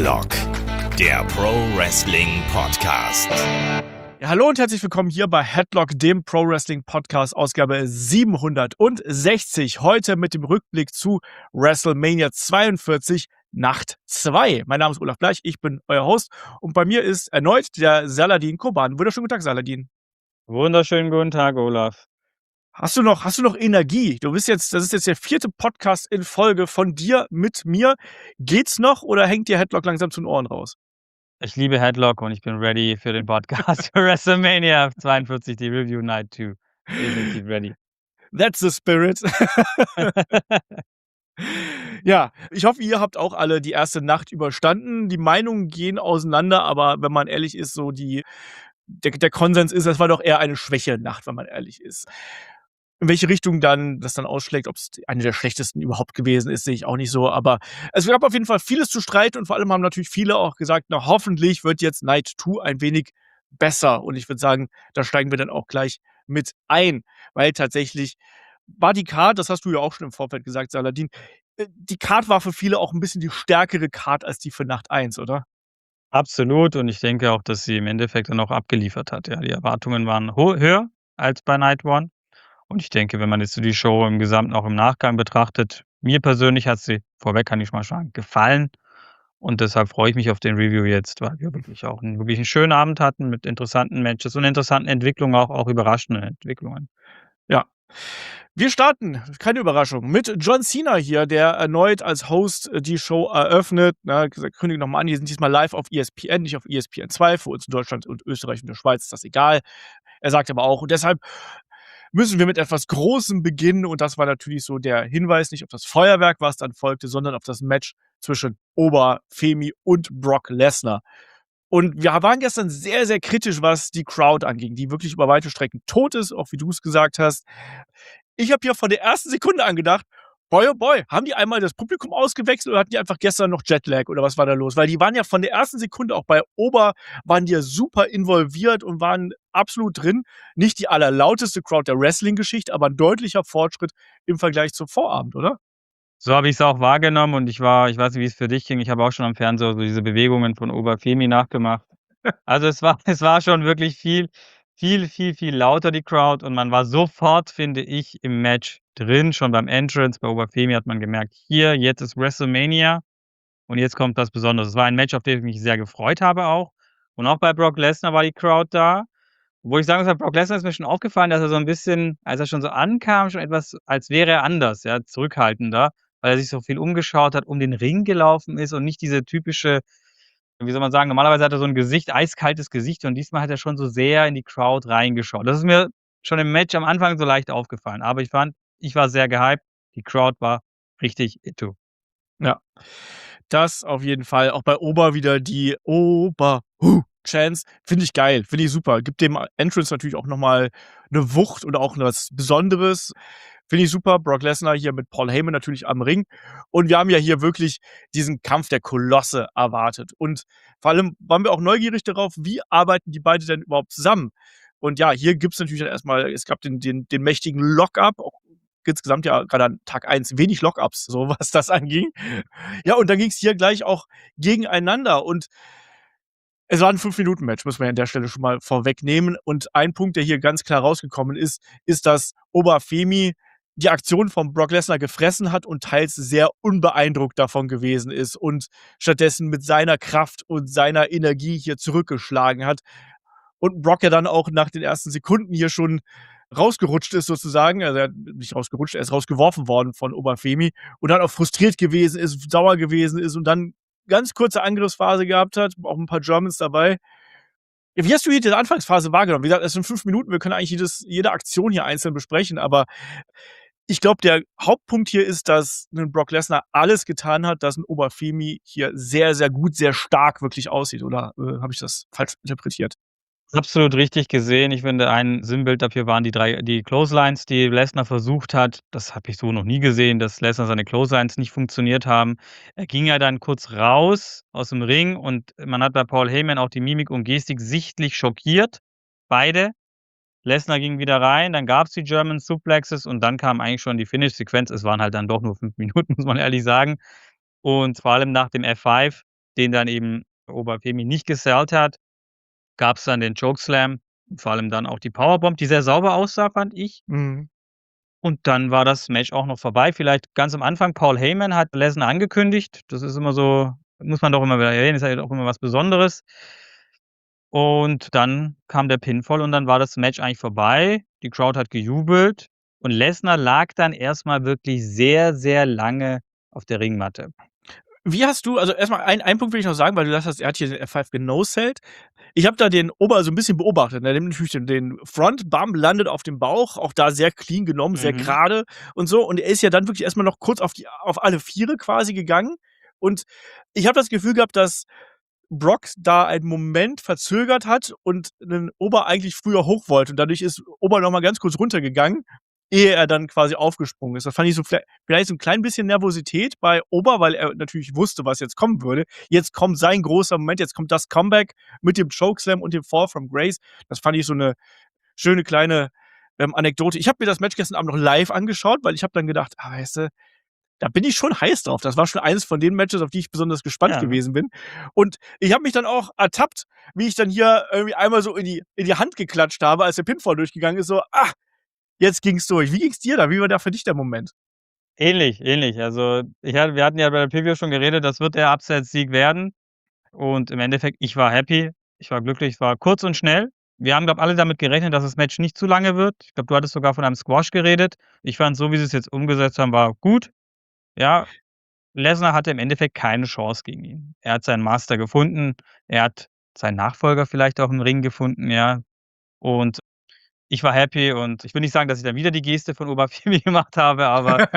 Headlock, der Pro Wrestling Podcast. Ja, hallo und herzlich willkommen hier bei Headlock, dem Pro Wrestling Podcast, Ausgabe 760. Heute mit dem Rückblick zu WrestleMania 42, Nacht 2. Mein Name ist Olaf Bleich, ich bin euer Host und bei mir ist erneut der Saladin Koban. Wunderschönen guten Tag, Saladin. Wunderschönen guten Tag, Olaf. Hast du noch Energie? Das ist jetzt der 4. Podcast in Folge von dir mit mir. Geht's noch oder hängt dir Headlock langsam zu den Ohren raus? Ich liebe Headlock und ich bin ready für den Podcast für WrestleMania 42, die Review Night 2. Definitiv ready. That's the spirit. Ja, ich hoffe, ihr habt auch alle die erste Nacht überstanden. Die Meinungen gehen auseinander, aber wenn man ehrlich ist, so der Konsens ist, das war doch eher eine Schwäche-Nacht, wenn man ehrlich ist. In welche Richtung dann das dann ausschlägt, ob es eine der schlechtesten überhaupt gewesen ist, sehe ich auch nicht so. Aber es gab auf jeden Fall vieles zu streiten und vor allem haben natürlich viele auch gesagt, na hoffentlich wird jetzt Night 2 ein wenig besser. Und ich würde sagen, da steigen wir dann auch gleich mit ein, weil tatsächlich war die Card, das hast du ja auch schon im Vorfeld gesagt, Saladin, die Card war für viele auch ein bisschen die stärkere Card als die für Nacht 1, oder? Absolut, und ich denke auch, dass sie im Endeffekt dann auch abgeliefert hat. Ja, die Erwartungen waren höher als bei Night 1. Und ich denke, wenn man jetzt so die Show im Gesamten auch im Nachgang betrachtet, mir persönlich hat sie, vorweg kann ich mal sagen, gefallen. Und deshalb freue ich mich auf den Review jetzt, weil wir wirklich einen schönen Abend hatten mit interessanten Matches und interessanten Entwicklungen, auch überraschenden Entwicklungen. Ja. Wir starten, keine Überraschung, mit John Cena hier, der erneut als Host die Show eröffnet. Na, kündige nochmal an, die sind diesmal live auf ESPN, nicht auf ESPN 2. Für uns in Deutschland und Österreich und der Schweiz ist das egal. Er sagt aber auch, und deshalb müssen wir mit etwas Großem beginnen. Und das war natürlich so der Hinweis, nicht auf das Feuerwerk, was dann folgte, sondern auf das Match zwischen Oba Femi und Brock Lesnar. Und wir waren gestern sehr, sehr kritisch, was die Crowd anging, die wirklich über weite Strecken tot ist, auch wie du es gesagt hast. Ich habe hier von der ersten Sekunde an gedacht, boy, oh boy, haben die einmal das Publikum ausgewechselt oder hatten die einfach gestern noch Jetlag oder was war da los? Weil die waren ja von der ersten Sekunde, auch bei Ober, waren die ja super involviert und waren absolut drin. Nicht die allerlauteste Crowd der Wrestling-Geschichte, aber ein deutlicher Fortschritt im Vergleich zum Vorabend, oder? So habe ich es auch wahrgenommen und ich weiß nicht, wie es für dich ging. Ich habe auch schon am Fernseher so diese Bewegungen von Oba Femi nachgemacht. Also es war schon wirklich viel lauter, die Crowd, und man war sofort, finde ich, im Match drin. Schon beim Entrance bei Oba Femi hat man gemerkt, hier, jetzt ist WrestleMania und jetzt kommt das Besondere. Es war ein Match, auf das ich mich sehr gefreut habe auch. Und auch bei Brock Lesnar war die Crowd da. Wo ich sagen muss, bei Brock Lesnar ist mir schon aufgefallen, dass er so ein bisschen, als er schon so ankam, schon etwas, als wäre er anders, ja, zurückhaltender, weil er sich so viel umgeschaut hat, um den Ring gelaufen ist und nicht diese typische, wie soll man sagen, normalerweise hat er so ein Gesicht, eiskaltes Gesicht, und diesmal hat er schon so sehr in die Crowd reingeschaut. Das ist mir schon im Match am Anfang so leicht aufgefallen, aber ich war sehr gehypt. Die Crowd war richtig into. Ja. Das auf jeden Fall. Auch bei Ober wieder die Chance. Finde ich geil, finde ich super. Gibt dem Entrance natürlich auch nochmal eine Wucht oder auch was Besonderes. Finde ich super. Brock Lesnar hier mit Paul Heyman natürlich am Ring. Und wir haben ja hier wirklich diesen Kampf der Kolosse erwartet. Und vor allem waren wir auch neugierig darauf, wie arbeiten die beiden denn überhaupt zusammen? Und ja, hier gibt's natürlich dann erstmal, es gab den mächtigen Lock-up, auch insgesamt ja gerade an Tag 1 wenig Lock-ups, so was das anging. Ja, und dann ging's hier gleich auch gegeneinander. Und es war ein 5-Minuten-Match, muss man ja an der Stelle schon mal vorwegnehmen. Und ein Punkt, der hier ganz klar rausgekommen ist, dass Oba Femi die Aktion von Brock Lesnar gefressen hat und teils sehr unbeeindruckt davon gewesen ist und stattdessen mit seiner Kraft und seiner Energie hier zurückgeschlagen hat. Und Brock ja dann auch nach den ersten Sekunden hier schon rausgerutscht ist sozusagen. Also er hat nicht rausgerutscht, er ist rausgeworfen worden von Oba Femi und dann auch frustriert gewesen ist, sauer gewesen ist und dann ganz kurze Angriffsphase gehabt hat, auch ein paar Germans dabei. Ja, wie hast du hier diese Anfangsphase wahrgenommen? Wie gesagt, es sind 5 Minuten, wir können eigentlich jede Aktion hier einzeln besprechen, aber ich glaube, der Hauptpunkt hier ist, dass 'nen Brock Lesnar alles getan hat, dass 'n Oba Femi hier sehr, sehr gut, sehr stark wirklich aussieht, oder, habe ich das falsch interpretiert? Absolut richtig gesehen. Ich finde, ein Sinnbild dafür waren die Clotheslines, die Lesnar versucht hat. Das habe ich so noch nie gesehen, dass Lesnar seine Clotheslines nicht funktioniert haben. Er ging ja dann kurz raus aus dem Ring und man hat bei Paul Heyman auch die Mimik und Gestik sichtlich schockiert. Beide. Lesnar ging wieder rein, dann gab's die German Suplexes und dann kam eigentlich schon die Finish-Sequenz. Es waren halt dann doch nur 5 Minuten, muss man ehrlich sagen. Und vor allem nach dem F5 den dann eben Oberfemi nicht gesellt hat, gab es dann den Chokeslam, vor allem dann auch die Powerbomb, die sehr sauber aussah, fand ich. Mhm. Und dann war das Match auch noch vorbei. Vielleicht ganz am Anfang, Paul Heyman hat Lesnar angekündigt. Das ist immer so, muss man doch immer wieder erwähnen, ist halt auch immer was Besonderes. Und dann kam der Pinfall und dann war das Match eigentlich vorbei. Die Crowd hat gejubelt und Lesnar lag dann erst mal wirklich sehr, sehr lange auf der Ringmatte. Wie hast du, also erstmal einen Punkt will ich noch sagen, weil du gesagt hast, er hat hier den F5 genosellt. Ich habe da den Ober so ein bisschen beobachtet. Er nimmt natürlich den Front-Bump, landet auf dem Bauch, auch da sehr clean genommen, sehr gerade und so. Und er ist ja dann wirklich erstmal noch kurz auf alle Viere quasi gegangen. Und ich habe das Gefühl gehabt, dass Brock da einen Moment verzögert hat und den Ober eigentlich früher hoch wollte. Und dadurch ist Ober noch mal ganz kurz runtergegangen, ehe er dann quasi aufgesprungen ist. Das fand ich so vielleicht so ein klein bisschen Nervosität bei Ober, weil er natürlich wusste, was jetzt kommen würde. Jetzt kommt sein großer Moment, jetzt kommt das Comeback mit dem Chokeslam und dem Fall from Grace. Das fand ich so eine schöne kleine Anekdote. Ich habe mir das Match gestern Abend noch live angeschaut, weil ich habe dann gedacht, weißt du, da bin ich schon heiß drauf. Das war schon eines von den Matches, auf die ich besonders gespannt Ja. gewesen bin. Und ich habe mich dann auch ertappt, wie ich dann hier irgendwie einmal so in die Hand geklatscht habe, als der Pinfall durchgegangen ist, so, jetzt ging's durch. Wie ging's dir da? Wie war da für dich der Moment? Ähnlich. Also, wir hatten ja bei der Preview schon geredet, das wird der Upset-Sieg werden. Und im Endeffekt, ich war happy, ich war glücklich, es war kurz und schnell. Wir haben, glaube ich, alle damit gerechnet, dass das Match nicht zu lange wird. Ich glaube, du hattest sogar von einem Squash geredet. Ich fand, so wie sie's jetzt umgesetzt haben, war gut. Ja, Lesnar hatte im Endeffekt keine Chance gegen ihn. Er hat seinen Master gefunden, er hat seinen Nachfolger vielleicht auch im Ring gefunden, ja. Und ich war happy und ich will nicht sagen, dass ich dann wieder die Geste von Oberfemi gemacht habe,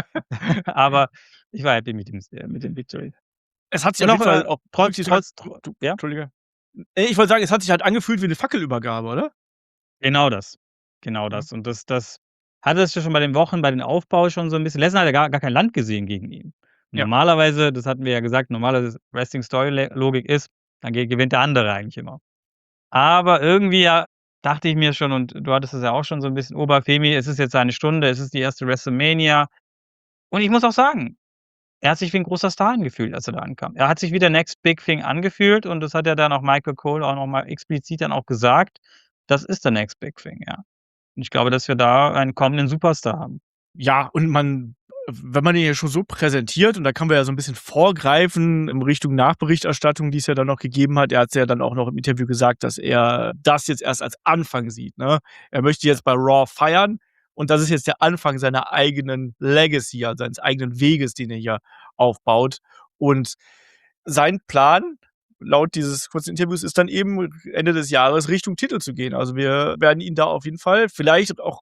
aber ich war happy mit dem Victory. Es hat sich Und auf jeden auch, Fall auch trotz ja? Entschuldige. Ich wollte sagen, es hat sich halt angefühlt wie 'ne Fackelübergabe, oder? Genau das. Genau das. Und das hattest du schon bei den Aufbau schon so 'n bisschen. Lesnar hat ja gar kein Land gesehen gegen ihn. Ja. Normalerweise, das hatten wir ja gesagt, normale Wrestling-Story-Logik ist, dann gewinnt der andere eigentlich immer. Aber irgendwie ja dachte ich mir schon und du hattest es ja auch schon so 'n bisschen, Oberfemi, es ist jetzt seine Stunde, es ist die erste WrestleMania. Und ich muss auch sagen, er hat sich wie 'n großer Star angefühlt, als er da ankam. Er hat sich wie der Next Big Thing angefühlt und das hat ja dann auch Michael Cole auch noch mal explizit dann auch gesagt. Das ist der Next Big Thing, ja. Und ich glaube, dass wir da einen kommenden Superstar haben. Ja, und wenn man ihn ja schon so präsentiert, und da können wir ja so ein bisschen vorgreifen in Richtung Nachberichterstattung, die es ja dann noch gegeben hat. Er hat's ja dann auch noch im Interview gesagt, dass er das jetzt erst als Anfang sieht, ne? Er möchte jetzt bei Raw feiern und das ist jetzt der Anfang seiner eigenen Legacy, also seines eigenen Weges, den er hier aufbaut. Und sein Plan laut dieses kurzen Interviews ist dann eben Ende des Jahres Richtung Titel zu gehen. Also, wir werden ihn da auf jeden Fall vielleicht auch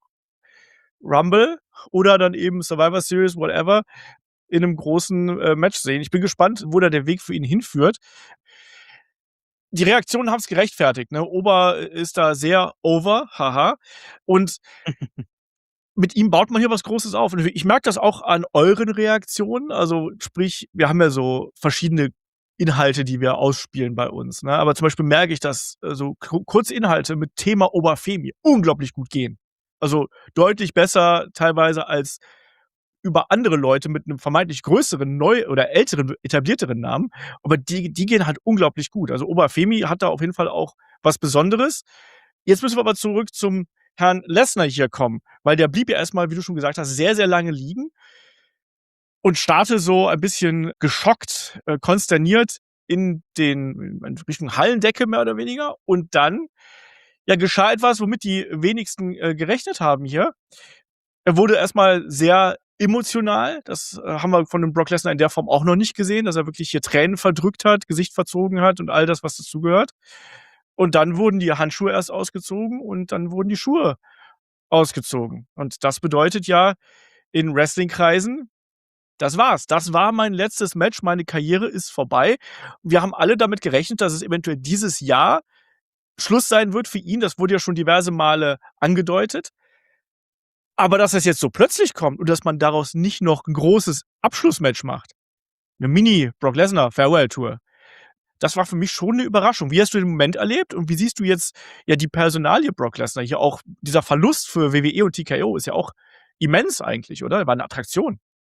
Rumble oder dann eben Survivor Series, whatever, in 'nem großen, Match sehen. Ich bin gespannt, wo da der Weg für ihn hinführt. Die Reaktionen haben's gerechtfertigt, ne? Ober ist da sehr over, haha. Und mit ihm baut man hier was Großes auf. Und ich merke das auch an euren Reaktionen. Also, sprich, wir haben ja so verschiedene Inhalte, die wir ausspielen bei uns, ne? Aber zum Beispiel merke ich, dass, so kurze Inhalte mit Thema Oberfemi unglaublich gut gehen. Also, deutlich besser teilweise als über andere Leute mit 'nem vermeintlich größeren, neu oder älteren, etablierteren Namen. Aber die gehen halt unglaublich gut. Also, Oberfemi hat da auf jeden Fall auch was Besonderes. Jetzt müssen wir aber zurück zum Herrn Lesnar hier kommen, weil der blieb ja erst mal, wie du schon gesagt hast, sehr, sehr lange liegen und starrte so ein bisschen geschockt, konsterniert in Richtung Hallendecke mehr oder weniger. Und dann, ja, geschah etwas, womit die wenigsten, gerechnet haben hier. Er wurde erst mal sehr emotional. Das, haben wir von dem Brock Lesnar in der Form auch noch nicht gesehen, dass er wirklich hier Tränen verdrückt hat, Gesicht verzogen hat und all das, was dazugehört. Und dann wurden die Handschuhe erst ausgezogen und dann wurden die Schuhe ausgezogen. Und das bedeutet ja in Wrestlingkreisen, das war's. Das war mein letztes Match, meine Karriere ist vorbei. Wir haben alle damit gerechnet, dass es eventuell dieses Jahr Schluss sein wird für ihn. Das wurde ja schon diverse Male angedeutet. Aber dass das jetzt so plötzlich kommt und dass man daraus nicht noch 'n großes Abschlussmatch macht, 'ne Mini-Brock Lesnar Farewell-Tour, das war für mich schon 'ne Überraschung. Wie hast du den Moment erlebt und wie siehst du jetzt, ja, die Personalie Brock Lesnar hier auch? Dieser Verlust für WWE und TKO ist ja auch immens eigentlich, oder? War 'ne Attraktion.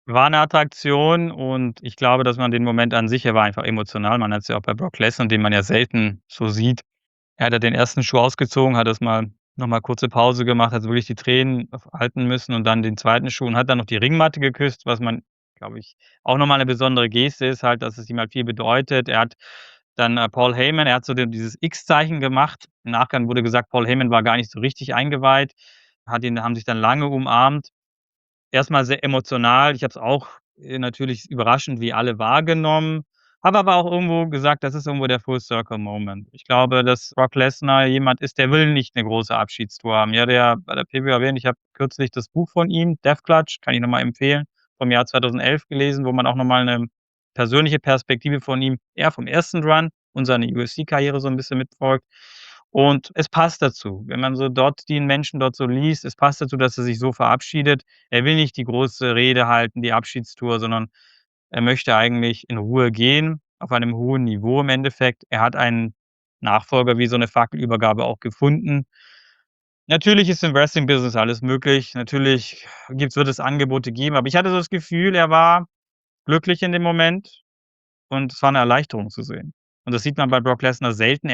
War 'ne Attraktion und ich glaube, dass man den Moment an sich, er war einfach emotional. Man hat's ja auch bei Brock Lesnar, den man ja selten so sieht. Er hat ja den ersten Schuh ausgezogen, hat noch mal kurze Pause gemacht, hat wirklich die Tränen halten müssen und dann den zweiten Schuh und hat dann noch die Ringmatte geküsst, was man, glaube ich, auch noch mal 'ne besondere Geste ist halt, dass es ihm halt viel bedeutet. Er hat dann, Paul Heyman, er hat so dieses X-Zeichen gemacht. Im Nachgang wurde gesagt, Paul Heyman war gar nicht so richtig eingeweiht, haben sich dann lange umarmt. Erst mal sehr emotional. Ich habe es auch, natürlich überraschend wie alle wahrgenommen, habe aber auch irgendwo gesagt, das ist irgendwo der Full Circle Moment. Ich glaube, dass Brock Lesnar jemand ist, der will nicht 'ne große Abschiedstour haben. Ja, der bei der PW erwähnt, ich habe kürzlich das Buch von ihm, Death Clutch, kann ich noch mal empfehlen, vom Jahr 2011 gelesen, wo man auch noch mal 'ne persönliche Perspektive von ihm eher vom ersten Run und seine UFC-Karriere so 'n bisschen mitverfolgt. Und es passt dazu. Wenn man so dort den Menschen dort so liest, es passt dazu, dass er sich so verabschiedet. Er will nicht die große Rede halten, die Abschiedstour, sondern er möchte eigentlich in Ruhe gehen, auf einem hohen Niveau im Endeffekt. Er hat einen Nachfolger wie so 'ne Fackelübergabe auch gefunden. Natürlich ist im Wrestling-Business alles möglich. Natürlich wird es Angebote geben, aber ich hatte so das Gefühl, er war glücklich in dem Moment und es war 'ne Erleichterung zu sehen. Und das sieht man bei Brock Lesnar selten.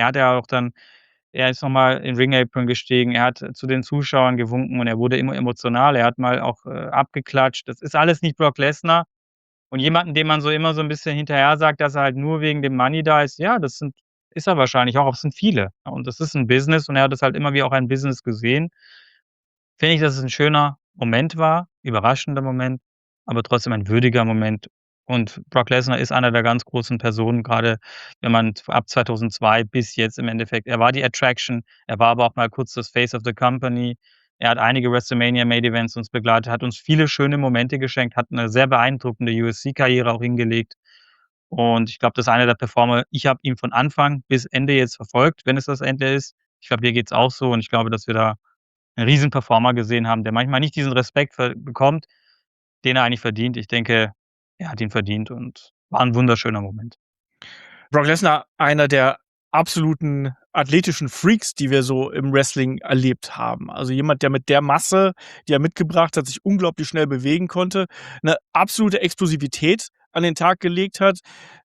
Er ist noch mal in Ring Apron gestiegen, er hat zu den Zuschauern gewunken und er wurde immer emotional. Er hat mal auch, abgeklatscht. Das ist alles nicht Brock Lesnar. Und jemanden, dem man so immer so 'n bisschen hinterher sagt, dass er halt nur wegen dem Money da ist, ja, ist er wahrscheinlich auch, aber es sind viele. Und das ist 'n Business und er hat es halt immer wie auch ein Business gesehen. Finde ich, dass es 'n schöner Moment war, überraschender Moment, aber trotzdem ein würdiger Moment. Und Brock Lesnar ist einer der ganz großen Personen, grade wenn man ab 2002 bis jetzt im Endeffekt, er war die Attraction, er war aber auch mal kurz das Face of the Company. Er hat einige WrestleMania Main Events uns begleitet, hat uns viele schöne Momente geschenkt, hat 'ne sehr beeindruckende UFC-Karriere auch hingelegt. Und ich glaube, das ist einer der Performer, ich habe ihn von Anfang bis Ende jetzt verfolgt, wenn es das Ende ist. Ich glaube, dir geht's auch so und ich glaube, dass wir da 'n Riesen-Performer gesehen haben, der manchmal nicht diesen Respekt bekommt, den er eigentlich verdient. Ich denke, er hat ihn verdient und war 'n wunderschöner Moment. Brock Lesnar, einer der absoluten athletischen Freaks, die wir so im Wrestling erlebt haben. Also jemand, der mit der Masse, die er mitgebracht hat, sich unglaublich schnell bewegen konnte, 'ne absolute Explosivität an den Tag gelegt hat,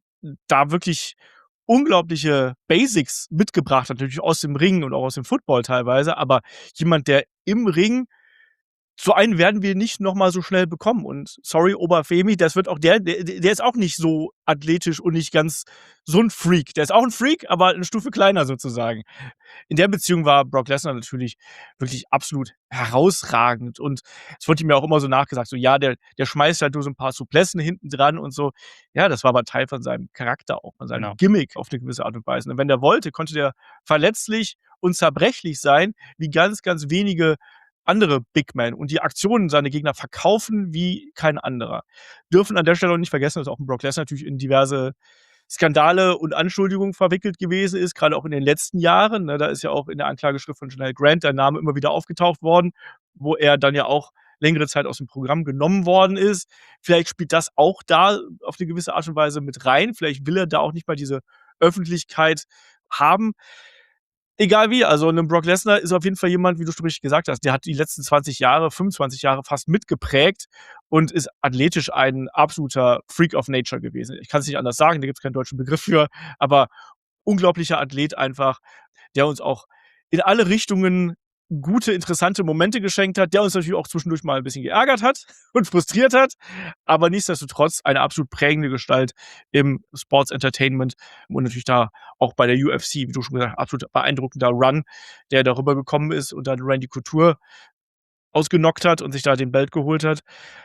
da wirklich unglaubliche Basics mitgebracht hat, natürlich aus dem Ring und auch aus dem Football teilweise, aber jemand, der im Ring so einen werden wir nicht noch mal so schnell bekommen und sorry, Oberfemi, das wird auch der ist auch nicht so athletisch und nicht ganz so 'n Freak. Der ist auch 'n Freak, aber 'ne Stufe kleiner sozusagen. In der Beziehung war Brock Lesnar natürlich wirklich absolut herausragend und es wurde ihm ja auch immer so nachgesagt, so: „Ja, der schmeißt halt nur so 'n paar Souplesse hinten dran und so." Ja, das war aber Teil von seinem Charakter auch, von seinem Genau. Gimmick auf 'ne gewisse Art und Weise. Und wenn der wollte, konnte der verletzlich und zerbrechlich sein, wie ganz, ganz wenige andere Big Men und die Aktionen seiner Gegner verkaufen wie kein anderer. Dürfen an der Stelle auch nicht vergessen, dass auch 'n Brock Lesnar natürlich in diverse Skandale und Anschuldigungen verwickelt gewesen ist, grade auch in den letzten Jahren, ne? Da ist ja auch in der Anklageschrift von Janelle Grant der Name immer wieder aufgetaucht worden, wo er dann ja auch längere Zeit aus dem Programm genommen worden ist. Vielleicht spielt das auch da auf 'ne gewisse Art und Weise mit rein. Vielleicht will er da auch nicht mal diese Öffentlichkeit haben. Egal wie, also 'nen Brock Lesnar ist auf jeden Fall jemand, wie du schon richtig gesagt hast, der hat die letzten 20 Jahre, 25 Jahre fast mitgeprägt und ist athletisch ein absoluter Freak of Nature gewesen. Ich kann's nicht anders sagen, da gibt's keinen deutschen Begriff für, aber unglaublicher Athlet einfach, der uns auch in alle Richtungen gute, interessante Momente geschenkt hat, der uns natürlich auch zwischendurch mal 'n bisschen geärgert hat und frustriert hat, aber nichtsdestotrotz eine absolut prägende Gestalt im Sports Entertainment und natürlich da auch bei der UFC, wie du schon gesagt hast, absolut beeindruckender Run, der da rübergekommen ist und dann Randy Couture ausgenockt hat und sich da den Belt geholt hat.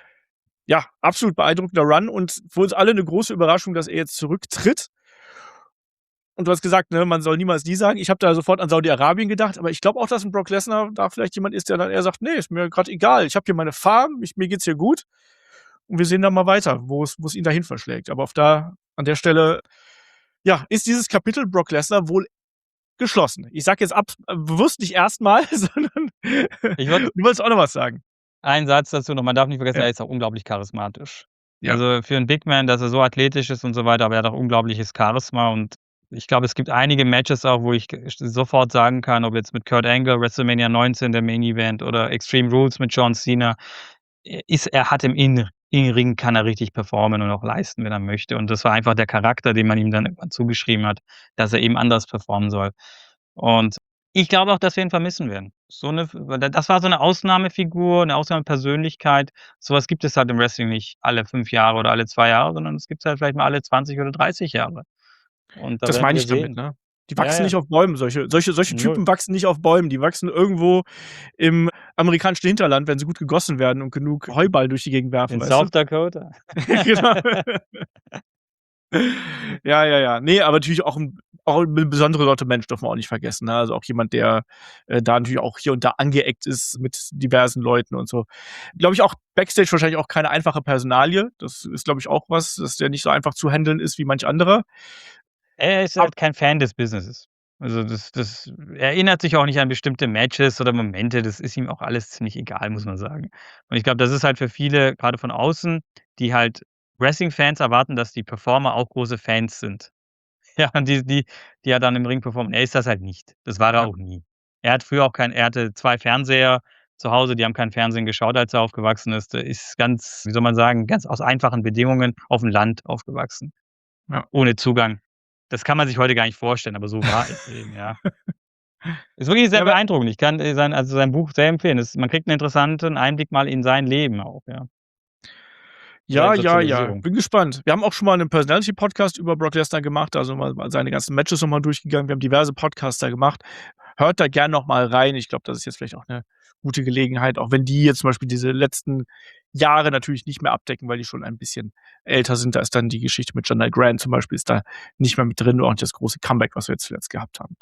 Ja, absolut beeindruckender Run und für uns alle 'ne große Überraschung, dass er jetzt zurücktritt. Und du hast gesagt, ne, man soll niemals nie sagen. Ich habe da sofort an Saudi-Arabien gedacht, aber ich glaube auch, dass 'n Brock Lesnar da vielleicht jemand ist, der dann eher sagt: „Ne, ist mir grad egal. Ich habe hier meine Farm, mir geht's hier gut und wir sehen dann mal weiter, wo's ihn dahin verschlägt." Aber an der Stelle, ja, ist dieses Kapitel Brock Lesnar wohl geschlossen. Ich sage jetzt bewusst nicht erstmal, sondern Ich würde du wolltest auch noch was sagen. Einen Satz dazu noch, man darf nicht vergessen, Ja. er ist auch unglaublich charismatisch. Ja. Also, für 'n Big Man, dass er so athletisch ist und so weiter, aber er hat auch unglaubliches Charisma und ich glaube, es gibt einige Matches auch, wo ich sofort sagen kann, ob jetzt mit Kurt Angle, WrestleMania 19, der Main Event oder Extreme Rules mit John Cena, er hat im im Ring kann er richtig performen und auch leisten, wenn er möchte. Und das war einfach der Charakter, den man ihm dann irgendwann zugeschrieben hat, dass er eben anders performen soll. Und ich glaube auch, dass wir ihn vermissen werden. Das war so 'ne Ausnahmefigur, 'ne Ausnahmepersönlichkeit. So was gibt es halt im Wrestling nicht alle 5 Jahre oder alle 2 Jahre, sondern es gibt's halt vielleicht mal alle 20 oder 30 Jahre. Und da Das werden meine wir ich damit, sehen. ne? Die Ja, wachsen ja, nicht auf Bäumen. Solche null. Typen wachsen nicht auf Bäumen. Die wachsen irgendwo im amerikanischen Hinterland, wenn sie gut gegossen werden und genug Heuballen durch die Gegend werfen, In weißt du? South Dakota. Genau. Ja, ja, ja. Ne, aber natürlich auch 'ne besondere Sorte Mensch dürfen wir auch nicht vergessen, ne? Also, auch jemand, der, da natürlich auch hier und da angeeckt ist mit diversen Leuten und so. Glaube ich auch Backstage wahrscheinlich auch keine einfache Personalie. Das ist, glaube ich, auch was, dass der nicht so einfach zu handeln ist wie manch anderer. Er ist Ab halt kein Fan des Businesses. Also, das er erinnert sich auch nicht an bestimmte Matches oder Momente. Das ist ihm auch alles ziemlich egal, muss man sagen. Und ich glaube, das ist halt für viele, grade von außen, die halt Wrestling-Fans erwarten, dass die Performer auch große Fans sind. Ja, und die ja dann im Ring performen. Er ist das halt nicht. Das war er Ja. auch nie. Er hatte 2 Fernseher zu Hause, die haben kein Fernsehen geschaut, als er aufgewachsen ist. Er ist ganz, wie soll man sagen, ganz aus einfachen Bedingungen auf'm Land aufgewachsen, Ja. ohne Zugang. Das kann man sich heute gar nicht vorstellen, aber so war es eben, ja. Ist wirklich Ja, sehr aber beeindruckend. Ich kann, sein Buch sehr empfehlen. Man kriegt 'n interessanten Einblick mal in sein Leben auch, ja. ja, Seine ja, ja. Sozialisierung. Bin gespannt. Wir haben auch schon mal 'nen Personality-Podcast über Brock Lesnar gemacht, also mal seine ganzen Matches noch mal durchgegangen. Wir haben diverse Podcaster gemacht. Hört da gern noch mal rein. Ich glaube, das ist jetzt vielleicht auch 'ne gute Gelegenheit, auch wenn die jetzt zum Beispiel diese letzten Jahre natürlich nicht mehr abdecken, weil die schon ein bisschen älter sind. Da ist dann die Geschichte mit Janai Grant zum Beispiel ist da nicht mehr mit drin und auch das große Comeback, was wir jetzt zuletzt gehabt haben.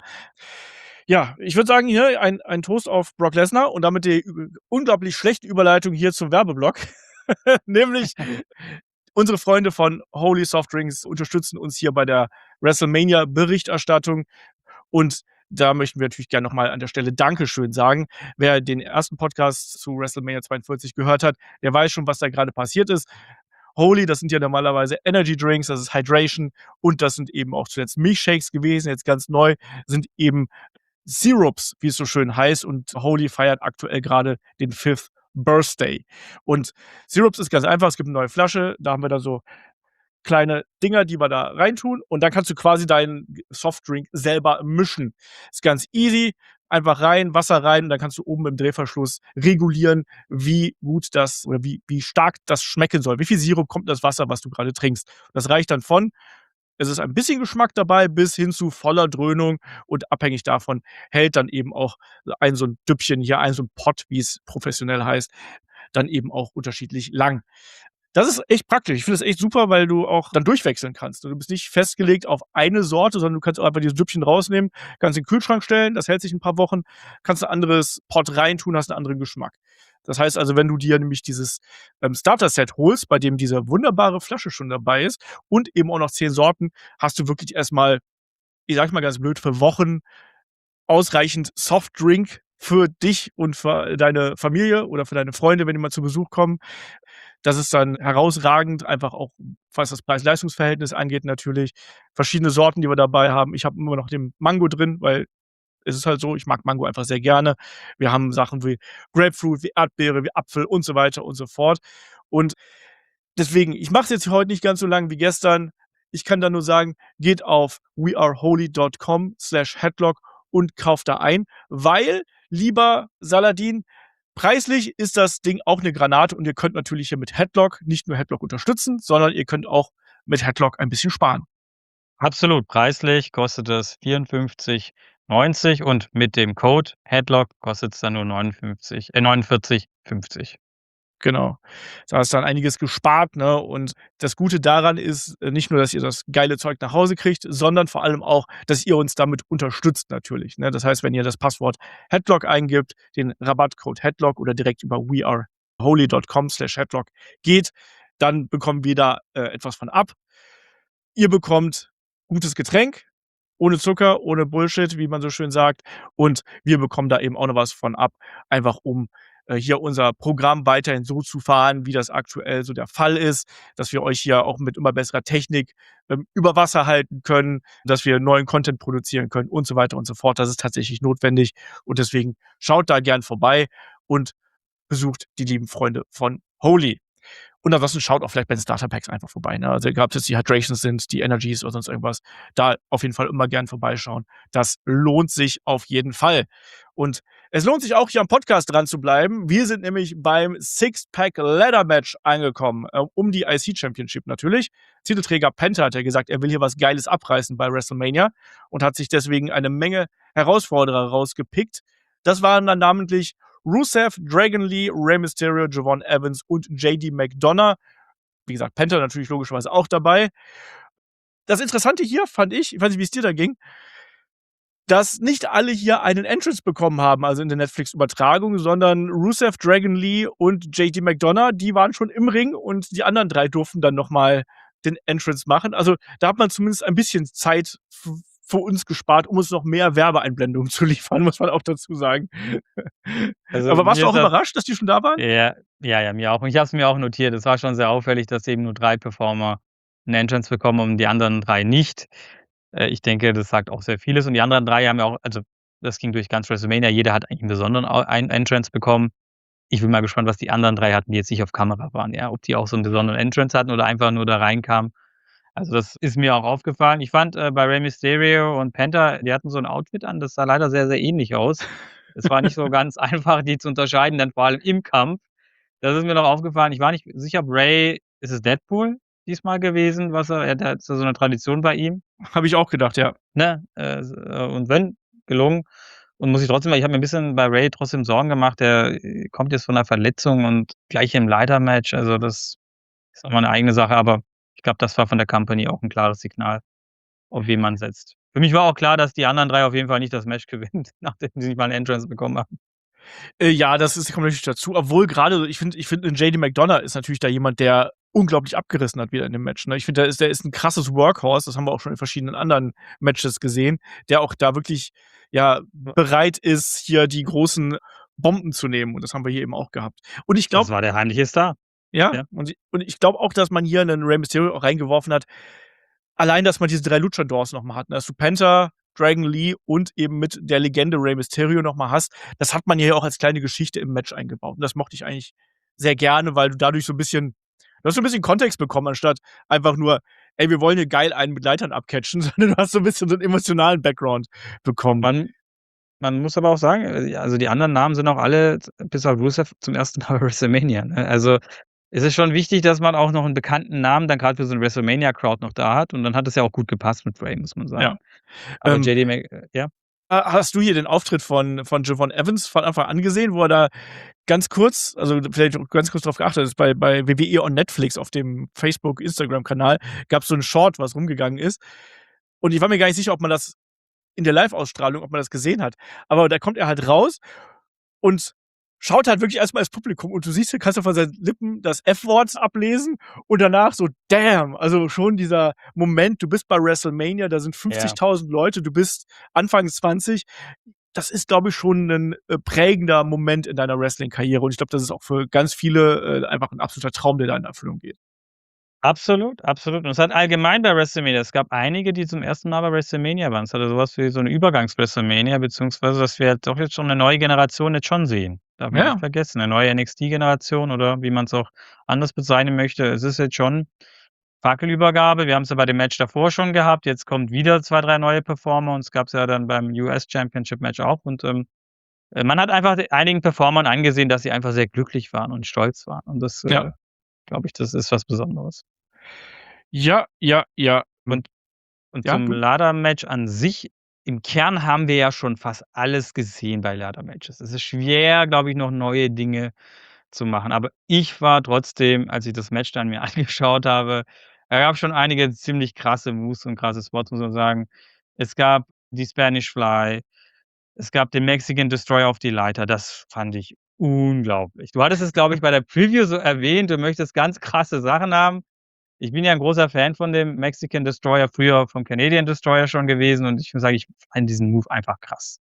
Ja, ich würde sagen, hier ein Toast auf Brock Lesnar und damit die unglaublich schlechte Überleitung hier zum Werbeblock. Nämlich unsere Freunde von Holy Soft Drinks unterstützen uns hier bei der WrestleMania-Berichterstattung. Und da möchten wir natürlich gerne noch mal an der Stelle Dankeschön sagen. Wer den ersten Podcast zu WrestleMania 42 gehört hat, der weiß schon, was da gerade passiert ist. Holy, das sind ja normalerweise Energy Drinks, das ist Hydration und das sind eben auch zuletzt Milchshakes gewesen. Jetzt ganz neu sind eben Syrups, wie es so schön heißt. Und Holy feiert aktuell gerade den 5th Birthday. Und Syrups ist ganz einfach. Es gibt eine neue Flasche. Da haben wir da so kleine Dinger, die wir da reintun. Und dann kannst du quasi deinen Softdrink selber mischen. Ist ganz easy. Einfach rein, Wasser rein. Und dann kannst du oben im Drehverschluss regulieren, wie gut das oder wie stark das schmecken soll. Wie viel Sirup kommt in das Wasser, was du gerade trinkst. Das reicht dann von es ist ein bisschen Geschmack dabei bis hin zu voller Dröhnung und abhängig davon hält dann eben auch so 'n Düppchen hier, so 'n Pot, wie es professionell heißt, dann eben auch unterschiedlich lang. Das ist echt praktisch. Ich finde das echt super, weil du auch dann durchwechseln kannst. Du bist nicht festgelegt auf eine Sorte, sondern du kannst auch einfach dieses Düppchen rausnehmen, kannst in den Kühlschrank stellen, das hält sich 'n paar Wochen, kannst 'n anderes Pot reintun, hast 'n anderen Geschmack. Das heißt also, wenn du dir nämlich dieses, Starter-Set holst, bei dem diese wunderbare Flasche schon dabei ist und eben auch noch 10 Sorten, hast du wirklich erst mal, ich sage mal ganz blöd, für Wochen ausreichend Softdrink für dich und für deine Familie oder für deine Freunde, wenn die mal zu Besuch kommen. Das ist dann herausragend, einfach auch, was das Preis-Leistungs-Verhältnis angeht natürlich. Verschiedene Sorten, die wir dabei haben. Ich habe immer noch den Mango drin, weil es ist halt so, ich mag Mango einfach sehr gerne. Wir haben Sachen wie Grapefruit, wie Erdbeere, wie Apfel und so weiter und so fort. Und deswegen, ich mache es jetzt heute nicht ganz so lang wie gestern. Ich kann da nur sagen, geht auf weareholy.com/headlock und kauft da ein, weil, lieber Saladin, preislich ist das Ding auch 'ne Granate und ihr könnt natürlich hier mit Headlock nicht nur Headlock unterstützen, sondern ihr könnt auch mit Headlock ein bisschen sparen. Absolut, preislich kostet es 54,90 und mit dem Code Headlock kostet's dann nur 49,50. Genau. Da ist dann einiges gespart, ne? Und das Gute daran ist, nicht nur, dass ihr das geile Zeug nach Hause kriegt, sondern vor allem auch, dass ihr uns damit unterstützt natürlich, ne? Das heißt, wenn ihr das Passwort Headlock eingibt, den Rabattcode Headlock oder direkt über weareholy.com/headlock geht, dann bekommen wir da, etwas von ab. Ihr bekommt gutes Getränk, ohne Zucker, ohne Bullshit, wie man so schön sagt. Und wir bekommen da eben auch noch was von ab, einfach um, hier unser Programm weiterhin so zu fahren, wie das aktuell so der Fall ist, dass wir euch hier auch mit immer besserer Technik, über Wasser halten können, dass wir neuen Content produzieren können und so weiter und so fort. Das ist tatsächlich notwendig und deswegen schaut da gern vorbei und besucht die lieben Freunde von Holy. Und ansonsten schaut auch vielleicht bei den Starter-Packs einfach vorbei. Ne? Also egal, ob es jetzt die Hydrations sind, die Energies oder sonst irgendwas, da auf jeden Fall immer gern vorbeischauen. Das lohnt sich auf jeden Fall. Und es lohnt sich auch, hier am Podcast dran zu bleiben. Wir sind nämlich beim Six-Pack-Ladder-Match angekommen, um die IC-Championship natürlich. Titelträger Penta hat ja gesagt, er will hier was Geiles abreißen bei WrestleMania und hat sich deswegen eine Menge Herausforderer rausgepickt. Das waren dann namentlich Rusev, Dragon Lee, Rey Mysterio, Javon Evans und JD McDonough. Wie gesagt, Penta natürlich logischerweise auch dabei. Das Interessante hier fand ich weiß nicht, wie es dir da ging, dass nicht alle hier einen Entrance bekommen haben, also in der Netflix-Übertragung, sondern Rusev, Dragon Lee und JD McDonough, die waren schon im Ring und die anderen 3 durften dann noch mal den Entrance machen. Also, da hat man zumindest ein bisschen Zeit für uns gespart, um uns noch mehr Werbeeinblendungen zu liefern, muss man auch dazu sagen. Also, Aber warst mir du ist auch das überrascht, dass die schon da waren? ja, mir auch. Und ich habe es mir auch notiert. Es war schon sehr auffällig, dass eben nur 3 Performer 'n Entrance bekommen und die anderen 3 nicht. Ich denke, das sagt auch sehr vieles. Und die anderen 3 haben ja auch also, das ging durch ganz WrestleMania. Jeder hat eigentlich 'n besonderen Entrance bekommen. Ich bin mal gespannt, was die anderen 3 hatten, die jetzt nicht auf Kamera waren, ja? Ob die auch so 'n besonderen Entrance hatten oder einfach nur da reinkamen. Also, das ist mir auch aufgefallen. Ich fand, bei Rey Mysterio und Penta, die hatten so 'n Outfit an, das sah leider sehr, sehr ähnlich aus. Es war nicht so ganz einfach, die zu unterscheiden, dann vor allem im Kampf. Das ist mir noch aufgefallen. Ich war nicht sicher, ob Rey ist es Deadpool diesmal gewesen, was er hat so 'ne Tradition bei ihm, Habe ich auch gedacht, ja. ne? Und wenn, gelungen. Und muss ich trotzdem ich habe mir 'n bisschen bei Rey trotzdem Sorgen gemacht. Der, kommt jetzt von 'ner Verletzung und gleich im Leiter-Match. Also, das ist noch mal 'ne eigene Sache, aber ich glaube, das war von der Company auch 'n klares Signal, auf wen man setzt. Für mich war auch klar, dass die anderen 3 auf jeden Fall nicht das Match gewinnen, nachdem sie nicht mal 'n Entrance bekommen haben. Ja, kommt natürlich dazu. Obwohl gerade ich finde, 'n JD McDonough ist natürlich da jemand, der unglaublich abgerissen hat wieder in dem Match, ne? Ich finde, der ist 'n krasses Workhorse, das haben wir auch schon in verschiedenen anderen Matches gesehen, der auch da wirklich, ja, bereit ist, hier die großen Bomben zu nehmen und das haben wir hier eben auch gehabt. Und ich Das glaube war der heimliche Star. ja, Ja. und ich glaube auch, dass man hier 'nen Rey Mysterio auch reingeworfen hat. Allein, dass man diese 3 Luchadors noch mal hat, ne? Dass du Penta, Dragon Lee und eben mit der Legende Rey Mysterio noch mal hast, das hat man ja auch als kleine Geschichte im Match eingebaut. Und das mochte ich eigentlich sehr gerne, weil du hast so 'n bisschen Kontext bekommen, anstatt einfach nur: „Ey, wir wollen hier geil einen mit Leitern abcatchen“, sondern du hast so 'n bisschen so 'n emotionalen Background bekommen. Man man muss aber auch sagen, also, die anderen Namen sind auch alle bis auf Rusev zum 1. Mal bei WrestleMania, ne? Also, es ist schon wichtig, dass man auch noch 'n bekannten Namen dann grad für so 'ne WrestleMania-Crowd noch da hat und dann hat es ja auch gut gepasst mit Rey, muss man Ja. sagen. Aber JD Mc ja? Hast du hier den Auftritt von Javon Evans von Anfang an gesehen, wo er da ganz kurz vielleicht auch ganz kurz drauf geachtet hast, bei WWE on Netflix auf dem Facebook, Instagram-Kanal gab's so 'n Short, was rumgegangen ist. Und ich war mir gar nicht sicher, ob man das in der Live-Ausstrahlung ob man das gesehen hat. Aber da kommt er halt raus und schaut halt wirklich erst mal ins Publikum und du kannst ja von seinen Lippen das F-Wort ablesen und danach so: „Damn!“ Also, schon dieser Moment, du bist bei WrestleMania, da sind Ja. 50.000 Leute, du bist Anfang 20. Das ist, glaube ich, schon 'nen, prägender Moment in deiner Wrestling-Karriere und ich glaube, das ist auch für ganz viele, einfach 'n absoluter Traum, der da in Erfüllung geht. Absolut, absolut. Und es hat allgemein bei WrestleMania es gab einige, die zum 1. Mal bei WrestleMania waren. Es hatte so was wie so 'ne Übergangs-WrestleMania, beziehungsweise dass wir halt doch jetzt schon 'ne neue Generation jetzt schon sehen. Darf man nicht Ja. vergessen, 'ne neue NXT-Generation oder wie man's auch anders bezeichnen möchte. Es ist jetzt schon Fackelübergabe. Wir haben's ja bei dem Match davor schon gehabt. Jetzt kommt wieder 2, 3 neue Performer und es gab's ja dann beim US Championship Match auch und, man hat einfach einigen Performern angesehen, dass sie einfach sehr glücklich waren und stolz waren und das, Ja. glaube ich, das ist was Besonderes. Ja, ja, ja. Und und Ja, zum du? Ladder-Match an sich, im Kern haben wir ja schon fast alles gesehen bei Ladder-Matches. Es ist schwer, glaube ich, noch neue Dinge zu machen. Aber ich war trotzdem, als ich das Match dann mir angeschaut habe da gab's schon einige ziemlich krasse Moves und krasse Spots, muss man sagen. Es gab die Spanish Fly, es gab den Mexican Destroyer auf die Leiter. Das fand ich unglaublich. Du hattest es, glaube ich, bei der Preview so erwähnt, du möchtest ganz krasse Sachen haben. Ich bin ja 'n großer Fan von dem Mexican Destroyer, früher vom Canadian Destroyer schon gewesen und ich muss sagen, ich fand diesen Move einfach krass.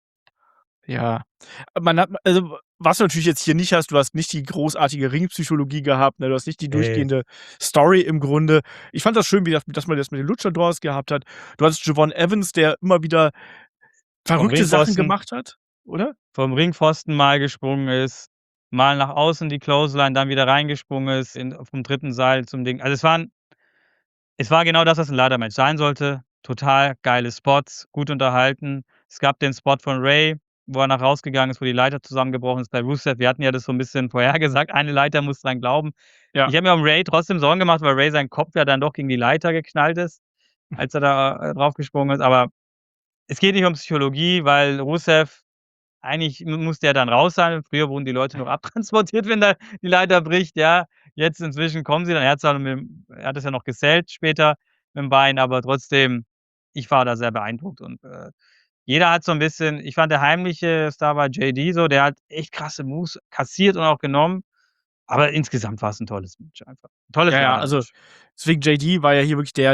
Ja. Man hat also, was du natürlich jetzt hier nicht hast, du hast nicht die großartige Ringpsychologie gehabt, ne? Du hast nicht die Ne. durchgehende Story im Grunde. Ich fand das schön, wie dass man das mit den Luchadors gehabt hat. Du hattest Javon Evans, der immer wieder Vom verrückte Sachen Ringpfosten gemacht hat, oder? vom Ringpfosten mal gesprungen ist, mal nach außen die Clothesline, dann wieder reingesprungen ist vom 3. Seil zum Ding. Also, es war genau das, was 'n Ladder-Match sein sollte. Total geile Spots, gut unterhalten. Es gab den Spot von Ray, wo er nach rausgegangen ist, wo die Leiter zusammengebrochen ist bei Rusev. Wir hatten ja das so 'n bisschen vorhergesagt, eine Leiter muss dran glauben. Ja. Ich habe mir um Ray trotzdem Sorgen gemacht, weil Ray sein Kopf ja dann doch gegen die Leiter geknallt ist, als er da, draufgesprungen ist. Aber es geht nicht um Psychologie, weil Rusev eigentlich muss der dann raus sein. Früher wurden die Leute noch abtransportiert, wenn da die Leiter bricht, ja. Jetzt inzwischen kommen sie dann. Er hat es ja noch gesellt später mit'm Bein, aber trotzdem, ich war da sehr beeindruckt und, jeder hat so 'n bisschen ich fand, der heimliche Star war JD so, der hat echt krasse Moves kassiert und auch genommen, aber insgesamt war's 'n tolles Match einfach. 'N tolles Ja, also Ladder-Match. deswegen JD war ja hier wirklich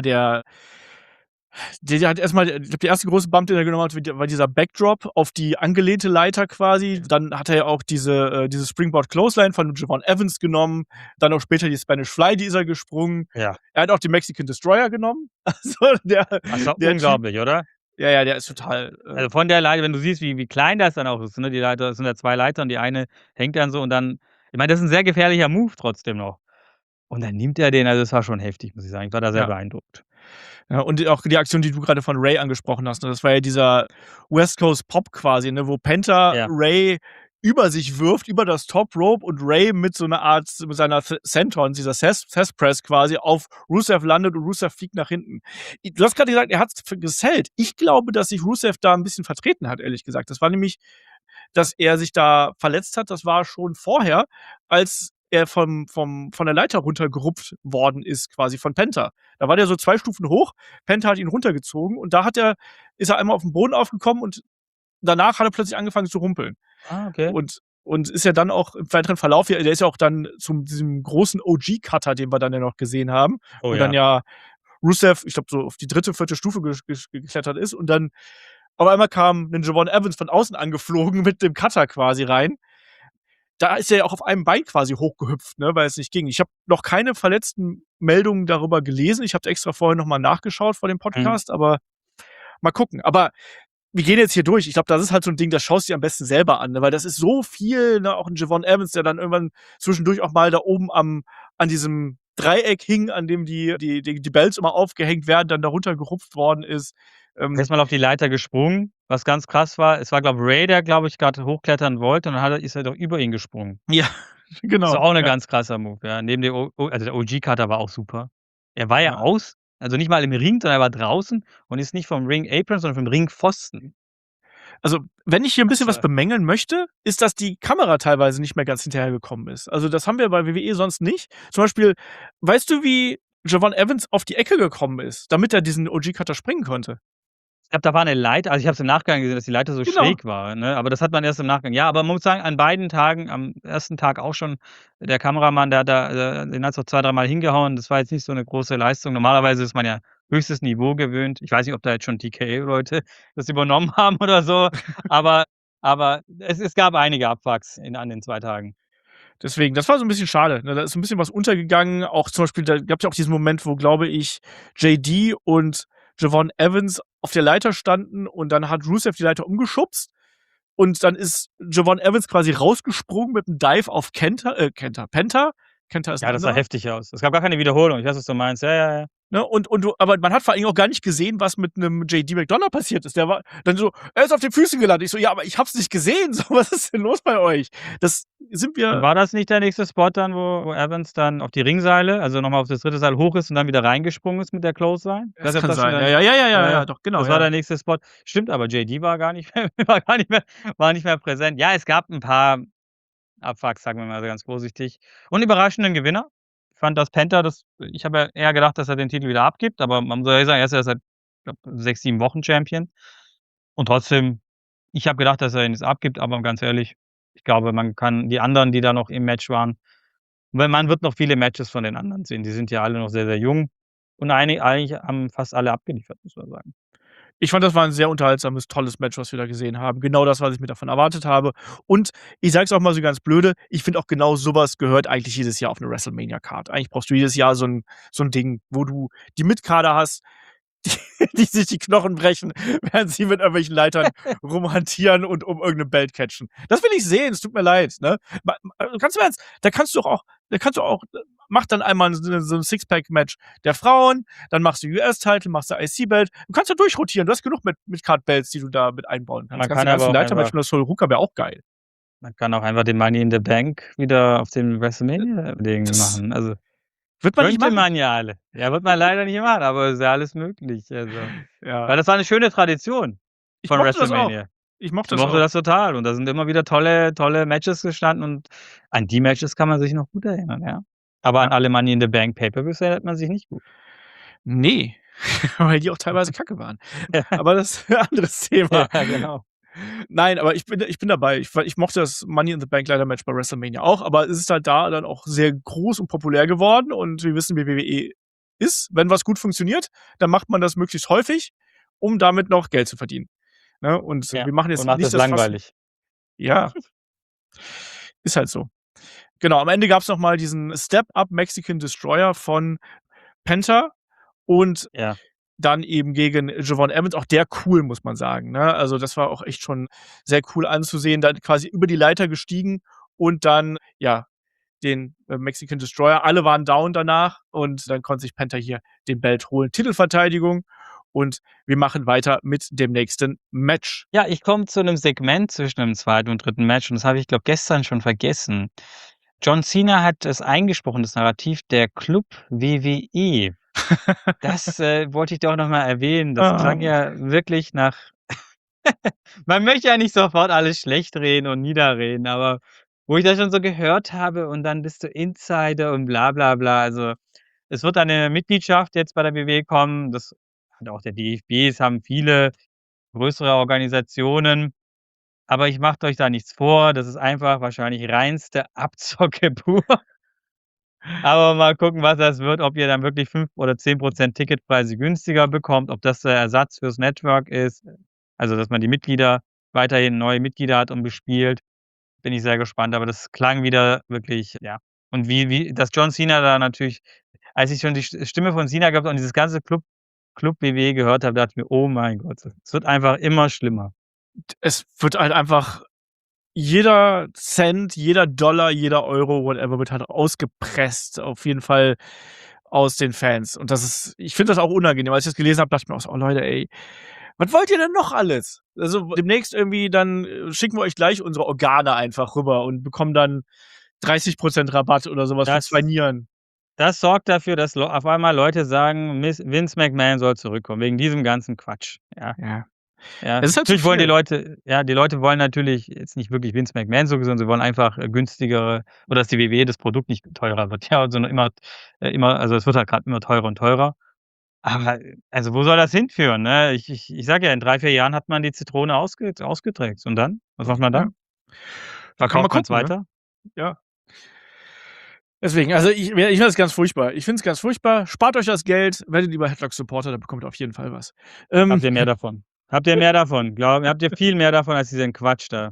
der hat erstmal, ich glaube, der erste große Bump, den er genommen hat, war dieser Backdrop auf die angelehnte Leiter quasi. Dann hat er ja auch diese Springboard Clothesline von Javon Evans genommen. Dann auch später die Spanish Fly, die ist er gesprungen. Ja, Er hat auch den Mexican Destroyer genommen. Also das war der Typ, unglaublich, oder? ja, der ist total, Also, von der Leiter, wenn du siehst, wie klein das dann auch ist, ne? Die Leiter, es sind ja 2 Leitern, die eine hängt dann so und dann ich meine, das ist 'n sehr gefährlicher Move trotzdem noch. Und dann nimmt er den, also, das war schon heftig, muss ich sagen. Ich war da sehr ja. beeindruckt. Ja, und auch die Aktion, die du gerade von Ray angesprochen hast, ne? Das war ja dieser West Coast Pop quasi, ne, wo Penta Ja. Ray über sich wirft, über das Top Rope und Ray mit so 'ner Art mit seiner Senton, dieser Cess Press quasi auf Rusev landet und Rusev fliegt nach hinten. Du hast grade gesagt, er hat's gesellt. Ich glaube, dass sich Rusev da 'n bisschen vertreten hat, ehrlich gesagt. Das war nämlich, dass er sich da verletzt hat, das war schon vorher, als er von der Leiter runtergerupft worden ist, quasi von Penta. Da war der so 2 Stufen hoch, Penta hat ihn runtergezogen und da ist er einmal auf 'n Boden aufgekommen und danach hat er plötzlich angefangen zu rumpeln. Ah, okay. Und ist ja dann auch im weiteren Verlauf, ja, der ist ja auch dann zu diesem großen OG-Cutter, den wir dann ja noch gesehen haben, Oh wo ja. dann ja Rusev, ich glaube, so auf die 3., 4. Stufe geklettert ist und dann auf einmal kam 'nen Javon Evans von außen angeflogen mit dem Cutter quasi rein. Da ist er ja auch auf einem Bein quasi hochgehüpft, ne, weil es nicht ging. Ich habe noch keine verletzten Meldungen darüber gelesen. Ich habe extra vorher noch mal nachgeschaut vor dem Mhm. Podcast, aber mal gucken. Aber wir gehen jetzt hier durch. Ich glaube, das ist halt so 'n Ding, das schaust du dir am besten selber an, ne, weil das ist so viel, ne, auch 'n Javon Evans, der dann irgendwann zwischendurch auch mal da oben an diesem Dreieck hing, an dem die Belts immer aufgehängt werden, dann da runtergerupft worden ist. Er Ähm, ist mal auf die Leiter gesprungen, was ganz krass war. Es war, glaube Ray, der, glaube ich, grad hochklettern wollte und dann ist er doch über ihn gesprungen. ja, Das genau, war auch 'ne ja. ganz krasser Move, ja. Neben dem also, der OG-Cutter war auch super. Er war ja Ja. also, nicht mal im Ring, sondern er war draußen und ist nicht vom Ring Apron, sondern vom Ringpfosten. Also, wenn ich hier 'n bisschen was Also, bemängeln möchte, ist, dass die Kamera teilweise nicht mehr ganz hinterhergekommen ist. Also, das haben wir bei WWE sonst nicht. Zum Beispiel, weißt du, wie Javon Evans auf die Ecke gekommen ist, damit er diesen OG-Cutter springen konnte? ich glaube, da war 'ne Leiter, also, ich habe es im Nachgang gesehen, dass die Leiter so Genau. schräg war, ne? Aber das hat man erst im Nachgang. Ja, aber man muss sagen, an beiden Tagen, am 1. Tag auch schon, der Kameramann, der hat da den hat's auch 2, dreimal hingehauen. Das war jetzt nicht so 'ne große Leistung. Normalerweise ist man ja höchstes Niveau gewöhnt. Ich weiß nicht, ob da jetzt schon TKO-Leute das übernommen haben oder so, aber es gab einige Abfucks an den 2 Tagen. Deswegen, das war so 'n bisschen schade, ne? Da ist so 'n bisschen was untergegangen. Auch zum Beispiel, da gab's ja auch diesen Moment, wo, glaube ich, JD und Javon Evans auf der Leiter standen und dann hat Rusev die Leiter umgeschubst und dann ist Javon Evans quasi rausgesprungen mit 'nem Dive auf Penta. Kenta ist 'n Ja, das sah anderer. heftig aus. Es gab gar keine Wiederholung. Ich weiß, was du meinst. Ja, ja, ja. Ne, aber man hat vor allen Dingen auch gar nicht gesehen, was mit 'nem JD McDonough passiert ist. Der war dann so: „Er ist auf den Füßen gelandet." Ich so: „Ja, aber ich habe es nicht gesehen. So, was ist denn los bei euch?" Das sind Und wir war das nicht der nächste Spot dann, wo Evans dann auf die Ringseile, also nochmal auf das 3. Seil hoch ist und dann wieder reingesprungen ist mit der Clothesline? Ich weiß Es nicht, ob kann das schon sein. dann Ja, doch, genau, das war ja. der nächste Spot. Stimmt, aber JD war gar nicht mehr war nicht mehr präsent. Ja, es gab 'n paar Abfucks, sagen wir mal so ganz vorsichtig. Und überraschenden Gewinner. Ich fand, dass Penta ich habe ja eher gedacht, dass er den Titel wieder abgibt, aber man soll ja sagen, er ist ja seit, ich glaube, 6, 7 Wochen Champion. Und trotzdem, ich habe gedacht, dass er ihn jetzt abgibt, aber ganz ehrlich, ich glaube, man kann die anderen, die da noch im Match waren, weil man wird noch viele Matches von den anderen sehen. Die sind ja alle noch sehr, sehr jung und eigentlich haben fast alle abgeliefert, muss man sagen. Ich fand, das war 'n sehr unterhaltsames, tolles Match, was wir da gesehen haben. Genau das, was ich mir davon erwartet habe. Und ich sage es auch mal so ganz blöde, ich finde auch genau so was gehört eigentlich jedes Jahr auf 'ne WrestleMania-Card. Eigentlich brauchst du jedes Jahr so 'n Ding, wo du die Mitkader hast, die sich die Knochen brechen, während sie mit irgendwelchen Leitern rumhantieren und um irgendein Belt catchen. Das will ich sehen, es tut mir leid, ne? Ganz im Ernst, da kannst du auch mach dann einmal so 'n Sixpack-Match der Frauen, dann machst du US-Title, machst du IC-Belt. Du kannst ja durchrotieren. Du hast genug mit Card-Belts, die du da mit einbauen kannst. Man Kannst kann du aber ganzen auch Leitermatch einfach von der Sol Ruka wäre auch geil. man kann auch einfach den Money in the Bank wieder auf den WrestleMania-Ding Das machen. Also, wird man nicht könnte machen. man ja alle. Ja, wird man leider nicht machen, aber ist ja alles möglich. Also, Ja. weil das war 'ne schöne Tradition Ich von mochte das auch. WrestleMania. Ich Ich mochte das mochte auch. das total und da sind immer wieder tolle Matches gestanden und an die Matches kann man sich noch gut erinnern, ja. Aber an Ja. alle Money in the Bank Pay-per-Views erinnert man sich nicht gut. Ne, weil die auch teilweise kacke waren. Aber das ist 'n anderes Thema. Ja, genau. Nein, aber ich bin dabei. Ich mochte das Money in the Bank Ladder-Match bei WrestleMania auch, aber es ist halt da dann auch sehr groß und populär geworden und wir wissen, wie WWE ist. Wenn was gut funktioniert, dann macht man das möglichst häufig, um damit noch Geld zu verdienen, ne? Und Ja, wir machen und jetzt macht nicht es das Fass. langweilig. Ja, ist halt so. Genau, am Ende gab's noch mal diesen Step-Up Mexican Destroyer von Penta und Ja. dann eben gegen Javon Evans, auch der cool, muss man sagen, ne? Also, das war auch echt schon sehr cool anzusehen, dann quasi über die Leiter gestiegen und dann, ja, den, Mexican Destroyer. Alle waren down danach und dann konnte sich Penta hier den Belt holen. Titelverteidigung und wir machen weiter mit dem nächsten Match. Ja, ich komme zu 'nem Segment zwischen dem 2. und 3. Match und das habe ich, glaube gestern schon vergessen. John Cena hat es eingesprochen, das Narrativ der Club WWE. Das, wollte ich doch noch mal erwähnen. Das Ah. klang ja wirklich nach man möchte ja nicht sofort alles schlechtreden und niederreden, aber wo ich das schon so gehört habe und dann bist du Insider und bla bla bla. Also, es wird eine Mitgliedschaft jetzt bei der WWE kommen. Das hat auch der DFB, es haben viele größere Organisationen. Aber ich macht euch da nichts vor. Das ist einfach wahrscheinlich reinste Abzocke pur. Aber mal gucken, was das wird, ob ihr dann wirklich 5 oder 10% Ticketpreise günstiger bekommt, ob das der Ersatz fürs Network ist. Also, dass man die Mitglieder weiterhin neue Mitglieder hat und bespielt, bin ich sehr gespannt, aber das klang wieder wirklich ja. Und wie dass John Cena da natürlich als ich schon die Stimme von Cena gehört habe und dieses ganze Club WWE gehört habe, dachte ich mir: „Oh mein Gott, es wird einfach immer schlimmer." Es wird halt einfach jeder Cent, jeder Dollar, jeder Euro, whatever, wird halt ausgepresst, auf jeden Fall aus den Fans. Und das ist ich finde das auch unangenehm. Als ich das gelesen habe, dachte ich mir auch so: „Oh Leute, ey, was wollt ihr denn noch alles?" Also, demnächst irgendwie dann, schicken wir euch gleich unsere Organe einfach rüber und bekommen dann 30% Rabatt oder so was für 2 Das Nieren. das sorgt dafür, dass auf einmal Leute sagen, Vince McMahon soll zurückkommen, wegen diesem ganzen Quatsch, ja. Ja. Ja, Es ist halt zu natürlich wollen die viel. Leute ja, die Leute wollen natürlich jetzt nicht wirklich Vince McMahon so gesehen, sie wollen einfach, günstigere oder dass die WWE das Produkt nicht teurer wird, ja, sondern immer also, es wird halt grad immer teurer und teurer. Aber, also, wo soll das hinführen, ne? Ich sage ja, in 3, 4 Jahren hat man die Zitrone ausgetrickst und dann? Was macht man Ja. dann? Kann man Verkauft man's gucken, ne? weiter? Ja. Deswegen, also ich finde das ganz furchtbar. Ich finde es ganz furchtbar. Spart euch das Geld, werdet lieber Headlock-Supporter, dann bekommt ihr auf jeden Fall was. Habt ihr mehr davon? Habt ihr mehr davon? Habt ihr viel mehr davon als diesen Quatsch da.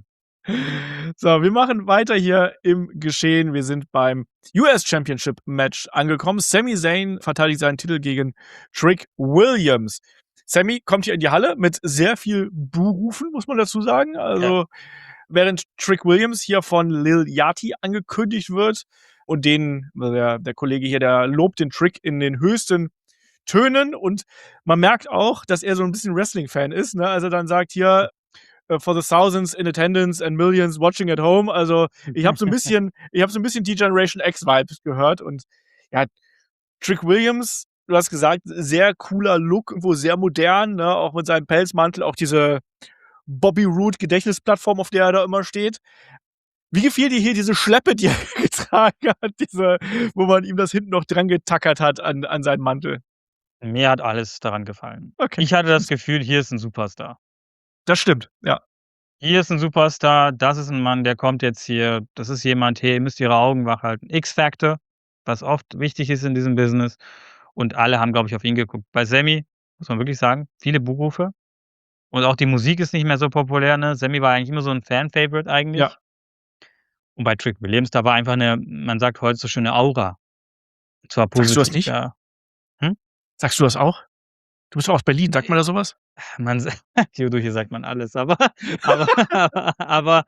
So, wir machen weiter hier im Geschehen. Wir sind beim US Championship Match angekommen. Sami Zayn verteidigt seinen Titel gegen Trick Williams. Sami kommt hier in die Halle mit sehr viel Buhrufen, muss man dazu sagen. Ja. Also, während Trick Williams hier von Lil Yachty angekündigt wird und der Kollege hier, der lobt den Trick in den höchsten Tönen und man merkt auch, dass er so ein bisschen Wrestling-Fan ist, ne? Also, dann sagt hier for the thousands in attendance and millions watching at home. Also, ich habe so ein bisschen D-Generation X-Vibes gehört und ja, Trick Williams, du hast gesagt, sehr cooler Look, irgendwo sehr modern, ne, auch mit seinem Pelzmantel, auch diese Bobby Roode Gedächtnisplattform, auf der er da immer steht. Wie gefiel dir hier diese Schleppe, die er getragen hat, wo man ihm das hinten noch dran getackert hat an seinen Mantel? Mir hat alles daran gefallen. Okay. Ich hatte das Gefühl, hier ist 'n Superstar. Das stimmt, ja. Hier ist 'n Superstar, das ist 'n Mann, der kommt jetzt hier das ist jemand, hey, ihr müsst ihre Augen wach halten. X-Factor, was oft wichtig ist in diesem Business und alle haben, glaube ich, auf ihn geguckt. Bei Sami muss man wirklich sagen, viele Buhrufe und auch die Musik ist nicht mehr so populär, ne? Sami war eigentlich immer so 'n Fan-Favorite Ja. eigentlich. Und bei Trick Williams, da war einfach 'ne man sagt heute so schön 'ne Aura. Und zwar Sagst du das positiv, nicht? ja. Hm? Sagst du das auch? Du bist doch aus Berlin, sagt man da sowas? Man sa hier sagt man alles, aber aber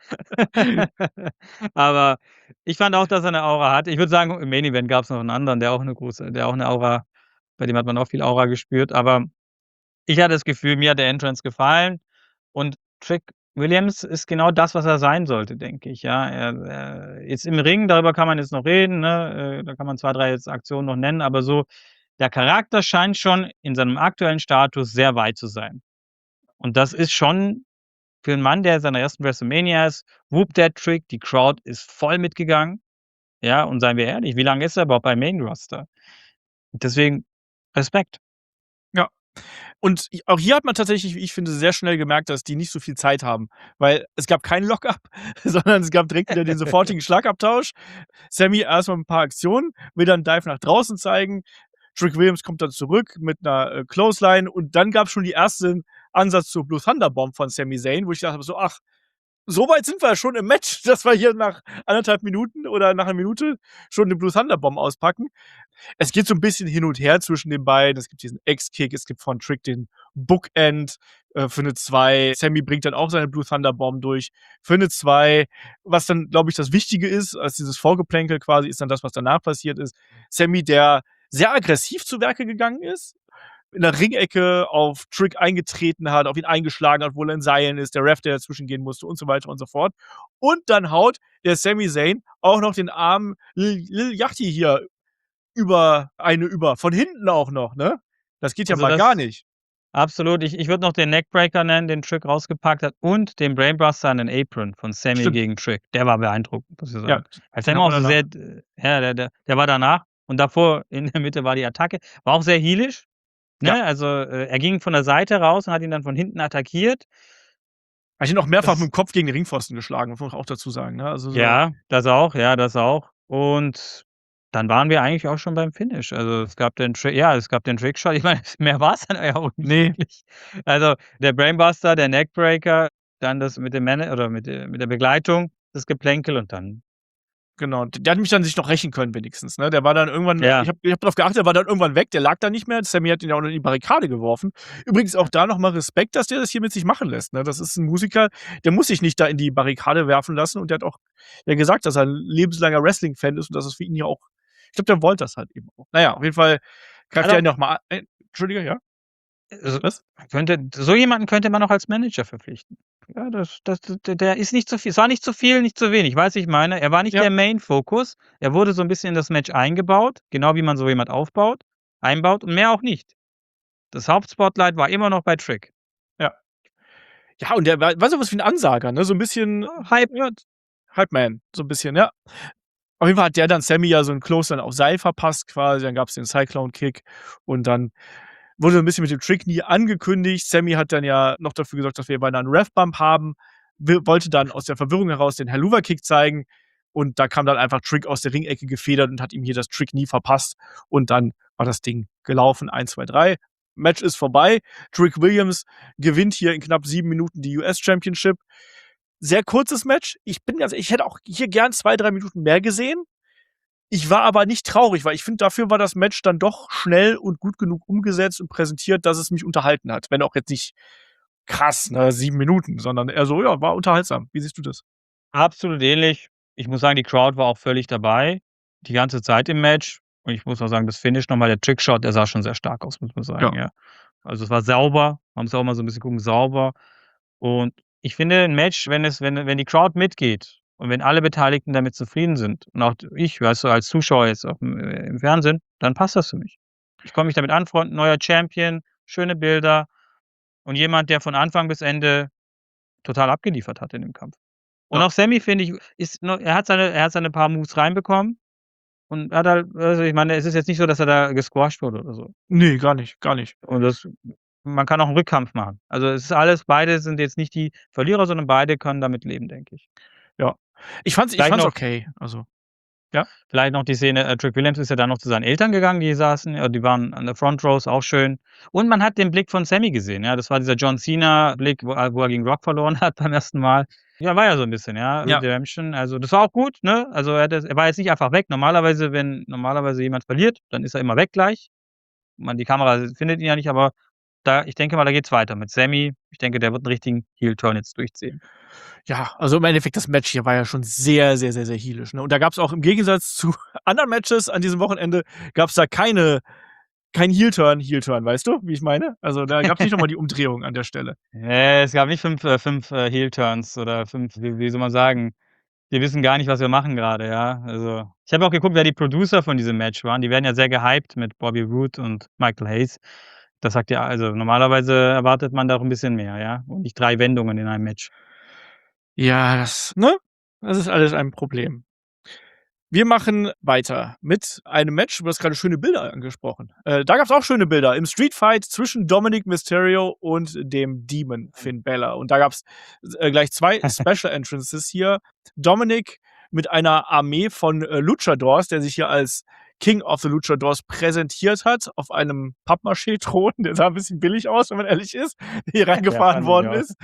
aber ich fand auch, dass er 'ne Aura hat. Ich würde sagen, im Main Event gab's noch 'n anderen, der auch 'ne Aura bei dem hat man auch viel Aura gespürt, aber ich hatte das Gefühl, mir hat der Entrance gefallen und Trick Williams ist genau das, was er sein sollte, denke ich, ja. Jetzt im Ring, darüber kann man jetzt noch reden, ne? Da kann man 2, 3 jetzt Aktionen noch nennen, aber so der Charakter scheint schon in seinem aktuellen Status sehr weit zu sein. Und das ist schon für 'n Mann, der in seiner ersten WrestleMania ist, whoop that Trick, die Crowd ist voll mitgegangen, ja, und seien wir ehrlich, wie lange ist er überhaupt beim Main Roster? Deswegen Respekt. Ja. Und auch hier hat man tatsächlich, wie ich finde, sehr schnell gemerkt, dass die nicht so viel Zeit haben, weil es gab kein Lock-up, sondern es gab direkt wieder den sofortigen Schlagabtausch. Sammy erst mal 'n paar Aktionen, will dann 'n Dive nach draußen zeigen. Trick Williams kommt dann zurück mit 'ner, Clothesline und dann gab's schon die ersten Ansatz zur Blue Thunder Bomb von Sami Zayn, wo ich dachte so: „Ach, so weit sind wir schon im Match, dass wir hier nach 1,5 Minuten oder nach 'ner Minute schon 'ne Blue Thunder Bomb auspacken." Es geht so 'n bisschen hin und her zwischen den beiden. Es gibt diesen X-Kick, es gibt von Trick den Bookend, für 'ne 2. Sammy bringt dann auch seine Blue Thunder Bomb durch für 'ne 2. Was dann, glaube ich, das Wichtige ist, als dieses Vorgeplänkel quasi, ist dann das, was danach passiert ist. Sammy, der sehr aggressiv zu Werke gegangen ist, in der Ringecke auf Trick eingetreten hat, auf ihn eingeschlagen hat, obwohl er in Seilen ist, der Ref, der dazwischen gehen musste und so weiter und so fort. Und dann haut der Sami Zayn auch noch den armen Lil Yachty hier über. Von hinten auch noch, ne? Das geht ja Also, mal gar das nicht. absolut. Ich würde noch den Neckbreaker nennen, den Trick rausgepackt hat und den Brainbuster an den Apron von Sammy Stimmt. gegen Trick. Der war beeindruckend, muss ich Ja, sagen. Weil den Sammy hat auch man so danach. sehr ja, der war danach und davor in der Mitte war die Attacke. War auch sehr heelisch, Ja. ne? Also, er ging von der Seite raus und hat ihn dann von hinten attackiert. Hat ihn auch mehrfach Das mit'm Kopf gegen den Ringpfosten geschlagen, muss man auch dazu sagen, ne? Also so. ja, das auch. Und dann waren wir eigentlich auch schon beim Finish. Also, es gab den Trickshot. Ich meine, mehr war's dann ja auch nicht Ne, wirklich. Also, der Brainbuster, der Neckbreaker, dann das mit dem mit der Begleitung, das Geplänkel und dann genau. Der hat mich dann sich noch rächen können wenigstens, ne? Der war dann irgendwann, ja. ich habe drauf geachtet, der war dann irgendwann weg, der lag da nicht mehr. Sammy hat ihn ja auch noch in die Barrikade geworfen. Übrigens auch da noch mal Respekt, dass der das hier mit sich machen lässt, ne? Das ist 'n Musiker, der muss sich nicht da in die Barrikade werfen lassen und der hat auch ja gesagt, dass er 'n lebenslanger Wrestling-Fan ist und dass es für ihn ja auch, ich glaube, der wollte das halt eben auch. Na ja, auf jeden Fall greift Hat er auch ihn noch mal Entschuldige, ja? also, Was? so jemanden könnte man auch als Manager verpflichten. Ja, der ist nicht zu viel. Es war nicht zu viel, nicht zu wenig. Weißt du, wie ich meine? Er war nicht Ja, der Main-Fokus. Er wurde so 'n bisschen in das Match eingebaut, genau wie man so jemand einbaut und mehr auch nicht. Das Hauptspotlight war immer noch bei Trick. ja. Ja, und der war so was wie 'n Ansager, ne? So 'n bisschen, Hype. ja, Hype Man, so 'n bisschen, ja. Auf jeden Fall hat der dann Sammy ja so 'n Clothesline auf Seil verpasst quasi, dann gab's den Cyclone Kick und dann wurde so 'n bisschen mit dem Trick nie angekündigt. Sammy hat dann ja noch dafür gesorgt, dass wir beinahe 'n Ref Bump haben, wollte dann aus der Verwirrung heraus den Helluva Kick zeigen und da kam dann einfach Trick aus der Ringecke gefedert und hat ihm hier das Trick nie verpasst und dann war das Ding gelaufen, 1, 2, 3. Match ist vorbei. Trick Williams gewinnt hier in knapp 7 Minuten die US Championship. Sehr kurzes Match. Ich hätte auch hier gern 2, 3 Minuten mehr gesehen. Ich war aber nicht traurig, weil ich finde, dafür war das Match dann doch schnell und gut genug umgesetzt und präsentiert, dass es mich unterhalten hat. Wenn auch jetzt nicht krass, ne, 7 Minuten, sondern eher so, ja, war unterhaltsam. Wie siehst du das? Absolut ähnlich. Ich muss sagen, die Crowd war auch völlig dabei, die ganze Zeit im Match. Und ich muss auch sagen, das Finish noch mal, der Trickshot, der sah schon sehr stark aus, muss man sagen, Ja. ja. Also, es war sauber. Man muss auch mal so 'n bisschen gucken, sauber. Und ich finde 'n Match, wenn die Crowd mitgeht und wenn alle Beteiligten damit zufrieden sind und auch ich, weißt du, als Zuschauer jetzt im Fernsehen, dann passt das für mich. Ich konnte mich damit anfreunden, neuer Champion, schöne Bilder und jemand, der von Anfang bis Ende total abgeliefert hat in dem Kampf. Und Ja. auch Sammy, finde ich, ist no er hat seine paar Moves reinbekommen und hat halt also, ich meine, es ist jetzt nicht so, dass er da gesquasht wurde oder so. Ne, gar nicht, gar nicht. Und man kann auch 'n Rückkampf machen. Also, es ist alles beide sind jetzt nicht die Verlierer, sondern beide können damit leben, denke ich. Ja. Ich Vielleicht fand's noch okay. Also, ja? vielleicht noch die Szene, Trick Williams ist ja dann noch zu seinen Eltern gegangen, die saßen die waren an der Front Rows, auch schön. Und man hat den Blick von Sammy gesehen, ja. Das war dieser John Cena-Blick, wo er gegen Rock verloren hat beim ersten Mal. Ja, war ja so 'n bisschen, ja, Ja. Redemption. Also, das war auch gut, ne? Also, er war jetzt nicht einfach weg. Normalerweise, wenn jemand verliert, dann ist er immer weg gleich. Die Kamera findet ihn ja nicht, aber ich denke mal, da geht's weiter mit Sami. Ich denke, der wird 'n richtigen Heel-Turn jetzt durchziehen. Ja, also im Endeffekt, das Match hier war ja schon sehr, sehr, sehr, sehr heelisch, ne? Und da gab's auch im Gegensatz zu anderen Matches an diesem Wochenende gab's da kein Heel-Turn, weißt du, wie ich meine? Also, da gab's nicht noch mal die Umdrehung an der Stelle. Es gab nicht 5 Heel-Turns oder 5, wie soll man sagen, wir wissen gar nicht, was wir machen grade, ja? Also, ich habe auch geguckt, wer die Producer von diesem Match waren. Die werden ja sehr gehypt mit Bobby Roode und Michael Hayes. Das sagt ja also, normalerweise erwartet man da auch 'n bisschen mehr, ja? Und nicht 3 Wendungen in einem Match. Ja, ne? Das ist alles ein Problem. Wir machen weiter mit einem Match. Du hast grade schöne Bilder angesprochen. Da gab's auch schöne Bilder im Streetfight zwischen Dominic Mysterio und dem Demon Finn Balor. Und da gab's gleich 2 Special Entrances hier. Dominic mit einer Armee von Luchadors, der sich hier als King of the Luchadors präsentiert hat, auf einem Pappmaché-Thron. Der sah 'n bisschen billig aus, wenn man ehrlich ist, der hier Ja, reingefahren fand ich worden auch. ist.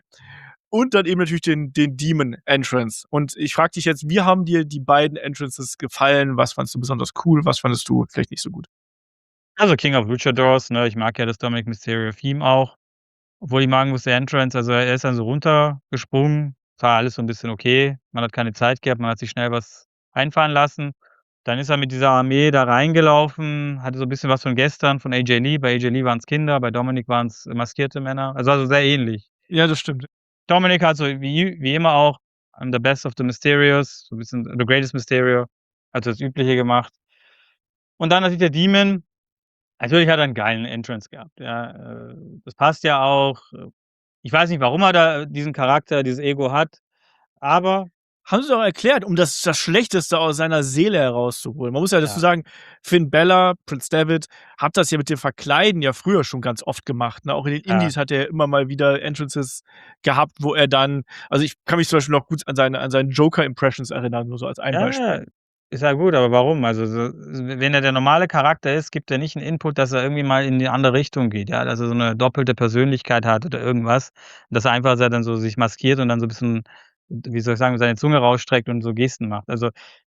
Und dann eben natürlich den Demon Entrance. Und ich frage dich jetzt, wie haben dir die beiden Entrances gefallen? Was fandest du besonders cool? Was fandest du vielleicht nicht so gut? Also, King of Luchadors, ne? Ich mag ja das Dominic Mysterio-Theme auch. Obwohl ich sagen muss, der Entrance, also, er ist dann so runtergesprungen, war alles so 'n bisschen okay. Man hat keine Zeit gehabt, man hat sich schnell was einfallen lassen. Dann ist er mit dieser Armee da reingelaufen, hatte so 'n bisschen was von gestern, von AJ Lee. Bei AJ Lee waren's Kinder, bei Dominic waren's maskierte Männer. Also, sehr ähnlich. Ja, das stimmt. Dominic hat so wie immer auch the best of the Mysterios, so 'n bisschen the greatest Mysterio, hat so das Übliche gemacht. Und dann natürlich der Demon. Natürlich hat er 'n geilen Entrance gehabt, ja. Das passt ja auch. Ich weiß nicht, warum er da diesen Charakter, dieses Ego hat, aber Haben sie doch erklärt, um das Schlechteste aus seiner Seele herauszuholen. Man muss ja dazu ja. sagen, Finn Balor, Prince Devitt, hat das ja mit dem Verkleiden ja früher schon ganz oft gemacht, ne? Auch in den Ja. Indies hat er immer mal wieder Entrances gehabt, wo er dann also, ich kann mich zum Beispiel noch gut an seine Joker-Impressions erinnern, nur so als ein Ja, Beispiel. ja, ist ja gut, aber warum? Also, so wenn er der normale Charakter ist, gibt er nicht 'n Input, dass er irgendwie mal in die andere Richtung geht, ja, dass er so 'ne doppelte Persönlichkeit hat oder irgendwas. Dass er einfach dann so sich maskiert und dann so 'n bisschen, wie soll ich sagen, seine Zunge rausstreckt und so Gesten macht. Also,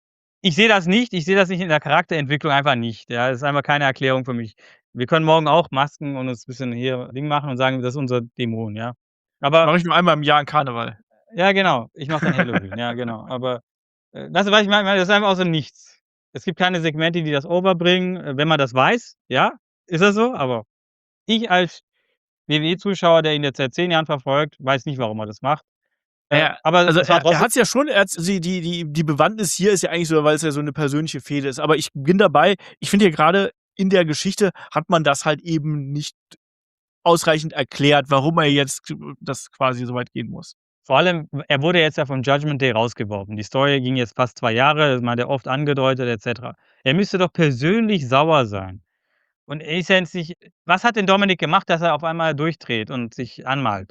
ich sehe das nicht in der Charakterentwicklung einfach nicht, ja. Das ist einfach keine Erklärung für mich. Wir können morgen auch Masken und uns bisschen hier Ding machen und sagen, das ist unser Dämon, ja. Aber Mache ich nur einmal im Jahr an Karneval. ja, genau, ich mache dann Halloween, ja, genau. Aber, weißt du, was ich meine? Das ist einfach aus dem Nichts. Es gibt keine Segmente, die das overbringen. Wenn man das weiß, ja, ist das so, aber ich als WWE-Zuschauer, der ihn jetzt seit 10 Jahren verfolgt, weiß nicht, warum er das macht. Ja, Aber also es war er trotzdem hat's ja schon er hat's die Bewandtnis hier ist ja eigentlich so, weil's ja so 'ne persönliche Fehde ist. Aber ich bin dabei. Ich finde hier grade in der Geschichte hat man das halt eben nicht ausreichend erklärt, warum er jetzt das quasi so weit gehen muss. vor allem, er wurde jetzt ja vom Judgment Day rausgeworfen. Die Story ging jetzt fast 2 Jahre, man hat ja oft angedeutet et cetera. Er müsste doch persönlich sauer sein. Und er ist ja jetzt nicht, was hat denn Dominik gemacht, dass er auf einmal durchdreht und sich anmalt?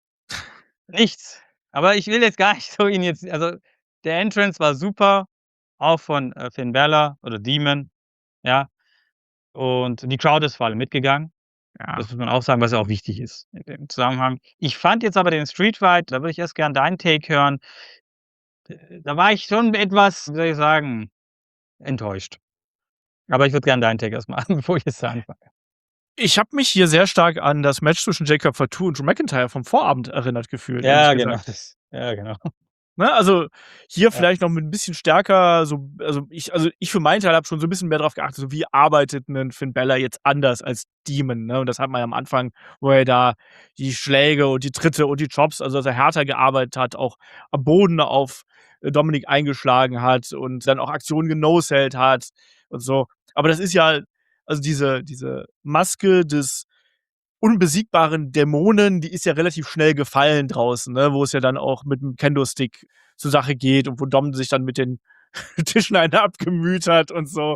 Nichts. Aber ich will jetzt gar nicht so ihn jetzt, also, der Entrance war super, auch von, Finn Balor oder Demon, ja, und die Crowd ist vor allem mitgegangen. Ja. Das muss man auch sagen, was ja auch wichtig ist in dem Zusammenhang. Ich fand jetzt aber den Street Fight, da würde ich erst gern deinen Take hören. Da war ich schon etwas, wie soll ich sagen, enttäuscht. Aber ich würde gern deinen Take erst mal haben, bevor ich jetzt da anfange. Ich habe mich hier sehr stark an das Match zwischen Jacob Fatu und Drew McIntyre vom Vorabend erinnert gefühlt, ehrlich Ja, genau, gesagt. ja, genau. Ne, also hier Ja. vielleicht noch mit 'n bisschen stärker so ich für meinen Teil habe schon so 'n bisschen mehr drauf geachtet, so wie arbeitet 'nen Finn Balor jetzt anders als Demon, ne? Und das hat man ja am Anfang, wo er da die Schläge und die Tritte und die Chops, also dass er härter gearbeitet hat, auch am Boden auf Dominic eingeschlagen hat und dann auch Aktionen genosellt hat und so. Aber das ist ja also diese Maske des unbesiegbaren Dämonen, die ist ja relativ schnell gefallen draußen, ne, wo es ja dann auch mit 'm Kendo-Stick zur Sache geht und wo Dom sich dann mit den Tischen einen abgemüht hat und so.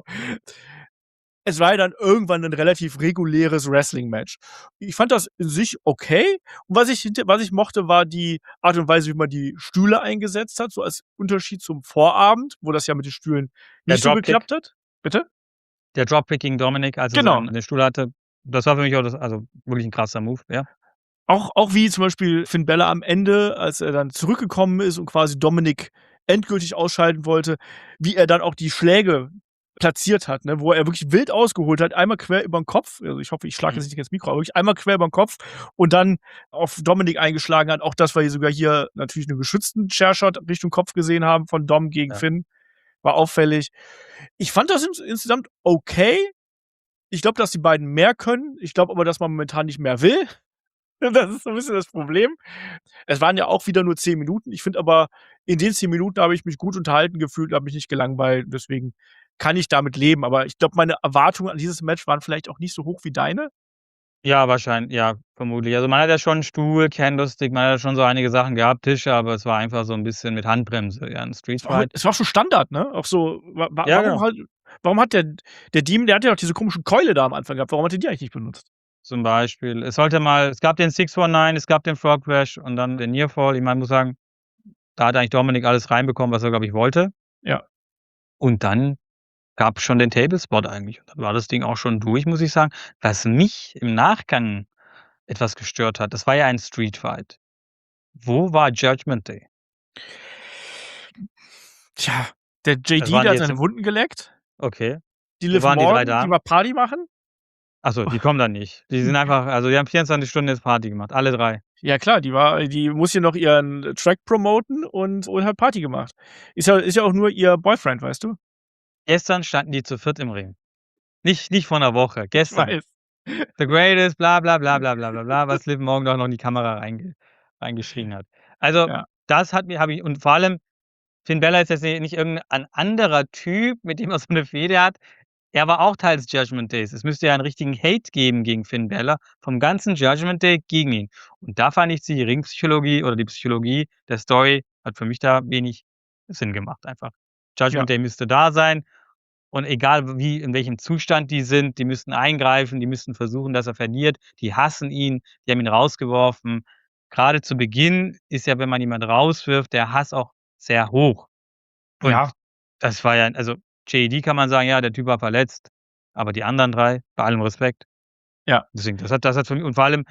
Es war ja dann irgendwann 'nen relativ reguläres Wrestling-Match. Ich fand das in sich okay. Und was ich mochte, war die Art und Weise, wie man die Stühle eingesetzt hat, so als Unterschied zum Vorabend, wo das ja mit den Stühlen Der nicht so Dropkick geklappt hat. Bitte? der Dropkick gegen Dominik, als er Genau. den Stuhl hatte, das war für mich auch wirklich 'n krasser Move, ja. Auch wie zum Beispiel Finn Balor am Ende, als er dann zurückgekommen ist und quasi Dominic endgültig ausschalten wollte, wie er dann auch die Schläge platziert hat, ne, wo er wirklich wild ausgeholt hat, einmal quer über den Kopf. Also ich hoffe, ich schlage jetzt nicht ins Mikro, aber wirklich einmal quer über den Kopf und dann auf Dominik eingeschlagen hat. Auch das, weil wir sogar hier natürlich einen geschützten Chairshot Richtung Kopf gesehen haben von Dom gegen Ja. Finn. War auffällig. Ich fand das insgesamt okay. Ich glaube, dass die beiden mehr können. Ich glaube aber, dass man momentan nicht mehr will. Das ist so ein bisschen das Problem. Es waren ja auch wieder nur 10 Minuten. Ich finde aber, in den 10 Minuten habe ich mich gut unterhalten gefühlt, habe mich nicht gelangweilt. Deswegen kann ich damit leben. Aber ich glaube, meine Erwartungen an dieses Match waren vielleicht auch nicht so hoch wie deine. Ja, wahrscheinlich, ja, vermutlich. Also, man hat ja schon 'n Stuhl, Candlestick, man hat ja schon so einige Sachen gehabt, Tische, aber es war einfach so 'n bisschen mit Handbremse, ja, 'n Streetfight. Es war schon Standard, ne? Auch so, Ja, genau. warum hat der Demon, der hat ja auch diese komische Keule da am Anfang gehabt. Warum hat er die eigentlich nicht benutzt? Zum Beispiel. Es gab den 619, es gab den Frog Splash und dann den Nearfall. Ich meine, muss sagen, da hat eigentlich Dominik alles reinbekommen, was er, glaube ich, wollte. Ja. Und dann gab's schon den Tablespot eigentlich. Und dann war das Ding auch schon durch, muss ich sagen. Was mich im Nachgang etwas gestört hat, das war ja ein Streetfight. Wo war Judgment Day? Tja, der Das JD, waren der die hat jetzt seine Wunden geleckt. okay. Die Wo Liv waren die 3 Morgan, die Damen? mal Party machen. Ach so, die kommen dann nicht. Die sind einfach die haben 24 Stunden jetzt Party gemacht, alle 3. Ja klar, die muss hier noch ihren Track promoten und hat Party gemacht. Ist ja auch nur ihr Boyfriend, weißt du? Gestern standen die zu 4 im Ring. Nicht vor 'ner Woche, Ich gestern. weiß. The greatest, bla bla bla bla bla bla bla, was Liv Morgan doch noch in die Kamera reingeschrien hat. Also, Ja. das hat mir habe ich und vor allem Finn Bella ist jetzt nicht irgendein anderer Typ, mit dem er so 'ne Fehde hat. Er war auch Teil des Judgment Days. Es müsste ja 'n richtigen Hate geben gegen Finn Bella vom ganzen Judgment Day gegen ihn. Und da fand ich die Ringpsychologie oder die Psychologie der Story hat für mich da wenig Sinn gemacht einfach. Ja. Judgment Day müsste da sein und egal wie in welchem Zustand die sind, die müssten eingreifen, die müssten versuchen, dass er verliert. Die hassen ihn, die haben ihn rausgeworfen. Grade zu Beginn ist ja, wenn man jemand rauswirft, der Hass auch sehr hoch. Und Ja. das war ja also, JD kann man sagen: „Ja, der Typ war verletzt“, aber die anderen 3, bei allem Respekt. Ja. Deswegen, das hat für mich und vor allem,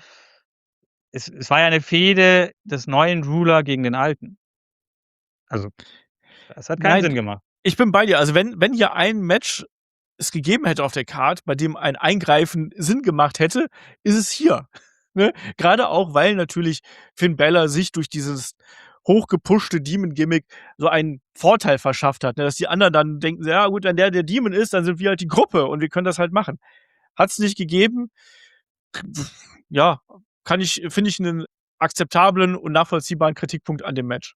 es war ja 'ne Fehde des neuen Ruler gegen den alten. Also, das hat keinen Nein, Sinn gemacht. ich bin bei dir. Also, wenn hier ein Match es gegeben hätte auf der Card, bei dem ein Eingreifen Sinn gemacht hätte, ist es hier, ne? Grade auch, weil natürlich Finn Bálor sich durch dieses hochgepushte Demon-Gimmick so einen Vorteil verschafft hat, ne, dass die anderen dann denken: „Ja gut, wenn der Demon ist, dann sind wir halt die Gruppe und wir können das halt machen.“ Hat's nicht gegeben. Ja, finde ich 'nen akzeptablen und nachvollziehbaren Kritikpunkt an dem Match.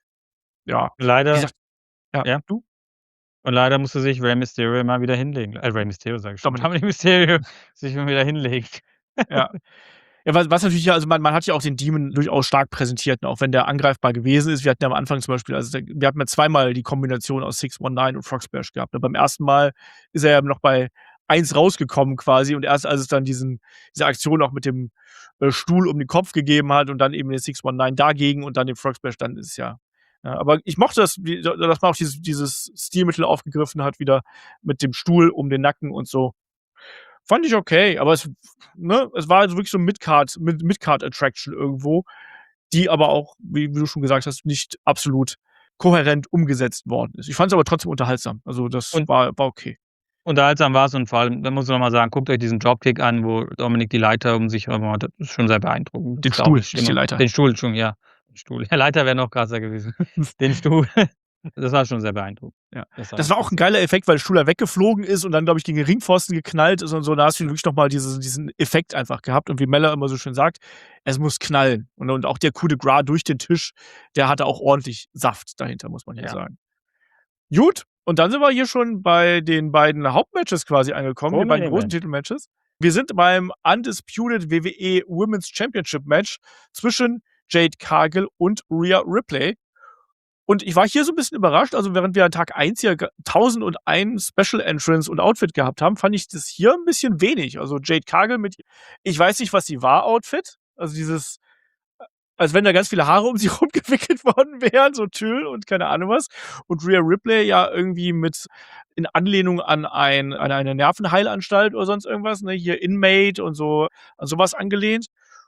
Ja, wie Leider gesagt, ja, ja? du? Und leider musste sich Rey Mysterio mal wieder hinlegen. Rey Mysterio sage ich schon. Dominik. Dominic Mysterio sich mal wieder hinlegt. Ja. Ja, was natürlich ja, also man hat ja auch den Demon durchaus stark präsentiert, ne, auch wenn der angreifbar gewesen ist. Wir hatten ja am Anfang zum Beispiel, wir hatten ja zweimal die Kombination aus 619 und Frog Splash gehabt, ne? Beim ersten Mal ist er ja noch bei 1 rausgekommen quasi und erst als es dann diese Aktion auch mit dem, Stuhl um den Kopf gegeben hat und dann eben den 619 dagegen und dann den Frog Splash, dann ist es ja, aber ich mochte das, dass man auch dieses Stilmittel aufgegriffen hat wieder mit dem Stuhl um den Nacken und so. Fand ich okay, aber es war also wirklich so Mid-Card-Attraction irgendwo, die aber auch, wie du schon gesagt hast, nicht absolut kohärent umgesetzt worden ist. Ich fand's aber trotzdem unterhaltsam. Also, das Und war okay. unterhaltsam war's und vor allem, da muss ich noch mal sagen, guckt euch diesen Dropkick an, wo Dominik die Leiter um sich herum hat. Das ist schon sehr beeindruckend. Den Das glaube Stuhl, ich nicht die immer Leiter. den Stuhl, Entschuldigung, ja, den Stuhl. Ja, Leiter wäre noch krasser gewesen. Den Stuhl, das war schon sehr beeindruckend. Ja. Das Das war auch 'n echt geiler Effekt, weil der Stuhl da weggeflogen ist und dann, glaube ich, gegen den Ringpfosten geknallt ist und so. Da hast du wirklich noch mal diesen Effekt einfach gehabt und wie Mella immer so schön sagt: „Es muss knallen.“ Und auch der Coup de Gras durch den Tisch, der hatte auch ordentlich Saft dahinter, muss man ja ja. sagen. Gut, und dann sind wir hier schon bei den beiden Hauptmatches quasi angekommen, den beiden großen Event. Titelmatches. Wir sind beim Undisputed WWE Women's Championship Match zwischen Jade Cargill und Rhea Ripley. Und ich war hier so 'n bisschen überrascht, also während wir an Tag 1 hier 1001 Special Entrance und Outfit gehabt haben, fand ich das hier 'n bisschen wenig. Also Jade Cargill mit ich weiß nicht, was sie war Outfit, also dieses als wenn da ganz viele Haare um sie rumgewickelt worden wären, so Tüll und keine Ahnung was. Und Rhea Ripley ja irgendwie mit in Anlehnung an eine Nervenheilanstalt oder sonst irgendwas, ne, hier Inmate und so an so was angelehnt.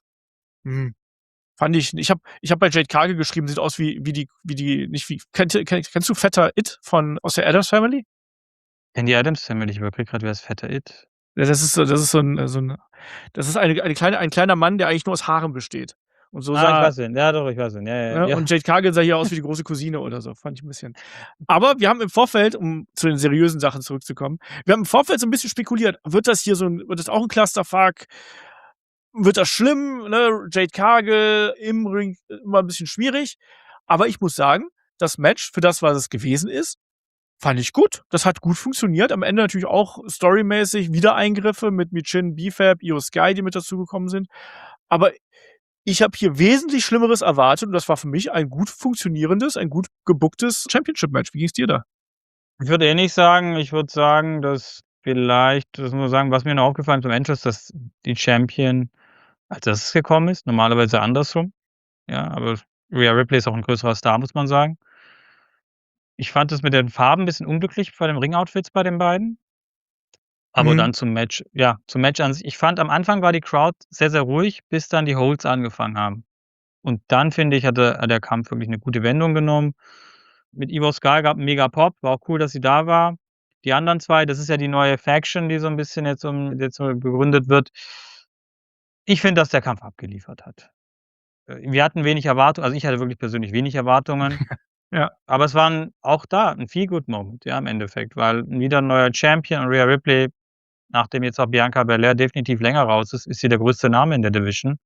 Hm, fand ich habe bei Jade Cargill geschrieben, sieht aus wie die nicht wie kennst du Vetter It von aus der Addams Family? Andy Adams, den will ich überlege grad, wer ist Fette It? Ja, das ist ein kleiner Mann, der eigentlich nur aus Haaren besteht. Und so Ich sah weiß wen. Ja, doch, ich weiß wen. Ja, ja, ne, ja. und Jade Cargill sah hier aus wie die große Cousine oder so, fand ich 'n bisschen. Aber wir haben im Vorfeld, um zu den seriösen Sachen zurückzukommen, wir haben im Vorfeld so 'n bisschen spekuliert, wird das auch 'n Clusterfuck? Wird das schlimm, ne? Jade Cargill im Ring immer 'n bisschen schwierig. Aber ich muss sagen, das Match für das, was es gewesen ist, fand ich gut. Das hat gut funktioniert. Am Ende natürlich auch storymäßig wieder Eingriffe mit Michin, B-Fab, Io Sky, die mit dazugekommen sind. Aber ich habe hier wesentlich Schlimmeres erwartet und das war für mich ein gut funktionierendes, ein gut gebooktes Championship-Match. Wie ging's dir da? Ich würde ähnlich sagen. Ich würde sagen, dass vielleicht das muss ich sagen, was mir noch aufgefallen ist beim Match ist, dass die Champion als Erstes gekommen ist, normalerweise andersrum, ja, aber Rhea Ripley ist auch 'n größerer Star, muss man sagen. Ich fand das mit den Farben 'n bisschen unglücklich bei den Ring-Outfits bei den beiden. Aber Mhm. dann zum Match an sich. Ich fand, am Anfang war die Crowd sehr, sehr ruhig, bis dann die Holds angefangen haben. Und dann, finde ich, hat der Kampf wirklich 'ne gute Wendung genommen. Mit Io Sky gab 'n mega Pop, war auch cool, dass sie da war. Die anderen 2, das ist ja die neue Faction, die so 'n bisschen jetzt so begründet wird. Ich finde, dass der Kampf abgeliefert hat. Wir hatten wenig Erwartungen, also ich hatte wirklich persönlich wenig Erwartungen, Ja. aber es war 'n auch da 'n Feel-Good-Moment, ja, im Endeffekt, weil wieder 'n neuer Champion und Rhea Ripley, nachdem jetzt auch Bianca Belair definitiv länger raus ist, ist sie der größte Name in der Division.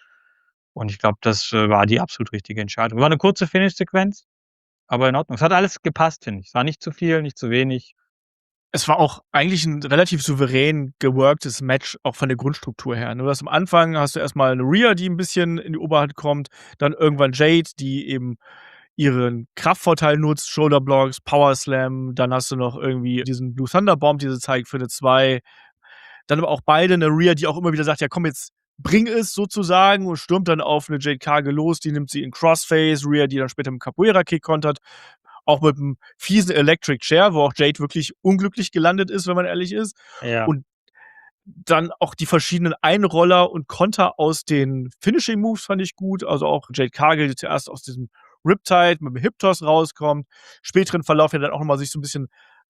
Und ich glaube, das, war die absolut richtige Entscheidung. War 'ne kurze Finish-Sequenz, aber in Ordnung. Es hat alles gepasst, finde ich. Es war nicht zu viel, nicht zu wenig. Es war auch eigentlich 'n relativ souverän geworktes Match, auch von der Grundstruktur her, ne? Du hast am Anfang hast du erst mal 'ne Rhea, die 'n bisschen in die Oberhand kommt, dann irgendwann Jade, die eben ihren Kraftvorteil nutzt, Shoulderblocks, Powerslam, dann hast du noch irgendwie diesen Blue Thunder Bomb, die sie zeigt für 'ne 2. Dann aber auch beide 'ne Rhea, die auch immer wieder sagt: „Ja, komm, jetzt bring es sozusagen“, und stürmt dann auf 'ne Jade Cargill los, die nimmt sie in Crossface, Rhea, die dann später mit 'm Capoeira-Kick kontert, auch mit 'm fiesen Electric Chair, wo auch Jade wirklich unglücklich gelandet ist, wenn man ehrlich ist. Ja. Und dann auch die verschiedenen Einroller und Konter aus den Finishing Moves fand ich gut. Also auch Jade Cargill, die zuerst aus diesem Riptide mit dem Hip Toss rauskommt, späteren Verlauf ja dann auch noch mal sich so 'n bisschen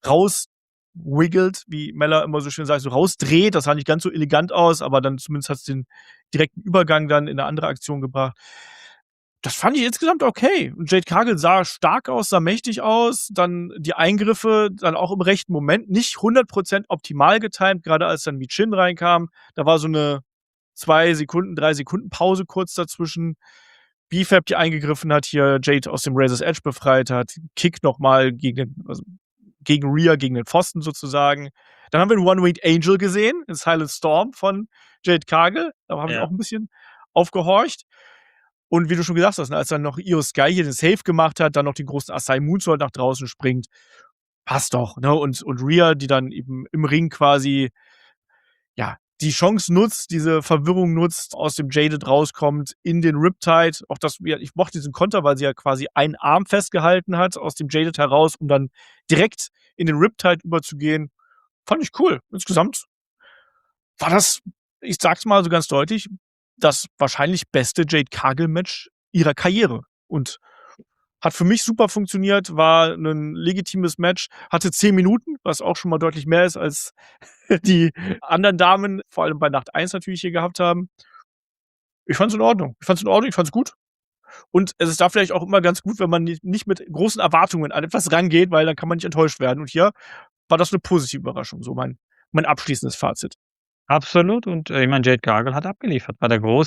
rauswiggelt, wie Mella immer so schön sagt, so rausdreht. Das sah nicht ganz so elegant aus, aber dann zumindest hat's den direkten Übergang dann in 'ne andere Aktion gebracht. Das fand ich insgesamt okay. Und Jade Cargill sah stark aus, sah mächtig aus. Dann die Eingriffe dann auch im rechten Moment, nicht 100% optimal getimt, grade als dann Michin reinkam. Da war so 'ne 2 Sekunden, 3 Sekunden Pause kurz dazwischen. B-Fab, die eingegriffen hat, hier Jade aus dem Razor's Edge befreit hat. Kick noch mal gegen Rhea, gegen den Pfosten sozusagen. Dann haben wir 'n One-Winged Angel gesehen, 'n Silent Storm von Jade Cargill. Da habe ich Ja. auch 'n bisschen aufgehorcht. Und wie du schon gesagt hast, ne, als dann noch Io Sky hier den Save gemacht hat, dann noch den großen Asai Moonsault nach draußen springt, passt doch, ne? Und Rhea, die dann eben im Ring quasi ja, die Chance nutzt, diese Verwirrung nutzt, aus dem Jaded rauskommt, in den Riptide. Auch das ich mochte diesen Konter, weil sie ja quasi einen Arm festgehalten hat aus dem Jaded heraus, um dann direkt in den Riptide überzugehen. Fand ich cool. Insgesamt war das, ich sage es mal so ganz deutlich, das wahrscheinlich beste Jade Cargill-Match ihrer Karriere und hat für mich super funktioniert, war 'nen legitimes Match, hatte 10 Minuten, was auch schon mal deutlich mehr ist, als die anderen Damen, vor allem bei Nacht 1 natürlich hier gehabt haben. Ich fand's in Ordnung. Ich fand's gut. Und es ist da vielleicht auch immer ganz gut, wenn man nicht mit großen Erwartungen an etwas rangeht, weil dann kann man nicht enttäuscht werden. Und hier war das 'ne positive Überraschung, so mein abschließendes Fazit. Absolut und, ich meine, Jade Cargill hat abgeliefert.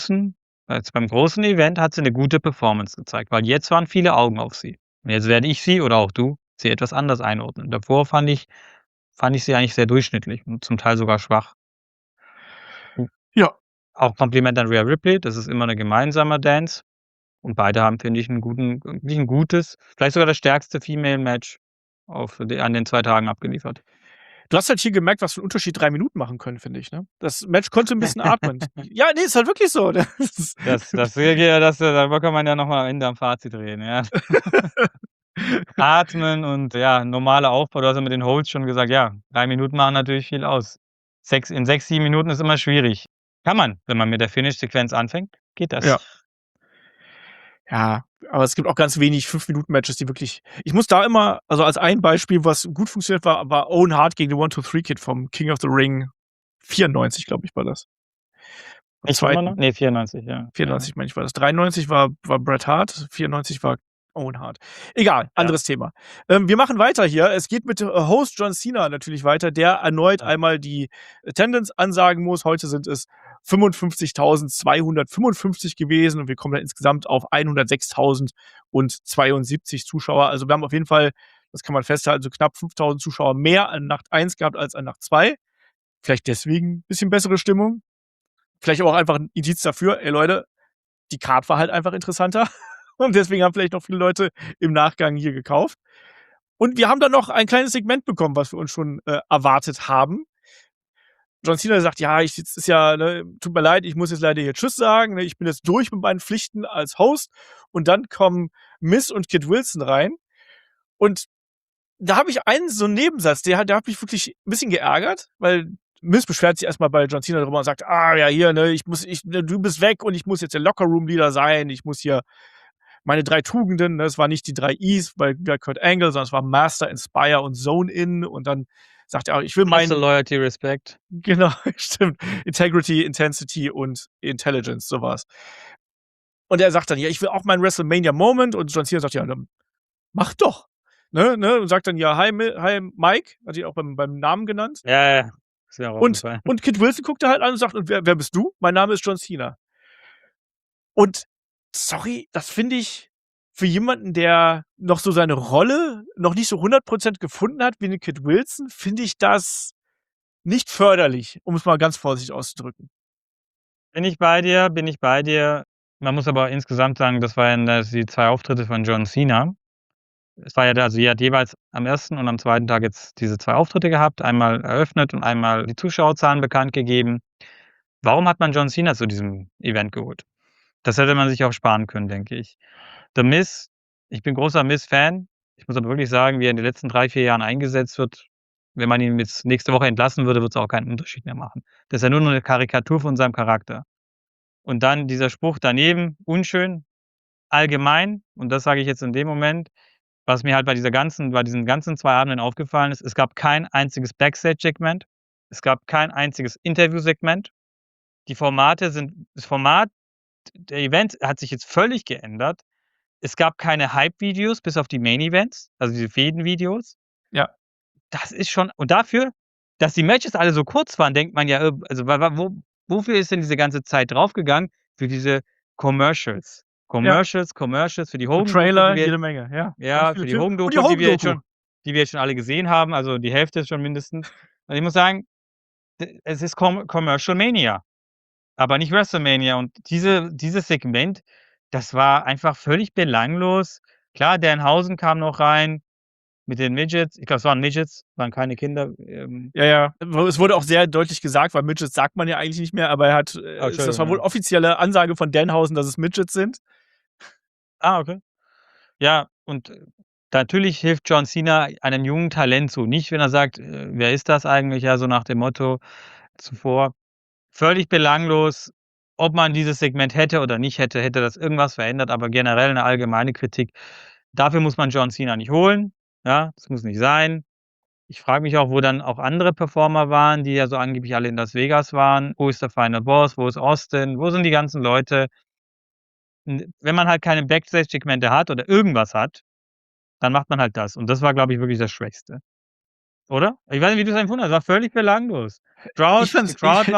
Beim großen Event hat sie 'ne gute Performance gezeigt, weil jetzt waren viele Augen auf sie. Und jetzt werde ich sie oder auch du, sie etwas anders einordnen. Davor fand ich sie eigentlich sehr durchschnittlich und zum Teil sogar schwach. Ja. Auch Kompliment an Rhea Ripley, das ist immer 'ne gemeinsamer Dance und beide haben, finde ich, 'n gutes, vielleicht sogar das stärkste Female Match an den 2 Tagen abgeliefert. Du hast halt hier gemerkt, was für 'n Unterschied 3 Minuten machen können, finde ich, ne? Das Match konnte 'n bisschen atmen. Ja, ne, ist halt wirklich so, ne? Darüber kann man ja noch mal am Ende am Fazit reden, ja. Atmen und ja, normaler Aufbau. Du hast ja mit den Holds schon gesagt, ja, 3 Minuten machen natürlich viel aus. 6, 7 Minuten ist immer schwierig. Kann man, wenn man mit der Finish-Sequenz anfängt, geht das. Ja. Ja, aber es gibt auch ganz wenig 5-Minuten-Matches, die wirklich. Ich muss da immer, also als ein Beispiel, was gut funktioniert war Owen Hart gegen den 1-2-3-Kid vom King of the Ring 94, glaube ich, war das. Am Nicht immer noch? zweiten. Ne, 94, ja. 94, meine ich, war das. 93 war Bret Hart, 94 war Owen Hart. Egal, Ja. anderes Thema. Wir machen weiter hier. Es geht mit Host John Cena natürlich weiter, der erneut Ja. einmal die Attendance ansagen muss. Heute sind es 55.255 gewesen und wir kommen dann insgesamt auf 106.072 Zuschauer. Also wir haben auf jeden Fall, das kann man festhalten, so knapp 5.000 Zuschauer mehr an Nacht 1 gehabt als an Nacht 2. Vielleicht deswegen ein bisschen bessere Stimmung. Vielleicht aber auch einfach ein Indiz dafür, ey Leute, die Card war halt einfach interessanter und deswegen haben vielleicht noch viele Leute im Nachgang hier gekauft. Und wir haben dann noch ein kleines Segment bekommen, was wir uns schon erwartet haben. John Cena sagt, ja, ist ja, ne, tut mir leid, ich muss jetzt leider hier Tschüss sagen, ne, ich bin jetzt durch mit meinen Pflichten als Host. Und dann kommen Miz und Kid Wilson rein. Und da habe ich einen so einen Nebensatz, der hat mich wirklich ein bisschen geärgert, weil Miz beschwert sich erstmal bei John Cena darüber und sagt, ja, hier, ne, du bist weg und ich muss jetzt der Lockerroom-Leader sein, ich muss hier meine 3 Tugenden, ne, es war nicht die 3 Is bei Kurt Angle, sondern es war Master, Inspire und Zone In und dann sagt er auch, ich will Muscle, meinen, Loyalty, Respect. genau, stimmt, Integrity, Intensity und Intelligence, sowas. Und er sagt dann, ja, ich will auch meinen WrestleMania Moment und John Cena sagt, ja, dann mach doch. Ne, und sagt dann, ja, hi Mike, hat ihn auch beim Namen genannt. Ja, ist mir auch aufgefallen. Und Kid Wilson guckt er halt an und sagt, und wer bist du? Mein Name ist John Cena. Und sorry, das finde ich für jemanden, der noch so seine Rolle noch nicht so 100% gefunden hat wie 'ne Kid Wilson, finde ich das nicht förderlich, um es mal ganz vorsichtig auszudrücken. Bin ich bei dir, bin ich bei dir. Man muss aber insgesamt sagen, das waren die 2 Auftritte von John Cena. Es war ja also er hat jeweils am ersten und am zweiten Tag jetzt diese 2 Auftritte gehabt, einmal eröffnet und einmal die Zuschauerzahlen bekannt gegeben. Warum hat man John Cena zu diesem Event geholt? Das hätte man sich auch sparen können, denke ich. The Miz, ich bin großer Miz-Fan. Ich muss aber wirklich sagen, wie er in den letzten 3, 4 Jahren eingesetzt wird, wenn man ihn jetzt nächste Woche entlassen würde, wird's auch keinen Unterschied mehr machen. Das ist ja nur noch 'ne Karikatur von seinem Charakter. Und dann dieser Spruch daneben, unschön, allgemein, und das sage ich jetzt in dem Moment, was mir halt bei diesen ganzen 2 Abenden aufgefallen ist, es gab kein einziges Backstage-Segment. Es gab kein einziges Interviewsegment. Das Format der Events hat sich jetzt völlig geändert. Es gab keine Hype-Videos bis auf die Main-Events, also diese Fäden-Videos. Ja. Das ist schon, und dafür, dass die Matches alle so kurz waren, denkt man ja, also wofür ist denn diese ganze Zeit draufgegangen? Für diese Commercials. Ja. Commercials für die Und Hogan-Doku, Trailer, jede Menge, ja. ja, Ganz für viele die Filme. Und die Hogan-Doku, die wir Hogan-Doku. jetzt schon alle gesehen haben, also die Hälfte schon mindestens. Und ich muss sagen, es ist Commercial Mania, aber nicht WrestleMania. Und dieses Segment, das war einfach völlig belanglos. Klar, Danhausen kam noch rein mit den Midgets. Ich glaube, es waren Midgets, waren keine Kinder. Ja. Es wurde auch sehr deutlich gesagt, weil Midgets sagt man ja eigentlich nicht mehr, aber er hat, das war wohl Ja. offizielle Ansage von Danhausen, dass es Midgets sind. Okay. Ja, und natürlich hilft John Cena einem jungen Talent so. Nicht, wenn er sagt: „Wer ist das eigentlich?“ Ja, so nach dem Motto zuvor. Völlig belanglos. Ob man dieses Segment hätte oder nicht hätte, hätte das irgendwas verändert, aber generell 'ne allgemeine Kritik. Dafür muss man John Cena nicht holen, ja? Das muss nicht sein. Ich frage mich auch, wo dann auch andere Performer waren, die ja so angeblich alle in Las Vegas waren. Wo ist der Final Boss? Wo ist Austin? Wo sind die ganzen Leute? Wenn man halt keine Backstage-Segmente hat oder irgendwas hat, dann macht man halt das. Und das war, glaube ich, wirklich das Schwächste, oder? Ich weiß nicht, wie du's empfunden hast. War völlig belanglos. Ich fand's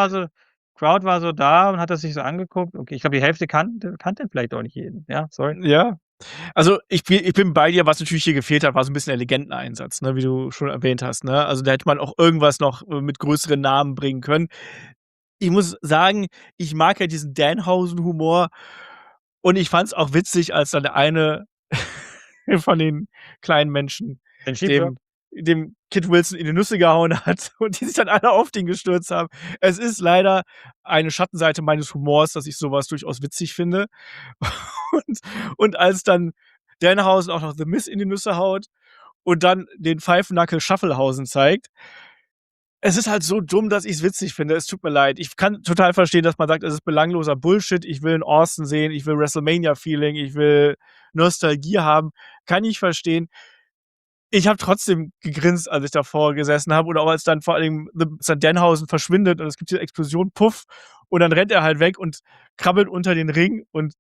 Crowd war so da und hat das sich so angeguckt. Okay, ich glaube, die Hälfte kannte vielleicht auch nicht jeden. Ja, sorry. ja. Also, ich bin bei dir, was natürlich hier gefehlt hat, war so 'n bisschen der Legendeneinsatz, ne, wie du schon erwähnt hast, ne? Also, da hätte man auch irgendwas noch mit größeren Namen bringen können. Ich muss sagen, ich mag ja diesen Danhausen-Humor und ich fand's auch witzig, als dann der eine von den kleinen Menschen Den Schiebdruck. dem Kid Wilson in die Nüsse gehauen hat und die sich dann alle auf den gestürzt haben. Es ist leider eine Schattenseite meines Humors, dass ich so was durchaus witzig finde. Und als dann Danhausen auch noch The Miz in die Nüsse haut und dann den Pfeifennackel Shufflehausen zeigt, Es ist halt so dumm, dass ich's witzig finde. Es tut mir leid. Ich kann total verstehen, dass man sagt, es ist belangloser Bullshit. Ich will 'n Austin sehen, ich will WrestleMania-Feeling, ich will Nostalgie haben. Kann ich verstehen. Ich habe trotzdem gegrinst, als ich davor gesessen habe oder auch als dann vor allem Danhausen verschwindet und es gibt diese Explosion, puff, und dann rennt er halt weg und krabbelt unter den Ring und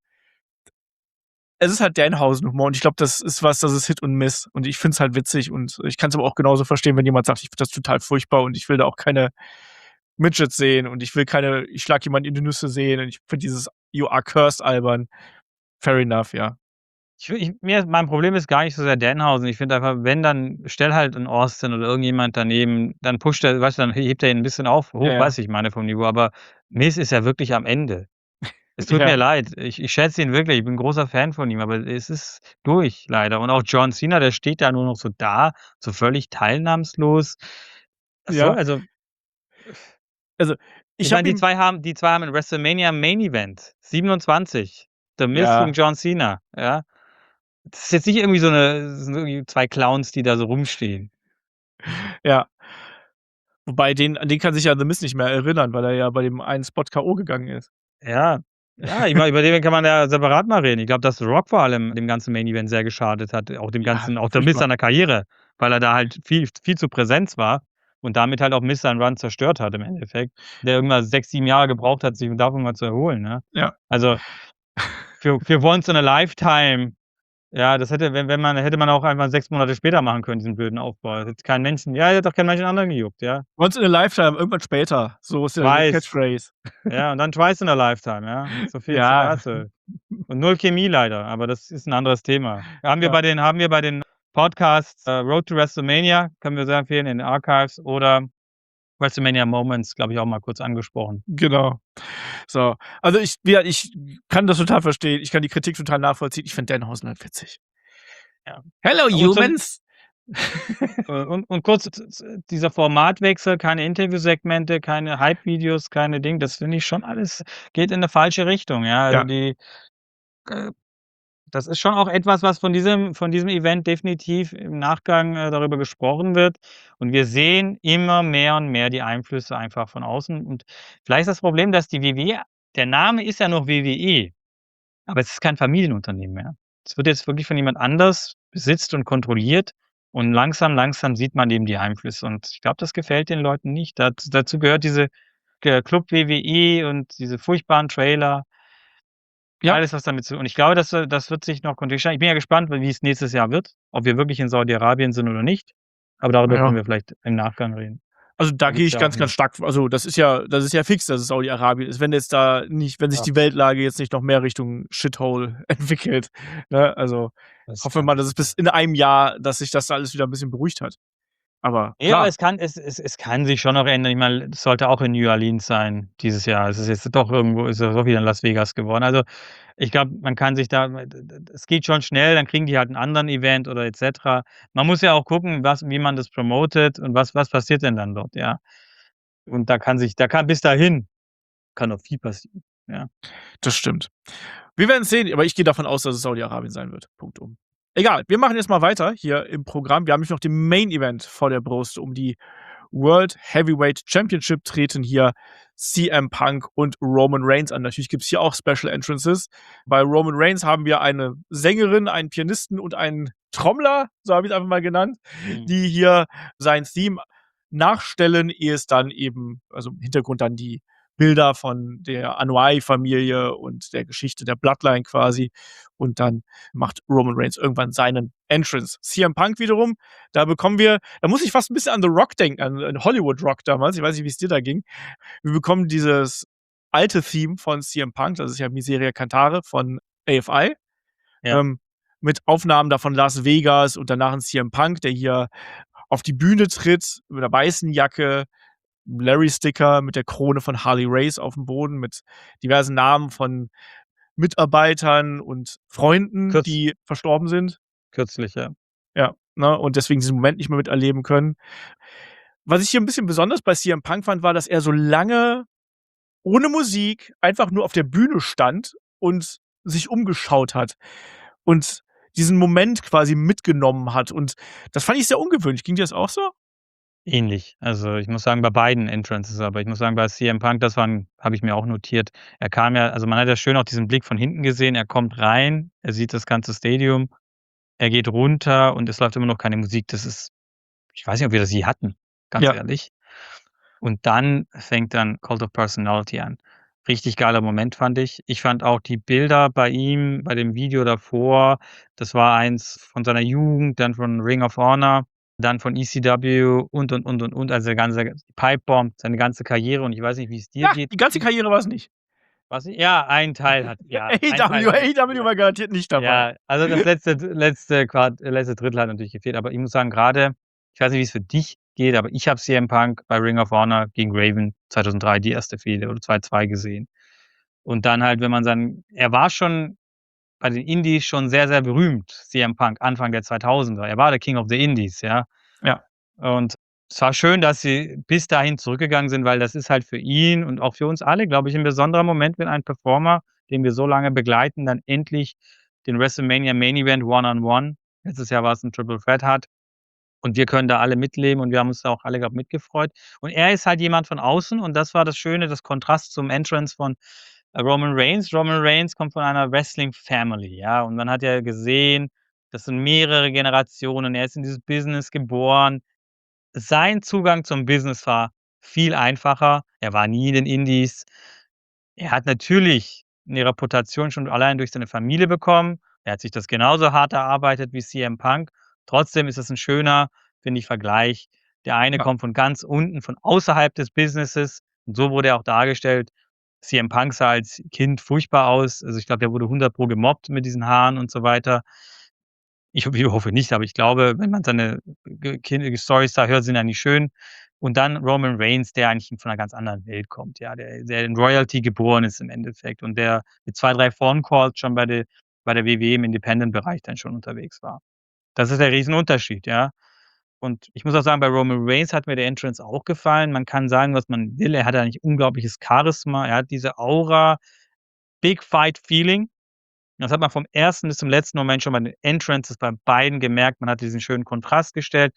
es ist halt Danhausen-Humor und ich glaube, das ist Hit und Miss und ich finde es halt witzig und ich kann's aber auch genauso verstehen, wenn jemand sagt: „Ich finde das total furchtbar und ich will da auch keine Midgets sehen und ich schlage jemanden in die Nüsse sehen und ich finde dieses You are cursed albern." Fair enough, ja. Mein Problem ist gar nicht so sehr Danhausen. Ich finde einfach, wenn, dann stell halt 'n Austin oder irgendjemand daneben, dann pusht er, weißt du, dann hebt er ihn 'n bisschen Ja, hoch, ja. weißt du, ich meine vom Niveau, aber Miz ist ja wirklich am Ende. Es tut Ja. mir leid. Ich schätze ihn wirklich, ich bin 'n großer Fan von ihm, aber es ist durch leider. Und auch John Cena, der steht da nur noch so da, so völlig teilnahmslos. Was soll Ja. also, Also, ich ich meine, habe ihm die zwei haben 'n WrestleMania Main Event, 27, The Miz ja, gegen John Cena, ja? Das ist jetzt nicht irgendwie das sind irgendwie 2 Clowns, die da so rumstehen. ja. Wobei an den kann sich ja The Miz nicht mehr erinnern, weil er ja bei dem einen Spot K.O. gegangen ist. Ja. Ja, ich meine, über den kann man ja separat mal reden. Ich glaube, dass The Rock vor allem dem ganzen Main Event sehr geschadet hat, Ja, auch der Miz furchtbar. seiner Karriere, weil er da halt viel zu Präsenz war und damit halt auch Miz seinen Run zerstört hat im Endeffekt, der irgendwann 6, 7 Jahre gebraucht hat, sich davon mal zu erholen, ne? Ja. Also, für once in a lifetime, ja, das hätte man auch einfach 6 Monate später machen können, diesen blöden Aufbau. Hätte keinen Menschen, ja, hätte auch keinen Menschen anderen gejuckt, ja. Once in a lifetime, irgendwann später. So ist ja die Twice, Catchphrase. ja, und dann twice in a lifetime, ja. So viel Ja, dazu. Und null Chemie leider, aber das ist 'n anderes Thema. ja, Haben wir bei den Podcasts, Road to WrestleMania, können wir sehr empfehlen, in den Archives, oder WrestleMania Moments, glaube ich, auch mal kurz angesprochen. genau. So, also ich kann das total verstehen. Ich kann die Kritik total nachvollziehen. Ich finde Danhausen halt witzig. Ja. Hello Und humans. kurz dieser Formatwechsel, keine Interviewsegmente, keine Hype-Videos, keine Ding, das finde ich schon alles geht in 'ne falsche Richtung, ja. Also, Ja, äh das ist schon auch etwas, was von diesem Event definitiv im Nachgang, darüber gesprochen wird. Und wir sehen immer mehr und mehr die Einflüsse einfach von außen. Und vielleicht ist das Problem, dass die WWE, der Name ist ja noch WWE, aber es ist kein Familienunternehmen mehr. Es wird jetzt wirklich von jemand anders besitzt und kontrolliert und langsam sieht man eben die Einflüsse. Und ich glaube, das gefällt den Leuten nicht. Dazu gehört Club WWE und diese furchtbaren Trailer. ja, Alles, was damit zu, und ich glaube, das wird sich noch kontinuierlich. Ich bin ja gespannt, wie es nächstes Jahr wird, ob wir wirklich in Saudi-Arabien sind oder nicht. Aber darüber können ja. wir vielleicht im Nachgang reden. Also, da Da gehe gibt's ich ja auch ganz, ganz stark also, das ist ja fix, dass es Saudi-Arabien ist, wenn sich ja, die Weltlage jetzt nicht noch mehr Richtung Shithole entwickelt, ne? Also, das hoffen wir kann mal, dass es bis in einem Jahr dass sich das da alles wieder 'n bisschen beruhigt hat. Aber ja, aber klar, es kann sich schon noch ändern. Ich meine, es sollte auch in New Orleans sein dieses Jahr. Ist es doch wieder in Las Vegas geworden. Also, ich glaube, man kann sich da es geht schon schnell, dann kriegen die halt 'n anderen Event oder et cetera. Man muss ja auch gucken, wie man das promotet und was passiert denn dann dort, ja? Und da kann bis dahin kann noch viel passieren, ja. das stimmt. Wir werden's sehen, aber ich gehe davon aus, dass es Saudi-Arabien sein wird. Punktum. Egal, wir machen jetzt mal weiter hier im Programm. Wir haben nämlich noch den Main Event vor der Brust. Um die World Heavyweight Championship treten hier CM Punk und Roman Reigns an. Natürlich gibt's hier auch Special Entrances. Bei Roman Reigns haben wir eine Sängerin, einen Pianisten und einen Trommler, so habe ich's einfach mal genannt, Mhm. die hier sein Theme nachstellen, ehe es dann eben also im Hintergrund dann die Bilder von der Anoa'i-Familie und der Geschichte der Bloodline quasi. Und dann macht Roman Reigns irgendwann seinen Entrance. CM Punk wiederum, da muss ich fast ein bisschen an The Rock denken, an Hollywood Rock damals. Ich weiß nicht, wie es dir da ging. Wir bekommen dieses alte Theme von CM Punk, das ist ja Miseria Cantare von AFI, Ja, ähm, mit Aufnahmen da von Las Vegas und danach 'n CM Punk, der hier auf die Bühne tritt mit 'ner weißen Jacke, Larry-Sticker mit der Krone von Harley Race aufm Boden, mit diversen Namen von Mitarbeitern und Freunden, kürz die verstorben sind. kürzlich, ja. Ja, ne, und deswegen diesen Moment nicht mehr miterleben können. Was ich hier 'n bisschen besonders bei CM Punk fand, war, dass er so lange ohne Musik einfach nur auf der Bühne stand und sich umgeschaut hat und diesen Moment quasi mitgenommen hat. Und das fand ich sehr ungewöhnlich. Ging dir das auch so? Ähnlich. Also, ich muss sagen, bei beiden Entrances, aber ich muss sagen, bei CM Punk, habe ich mir auch notiert. Er kam ja also, man hat ja schön auch diesen Blick von hinten gesehen. Er kommt rein, er sieht das ganze Stadium, er geht runter und es läuft immer noch keine Musik. Das ist Ich weiß nicht, ob wir das je hatten, ganz Ja. ehrlich. Und dann fängt dann Cult of Personality an. Richtig geiler Moment, fand ich. Ich fand auch die Bilder bei ihm, bei dem Video davor, das war eins von seiner Jugend, dann von Ring of Honor, dann von ECW und. Also, der ganze Pipebomb, seine ganze Karriere und ich weiß nicht, wie es dir Ja, geht. die ganze Karriere war's nicht. Ja, ein Teil hat AEW war garantiert nicht dabei. ja, also das letzte Drittel hat natürlich gefehlt, aber ich muss sagen, grade ich weiß nicht, wie's für dich geht, aber ich habe CM Punk bei Ring of Honor gegen Raven 2003 die erste Fehde oder 2-2 gesehen. Und dann halt, wenn man dann er war schon bei den Indies schon sehr, sehr berühmt, CM Punk, Anfang der 2000er. Er war der King of the Indies, ja. Ja. Und es war schön, dass sie bis dahin zurückgegangen sind, weil das ist halt für ihn und auch für uns alle, glaube ich, 'n besonderer Moment, wenn ein Performer, den wir so lange begleiten, dann endlich den WrestleMania Main Event One-on-One, letztes Jahr war's 'n Triple Threat hat und wir können da alle mitleben und wir haben uns da auch alle, glaube mitgefreut. Und er ist halt jemand von außen und das war das Schöne, das Kontrast zum Entrance von Roman Reigns. Roman Reigns kommt von einer Wrestling Family, ja, und man hat ja gesehen, das sind mehrere Generationen. Er ist in dieses Business geboren. Sein Zugang zum Business war viel einfacher. Er war nie in den Indies. Er hat natürlich 'ne Reputation schon allein durch seine Familie bekommen. Er hat sich das genauso hart erarbeitet wie CM Punk. Trotzdem ist es 'n schöner, finde ich, Vergleich. Der eine Ja. kommt von ganz unten, von außerhalb des Businesses und so wurde er auch dargestellt. CM Punk sah als Kind furchtbar aus. Also, ich glaube, der wurde 100 pro gemobbt mit diesen Haaren und so weiter. Hoffe nicht, aber ich glaube, wenn man seine Storys da hört, sind ja nicht schön. Und dann Roman Reigns, der eigentlich von 'ner ganz anderen Welt kommt, ja, der in Royalty geboren ist im Endeffekt und der mit 2, 3 Phone Calls schon bei der WWE im Independent-Bereich dann schon unterwegs war. Das ist der Riesenunterschied, ja. Und ich muss auch sagen, bei Roman Reigns hat mir der Entrance auch gefallen. Man kann sagen, was man will. Er hat eigentlich unglaubliches Charisma. Er hat diese Aura, Big Fight Feeling. Das hat man vom ersten bis zum letzten Moment schon bei den Entrances bei beiden gemerkt. Man hat diesen schönen Kontrast gestellt.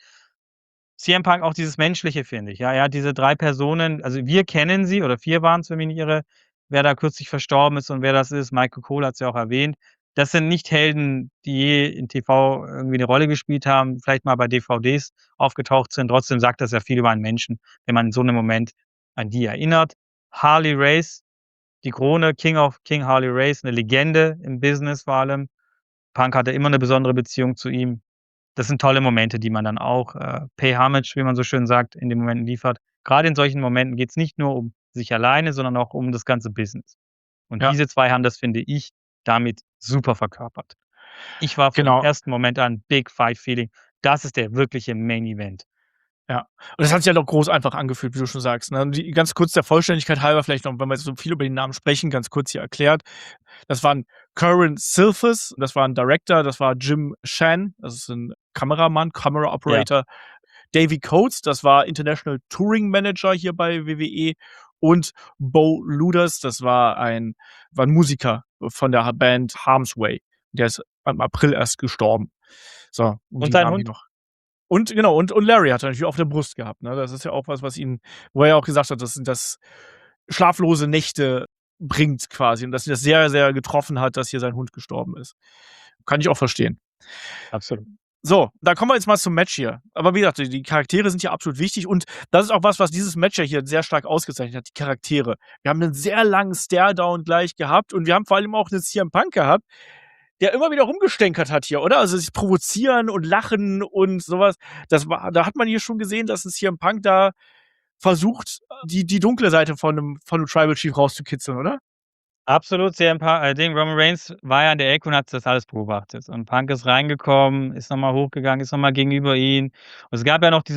CM Punk auch dieses Menschliche, finde ich. Ja, er hat diese 3 Personen, also wir kennen sie oder 4 waren's, wenn mich nicht irre, wer da kürzlich verstorben ist und wer das ist. Michael Cole hat's ja auch erwähnt. Das sind nicht Helden, die je in TV irgendwie 'ne Rolle gespielt haben, vielleicht mal bei DVDs aufgetaucht sind. Trotzdem sagt das ja viel über einen Menschen, wenn man in so 'nem Moment an die erinnert. Harley Race, die Krone, King Harley Race, 'ne Legende im Business vor allem. Punk hatte immer 'ne besondere Beziehung zu ihm. Das sind tolle Momente, die man dann auch, pay homage, wie man so schön sagt, in den Momenten liefert. Grade in solchen Momenten geht's nicht nur um sich alleine, sondern auch um das ganze Business. Und Ja, diese 2 haben das, finde ich, damit super verkörpert. Ich war vom genau. ersten Moment an Big Fight Feeling. Das ist der wirkliche Main Event. Ja. Und das hat sich halt auch groß einfach angefühlt, wie du schon sagst, ne? Die ganz kurz der Vollständigkeit halber vielleicht noch, wenn wir jetzt so viel über den Namen sprechen, ganz kurz hier erklärt. Das waren Curran Silphus, das war 'n Director, das war Jim Shan, das ist 'n Kameramann, Camera Ja. Operator. Davey Coates, das war International Touring Manager hier bei WWE und Bo Luders, das war 'n Musiker von der Band Harm's Way. Der ist im April erst gestorben. So, um Und die sein Namen hier Hund. noch und genau, und Larry hat er natürlich auf der Brust gehabt, ne? Das ist ja auch was, was ihn wo er ja auch gesagt hat, dass ihn das schlaflose Nächte bringt quasi und dass ihn das sehr, sehr getroffen hat, dass hier sein Hund gestorben ist. Kann ich auch verstehen. Absolut. So, da kommen wir jetzt mal zum Match hier. Aber wie gesagt, die Charaktere sind hier absolut wichtig und das ist auch was, was dieses Match ja hier sehr stark ausgezeichnet hat, die Charaktere. Wir haben 'nen sehr langen Stare-Down gleich gehabt und wir haben vor allem auch 'nen CM Punk gehabt, der immer wieder rumgestänkert hat hier, oder? Also, sich provozieren und lachen und so was. Da hat man hier schon gesehen, dass 'n CM Punk da versucht, die dunkle Seite von 'nem Tribal Chief rauszukitzeln, oder? Absolut, CM Punk Roman Reigns war ja an der Ecke und hat das alles beobachtet. Und Punk ist reingekommen, ist noch mal hochgegangen, ist noch mal gegenüber ihn. Und es gab ja noch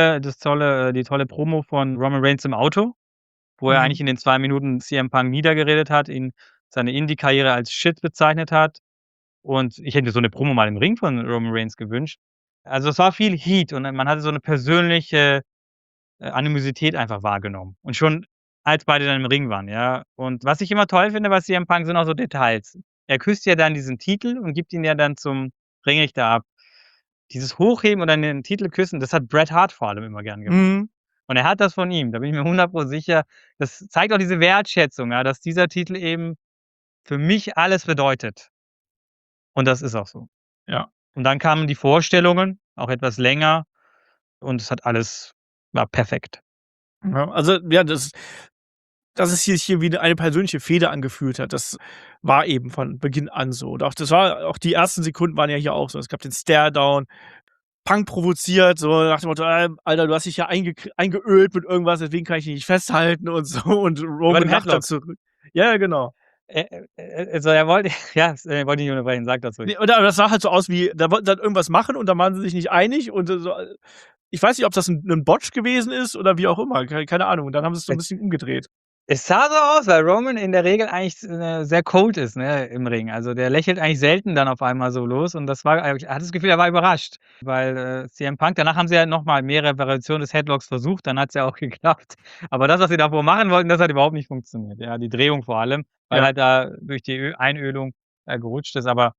die tolle Promo von Roman Reigns im Auto, wo er Mhm. eigentlich in den 2 Minuten CM Punk niedergeredet hat, ihn seine Indie-Karriere als Shit bezeichnet hat. Und ich hätte mir so 'ne Promo mal im Ring von Roman Reigns gewünscht. Also, es war viel Heat und man hatte so 'ne persönliche, Animosität einfach wahrgenommen. Und schon als beide dann im Ring waren, ja. Und was ich immer toll finde bei CM Punk, sind auch so Details. Er küsst ja dann diesen Titel und gibt ihn ja dann zum Ringrichter ab. dieses Hochheben und dann den Titel küssen, das hat Bret Hart vor allem immer gern gemacht. Mhm. Und er hat das von ihm, da bin ich mir 100 sicher. Das zeigt auch diese Wertschätzung, ja, dass dieser Titel eben für mich alles bedeutet. Und das ist auch so. Ja. Und dann kamen die Vorstellungen, auch etwas länger, und es war perfekt. Ja, also, ja, dass es sich hier wie eine persönliche Fehde angefühlt hat, das war eben von Beginn an so. Und auch die ersten Sekunden waren ja hier auch so. Es gab den Stare-Down, Punk provoziert, so nach dem Motto: Alter, du hast dich ja eingeölt mit irgendwas, deswegen kann ich dich nicht festhalten" und so. Und Bei Roman dem lacht dann Headlock. zurück. Ja, ja, genau. Also, er wollte ja, wollte ich nicht unterbrechen, sag das ruhig. Ne, oder das sah halt so aus wie, da wollten sie halt irgendwas machen und da waren sie sich nicht einig und so. Ich weiß nicht, ob das 'n Botch gewesen ist oder wie auch immer, keine Ahnung. Und dann haben sie's so 'n bisschen umgedreht. Es sah so aus, weil Roman in der Regel eigentlich, sehr cold ist, ne, im Ring. Also, der lächelt eigentlich selten dann auf einmal so los und das war ich hatte das Gefühl, er war überrascht, weil, CM Punk danach haben sie ja noch mal mehrere Variationen des Headlocks versucht, dann hat's ja auch geklappt. Aber das, was sie davor machen wollten, das hat überhaupt nicht funktioniert. Ja, die Drehung vor allem, weil Ja. halt da durch die Einölung, gerutscht ist. Aber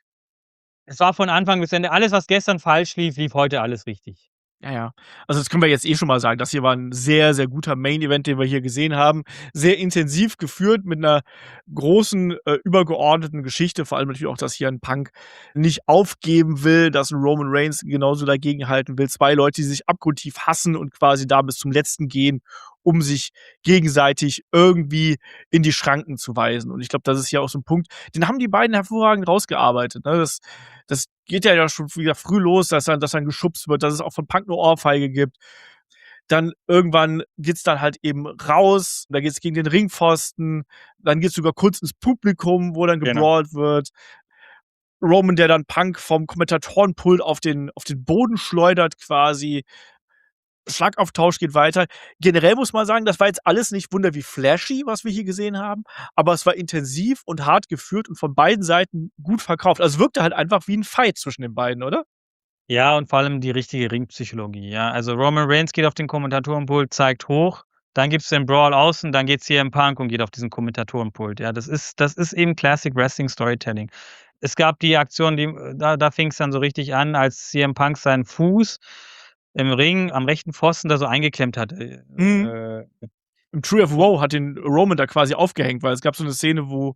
es war von Anfang bis Ende alles, was gestern falsch lief, lief heute alles richtig. Ja, ja. Also, das können wir jetzt eh schon mal sagen. Das hier war 'n sehr, sehr guter Main Event, den wir hier gesehen haben. Sehr intensiv geführt mit 'ner großen, übergeordneten Geschichte. Vor allem natürlich auch, dass hier 'n Punk nicht aufgeben will, dass 'n Roman Reigns genauso dagegenhalten will. 2 Leute, die sich abgrundtief hassen und quasi da bis zum Letzten gehen, um sich gegenseitig irgendwie in die Schranken zu weisen. Und ich glaube, das ist hier auch so 'n Punkt, den haben die beiden hervorragend rausgearbeitet, ne? Das geht ja schon wieder früh los, dass dann geschubst wird, dass es auch von Punk 'ne Ohrfeige gibt. Dann irgendwann geht's dann halt eben raus, da geht's gegen den Ringpfosten, dann geht's sogar kurz ins Publikum, wo dann Genau. gebrawlt wird. Roman, der dann Punk vom Kommentatorenpult auf den Boden schleudert quasi. Schlagabtausch geht weiter. Generell muss man sagen, das war jetzt alles nicht Wunder wie flashy, was wir hier gesehen haben, aber es war intensiv und hart geführt und von beiden Seiten gut verkauft. Also, es wirkte halt einfach wie 'n Fight zwischen den beiden, oder? Ja, und vor allem die richtige Ringpsychologie, ja. Also, Roman Reigns geht auf den Kommentatorenpult, zeigt hoch, dann gibt's den Brawl außen, dann geht's CM Punk und geht auf diesen Kommentatorenpult. Ja, das ist eben Classic Wrestling Storytelling. Es gab die Aktion, die da fing's dann so richtig an, als CM Punk seinen Fuß im Ring am rechten Pfosten da so eingeklemmt hat. Mhm. Im Tree of Woe hat den Roman da quasi aufgehängt, weil es gab so 'ne Szene, wo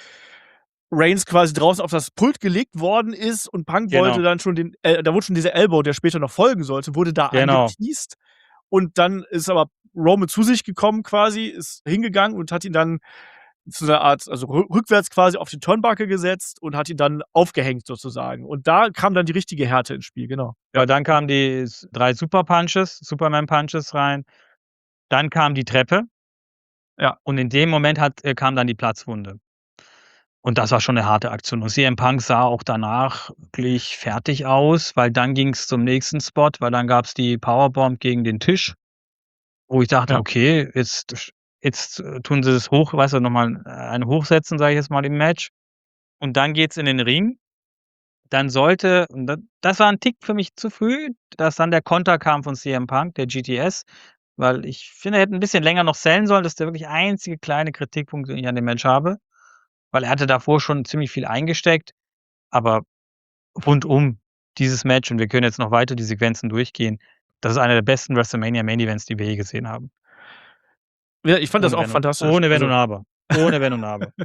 Reigns quasi draußen auf das Pult gelegt worden ist und Punk wollte Genau, dann schon da wurde schon dieser Elbow, der später noch folgen sollte, wurde da genau. angeteast und dann ist aber Roman zu sich gekommen quasi, ist hingegangen und hat ihn dann zu 'ner Art, also rückwärts quasi auf die Turnbuckle gesetzt und hat ihn dann aufgehängt sozusagen. Und da kam dann die richtige Härte ins Spiel, genau. Ja. Ja, dann kamen die 3 Superman Punches rein. Dann kam die Treppe Ja. und in dem Moment kam dann die Platzwunde. Und das war schon 'ne harte Aktion. Und CM Punk sah auch danach wirklich fertig aus, weil dann ging's zum nächsten Spot, weil dann gab's die Powerbomb gegen den Tisch, wo ich dachte: Ja. „Okay, jetzt tun sie das hoch, weißt du, noch mal eine hochsetzen, sage ich jetzt mal im Match." Und dann geht's in den Ring. Dann sollte und das war 'n Tick für mich zu früh, dass dann der Konter kam von CM Punk, der GTS, weil ich finde, er hätte 'n bisschen länger noch sellen sollen. Das ist der wirklich einzige kleine Kritikpunkt, den ich an dem Match habe, weil er hatte davor schon ziemlich viel eingesteckt, aber rundum dieses Match und wir können jetzt noch weiter die Sequenzen durchgehen, das ist einer der besten WrestleMania Main Events, die wir je gesehen haben. Ja, ich fand das auch fantastisch. Ohne Wenn Also und Aber. Ohne Wenn und Aber.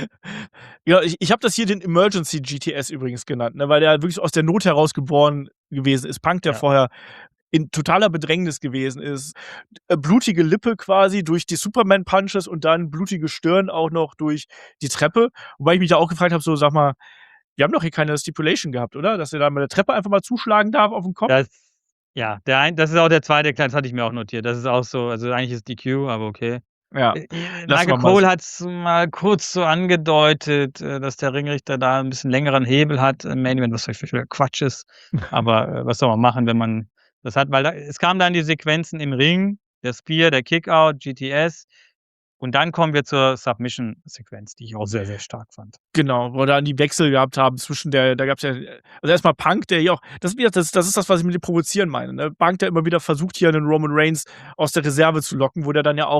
ja, ich habe das hier den Emergency GTS übrigens genannt, ne, weil der wirklich aus der Not heraus geboren gewesen ist. Punk, der Ja. vorher in totaler Bedrängnis gewesen ist. Blutige Lippe quasi durch die Superman-Punches und dann blutige Stirn auch noch durch die Treppe. Wobei ich mich da auch gefragt habe, so: „Sag mal, wir haben doch hier keine Stipulation gehabt, oder? Dass er da mit der Treppe einfach mal zuschlagen darf auf 'n Kopf?" Das ja, das ist auch der zweite das hatte ich mir auch notiert. Das ist auch so also, eigentlich ist DQ, aber okay. Ja, lassen Michael wir mal Cole so. hat's mal kurz so angedeutet, dass der Ringrichter da 'n bisschen längeren Hebel hat im Main Event, was natürlich wieder Quatsch ist. Aber, was soll man machen, wenn man das hat? Weil es kamen dann die Sequenzen im Ring, der Spear, der Kickout, GTS und dann kommen wir zur Submission-Sequenz, die ich auch sehr, sehr stark fand. Genau, wo wir dann die Wechsel gehabt haben zwischen da gab's ja also erst mal Punk, der hier auch das ist das, was ich mit dem Provozieren meine, ne? Punk, der immer wieder versucht, hier 'nen Roman Reigns aus der Reserve zu locken, wo der dann ja auch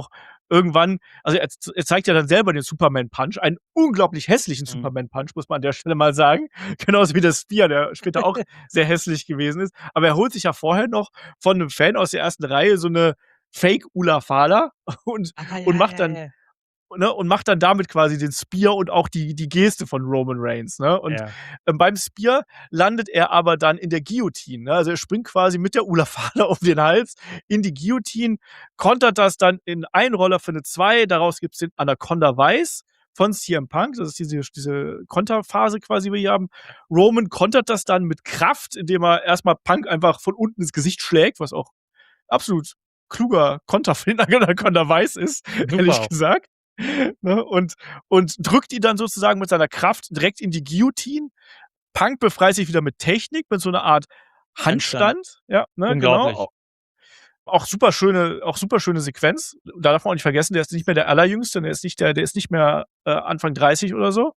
irgendwann, also er zeigt ja dann selber den Superman-Punch, einen unglaublich hässlichen Mhm. Superman-Punch, muss man an der Stelle mal sagen. Genauso wie der Spear, der später auch sehr hässlich gewesen ist. Aber er holt sich ja vorher noch von einem Fan aus der ersten Reihe so eine Fake-Ula Fala und, Ah, und ja, macht ja, dann ja. und macht dann damit quasi den Spear und auch die Geste von Roman Reigns, ne? Und Ja. beim Spear landet er aber dann in der Guillotine, ne? Also er springt quasi mit der Ula Fala um den Hals in die Guillotine, kontert das dann in Einroller für eine 2. Daraus gibt's den Anaconda Vice von CM Punk. Das ist diese Konterphase quasi, die wir hier haben. Roman kontert das dann mit Kraft, indem er erstmal Punk einfach von unten ins Gesicht schlägt, was auch absolut kluger Konter für den Anaconda Vice ist, ehrlich Super. gesagt. Ne? Und drückt ihn dann sozusagen mit seiner Kraft direkt in die Guillotine. Punk befreit sich wieder mit Technik, mit so einer Art Handstand. Ja, ne, Unglaublich. genau. Auch super schöne Sequenz. Da darf man auch nicht vergessen, der ist nicht mehr der Allerjüngste, der ist nicht mehr Anfang 30 oder so.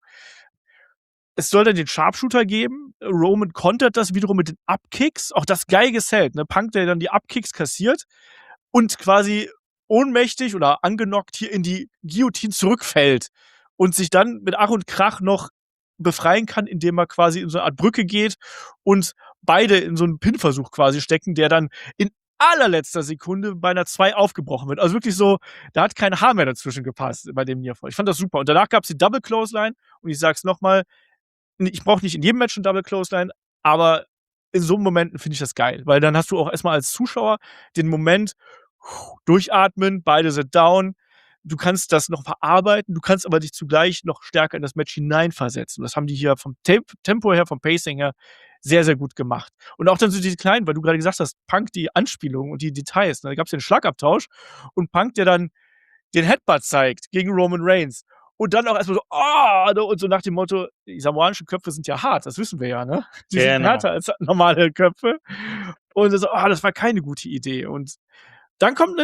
Es soll dann den Sharpshooter geben. Roman kontert das wiederum mit den Upkicks. Auch das geil gesellt, ne? Punk, der dann die Upkicks kassiert und quasi ohnmächtig oder angenockt hier in die Guillotine zurückfällt und sich dann mit Ach und Krach noch befreien kann, indem er quasi in so eine Art Brücke geht und beide in so einen Pinversuch quasi stecken, der dann in allerletzter Sekunde bei einer 2 aufgebrochen wird. Also wirklich so, da hat kein Haar mehr dazwischen gepasst bei dem Nearfall. Ich fand das super. Und danach gab's die Double Clothesline und ich sag's nochmal, ich brauche nicht in jedem Match 'n Double Clothesline, aber in so Momenten finde ich das geil, weil dann hast du auch erstmal als Zuschauer den Moment, durchatmen, beide sind down. Du kannst das noch verarbeiten, du kannst aber dich zugleich noch stärker in das Match hineinversetzen. Das haben die hier vom Tempo her, vom Pacing her sehr, sehr gut gemacht. Und auch dann so diese kleinen, weil du gerade gesagt hast, Punk, die Anspielungen und die Details, ne? Da gab's den Schlagabtausch und Punk, der dann den Headbutt zeigt gegen Roman Reigns. Und dann auch erstmal so, und so nach dem Motto, die samoanischen Köpfe sind ja hart, das wissen wir ja, ne? Die sind Genau. härter als normale Köpfe. Und so, das war keine gute Idee. Und dann kommt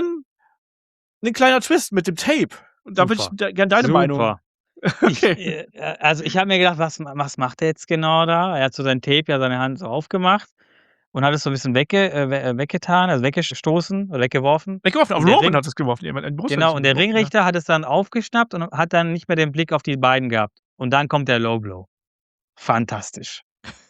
ein kleiner Twist mit dem Tape. Und da würde ich Super. gerne deine Meinung. Super. Okay. Also ich habe mir gedacht, was macht er jetzt genau da? Er hat so sein Tape ja seine Hand so aufgemacht und hat es so ein bisschen weggetan, also weggestoßen oder weggeworfen. Weggeworfen, auf Und der Roman Ring hat es geworfen, jemand in die Brust hat genau, es und der geworfen, ja. Ringrichter hat es dann aufgeschnappt und hat dann nicht mehr den Blick auf die beiden gehabt. Und dann kommt der Low Blow. Fantastisch.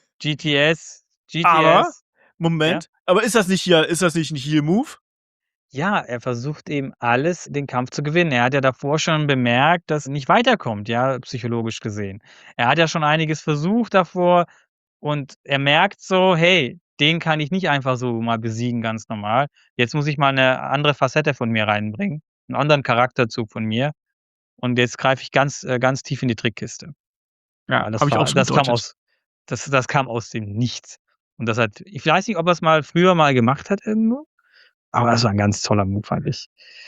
GTS, Aber, ja? Moment, aber ist das nicht 'n Heel-Move? Ja, er versucht eben alles, den Kampf zu gewinnen. Er hat ja davor schon bemerkt, dass er nicht weiterkommt, ja, psychologisch gesehen. Er hat ja schon einiges versucht davor und er merkt so: „Hey, den kann ich nicht einfach so mal besiegen ganz normal. Jetzt muss ich mal 'ne andere Facette von mir reinbringen, 'n anderen Charakterzug von mir und jetzt greife ich ganz tief in die Trickkiste.“ Ja, Ja, habe ich auch so gedeutet. das kam aus dem Nichts. Und das hat ich weiß nicht, ob er's mal früher mal gemacht hat irgendwo, aber das war 'n ganz toller Move, fand ich.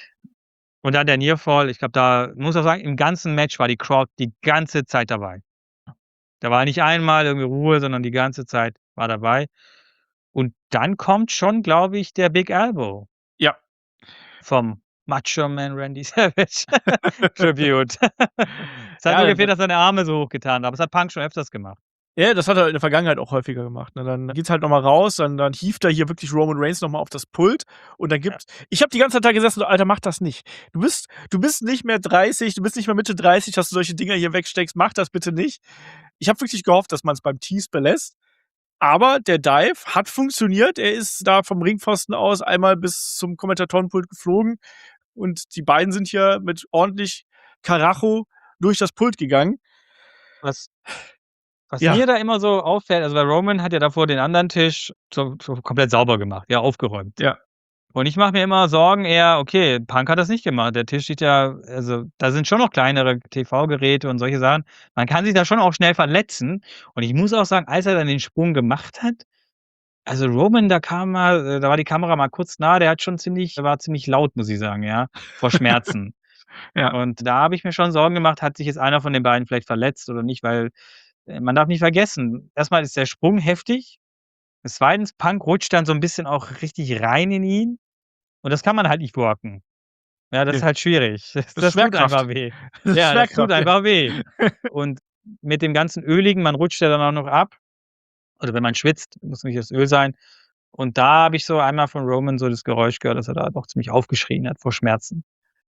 Und dann der Nearfall, ich glaube, da muss auch sagen, im ganzen Match war die Crowd die ganze Zeit dabei. Da war nicht einmal irgendwie Ruhe, sondern die ganze Zeit war dabei. Und dann kommt schon, glaube ich, der Big Elbow Ja. vom Macho Man Randy Savage Tribute. Es hat nur Ja, gefehlt, dass er seine Arme so hochgetan hat, aber das hat Punk schon öfters gemacht. ja, das hat er in der Vergangenheit auch häufiger gemacht, ne? Dann geht's halt noch mal raus, dann hieft er hier wirklich Roman Reigns noch mal auf das Pult und dann Ja. gibt ich habe die ganze Zeit da gesessen so: „Alter, mach das nicht. Du bist nicht mehr 30, du bist nicht mehr Mitte 30, dass du solche Dinger hier wegsteckst. Mach das bitte nicht.“ Ich habe wirklich gehofft, dass man's beim Tease belässt, aber der Dive hat funktioniert. Er ist da vom Ringpfosten aus einmal bis zum Kommentatorenpult geflogen und die beiden sind hier mit ordentlich Karacho durch das Pult gegangen. Was Was Ja, mir da immer so auffällt, also, weil Roman hat ja davor den anderen Tisch so komplett sauber gemacht, ja, aufgeräumt. ja. Und ich mache mir immer Sorgen eher, okay, Punk hat das nicht gemacht. Der Tisch steht ja, also, da sind schon noch kleinere TV-Geräte und solche Sachen. Man kann sich da schon auch schnell verletzen. Und ich muss auch sagen, als er dann den Sprung gemacht hat, also, Roman, da war die Kamera mal kurz nah, der war ziemlich laut, muss ich sagen, ja, vor Schmerzen. Ja. Und da habe ich mir schon Sorgen gemacht, hat sich jetzt einer von den beiden vielleicht verletzt oder nicht, weil, man darf nicht vergessen, erstmal ist der Sprung heftig. Zweitens, Punk rutscht dann so 'n bisschen auch richtig rein in ihn und das kann man halt nicht worken. Ja, das ist Ne, halt schwierig. das ist Das tut Schwerkraft. einfach weh. Das ist Ja, das tut Schwerkraft, ja. einfach weh. Und mit dem ganzen Öligen, man rutscht ja dann auch noch ab. Also, wenn man schwitzt, muss nicht das Öl sein. Und da habe ich so einmal von Roman so das Geräusch gehört, dass er da doch ziemlich aufgeschrien hat vor Schmerzen.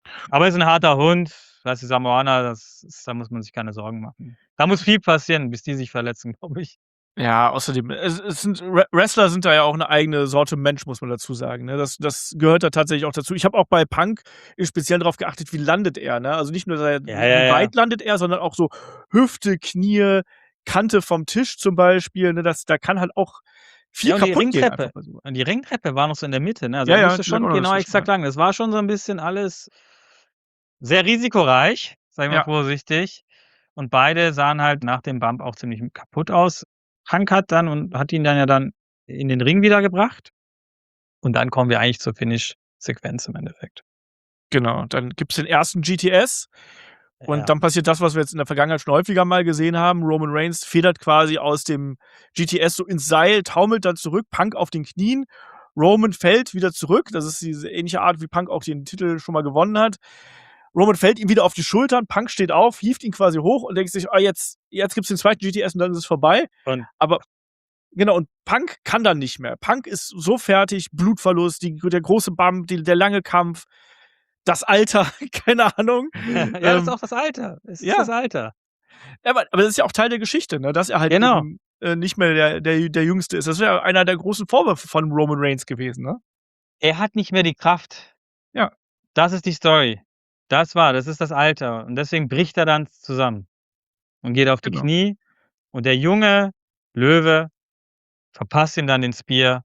Aber ist ein harter Hund. Weißt du, Samoaner, da muss man sich keine Sorgen machen. Da muss viel passieren, bis die sich verletzen, glaube ich. Ja, außerdem, es sind Wrestler sind da ja auch eine eigene Sorte Mensch, muss man dazu sagen, ne? Das gehört da tatsächlich auch dazu. Ich habe auch bei Punk speziell darauf geachtet, wie landet er, ne? Also, nicht nur Ja, wie ja, ja. weit landet er, sondern auch so Hüfte, Knie, Kante vom Tisch zum Beispiel, ne? Da kann halt auch viel Ja, und die kaputt gehen Ringtreppe. einfach bei so was. Und die Ringtreppe war noch so in der Mitte, ne? Also, Ja, er ja, musste die lag schon auch noch genau dazwischen, exakt lang. Das war schon so 'n bisschen alles sehr risikoreich, sage ich mal ja. vorsichtig. Und beide sahen halt nach dem Bump auch ziemlich kaputt aus. Punk hat ihn dann ja dann in den Ring wiedergebracht. Und dann kommen wir eigentlich zur Finish-Sequenz im Endeffekt. Genau, dann gibt's den ersten GTS und Ja. dann passiert das, was wir jetzt in der Vergangenheit schon häufiger mal gesehen haben. Roman Reigns federt quasi aus dem GTS so ins Seil, taumelt dann zurück, Punk auf den Knien. Roman fällt wieder zurück. Das ist diese ähnliche Art, wie Punk auch den Titel schon mal gewonnen hat. Roman fällt ihm wieder auf die Schultern, Punk steht auf, hieft ihn quasi hoch und denkt sich: „Ah, jetzt gibt's den zweiten GTS und dann ist es vorbei." Und Aber genau, und Punk kann dann nicht mehr. Punk ist so fertig, Blutverlust, der große Bump, der lange Kampf, das Alter, keine Ahnung. ja, das ist auch das Alter. Es ist das Ja, Alter. aber das ist ja auch Teil der Geschichte, ne, dass er halt Genau. eben, nicht mehr der Jüngste ist. Das wäre einer der großen Vorwürfe von Roman Reigns gewesen, ne? Er hat nicht mehr die Kraft. Ja, Das ist die Story. Das ist das Alter. Und deswegen bricht er dann zusammen und geht auf die genau. Knie. Und der junge Löwe verpasst ihm dann den Spear.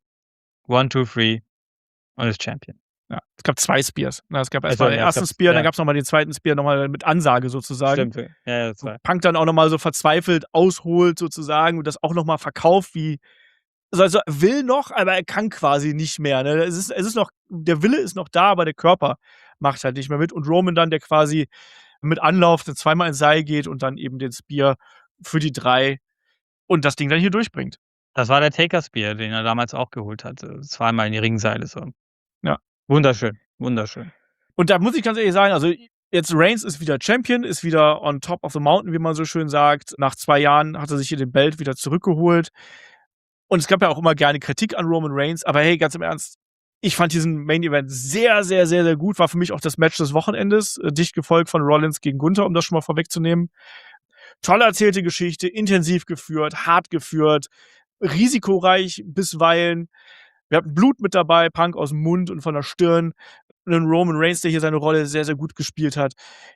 1, 2, 3 und ist Champion. Ja. Es gab 2 Spears, ne? Es gab erst mal Also, den ja, es ersten gab Spear, dann ja, gab's noch mal den zweiten Spear noch mal mit Ansage sozusagen. stimmt. Ja, ja, Wo 2. Punk dann auch noch mal so verzweifelt ausholt sozusagen und das auch noch mal verkauft wie also, er will noch, aber er kann quasi nicht mehr, ne? Es ist noch der Wille ist noch da, aber der Körper macht halt nicht mehr mit und Roman dann, der quasi mit Anlauf dann zweimal ins Seil geht und dann eben den Spear für die 3 und das Ding dann hier durchbringt. Das war der Taker Spear, den er damals auch geholt hatte. Zweimal in die Ringseile so. Ja. Wunderschön, wunderschön. Und da muss ich ganz ehrlich sagen, also, jetzt Reigns ist wieder Champion, ist wieder on top of the mountain, wie man so schön sagt. Nach 2 Jahren hat er sich hier den Belt wieder zurückgeholt. Und es gab ja auch immer gerne Kritik an Roman Reigns, aber hey, ganz im Ernst, ich fand diesen Main Event sehr, sehr, sehr, sehr gut. War für mich auch das Match des Wochenendes, dicht gefolgt von Rollins gegen Gunther, um das schon mal vorwegzunehmen. Toll erzählte Geschichte, intensiv geführt, hart geführt, risikoreich bisweilen. Wir hatten Blut mit dabei, Punk aus dem Mund und von der Stirn. 'Nen Roman Reigns, der hier seine Rolle sehr, sehr gut gespielt hat.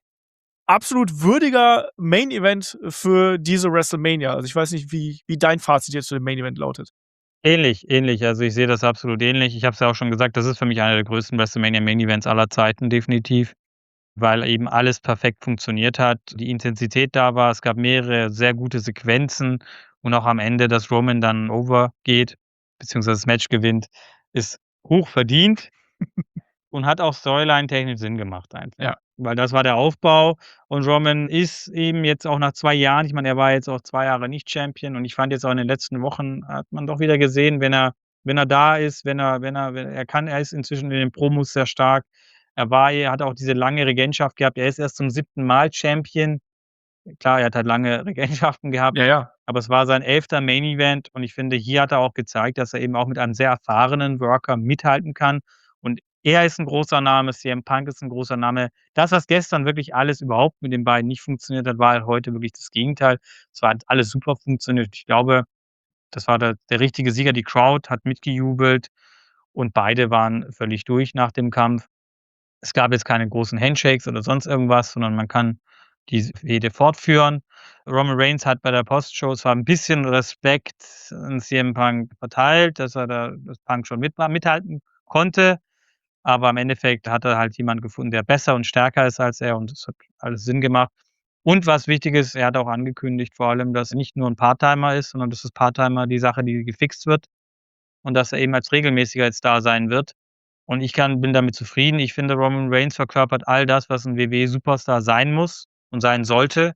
Absolut würdiger Main Event für diese WrestleMania. Also, ich weiß nicht, wie dein Fazit jetzt zu dem Main Event lautet. Ähnlich, ähnlich. Also, ich sehe das absolut ähnlich. Ich habe es ja auch schon gesagt, das ist für mich einer der größten WrestleMania Main Events aller Zeiten, definitiv, weil eben alles perfekt funktioniert hat, die Intensität da war. Es gab mehrere sehr gute Sequenzen und auch am Ende, dass Roman dann over geht, beziehungsweise das Match gewinnt, ist hoch verdient und hat auch storyline-technisch Sinn gemacht einfach. Ja. Weil das war der Aufbau und Roman ist eben jetzt auch nach 2 Jahren, ich meine, er war jetzt auch 2 Jahre nicht Champion und ich fand jetzt auch in den letzten Wochen hat man doch wieder gesehen, wenn er da ist, wenn er kann, er ist inzwischen in den Promos sehr stark. Er hat auch diese lange Regentschaft gehabt. Er ist erst zum 7. Mal Champion. Klar, er hat halt lange Regentschaften gehabt, Ja, ja. aber es war sein 11. Main Event und ich finde, hier hat er auch gezeigt, dass er eben auch mit einem sehr erfahrenen Worker mithalten kann. Und er ist 'n großer Name, CM Punk ist 'n großer Name. Das, was gestern wirklich alles überhaupt mit den beiden nicht funktioniert hat, war halt heute wirklich das Gegenteil. Es hat alles super funktioniert. Ich glaube, das war der richtige Sieger. Die Crowd hat mitgejubelt und beide waren völlig durch nach dem Kampf. Es gab jetzt keine großen Handshakes oder sonst irgendwas, sondern man kann die Fehde fortführen. Roman Reigns hat bei der Postshow zwar 'n bisschen Respekt an CM Punk verteilt, dass Punk schon mithalten konnte, aber im Endeffekt hat er halt jemanden gefunden, der besser und stärker ist als er und es hat alles Sinn gemacht. Und was wichtig ist, er hat auch angekündigt vor allem, dass er nicht nur 'n Part-Timer ist, sondern dass das Part-Timer die Sache, die gefixt wird und dass er eben als regelmäßiger jetzt da sein wird. Und bin damit zufrieden. Ich finde, Roman Reigns verkörpert all das, was 'n WWE-Superstar sein muss und sein sollte.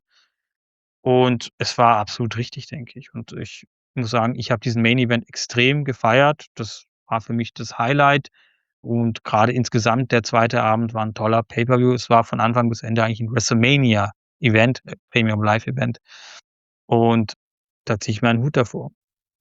Und es war absolut richtig, denke ich. Und ich muss sagen, ich habe diesen Main Event extrem gefeiert. Das war für mich das Highlight. Und grade insgesamt der zweite Abend war 'n toller Pay-per-View. Es war von Anfang bis Ende eigentlich 'n WrestleMania-Event, Premium Live-Event. Und da ziehe ich meinen Hut davor.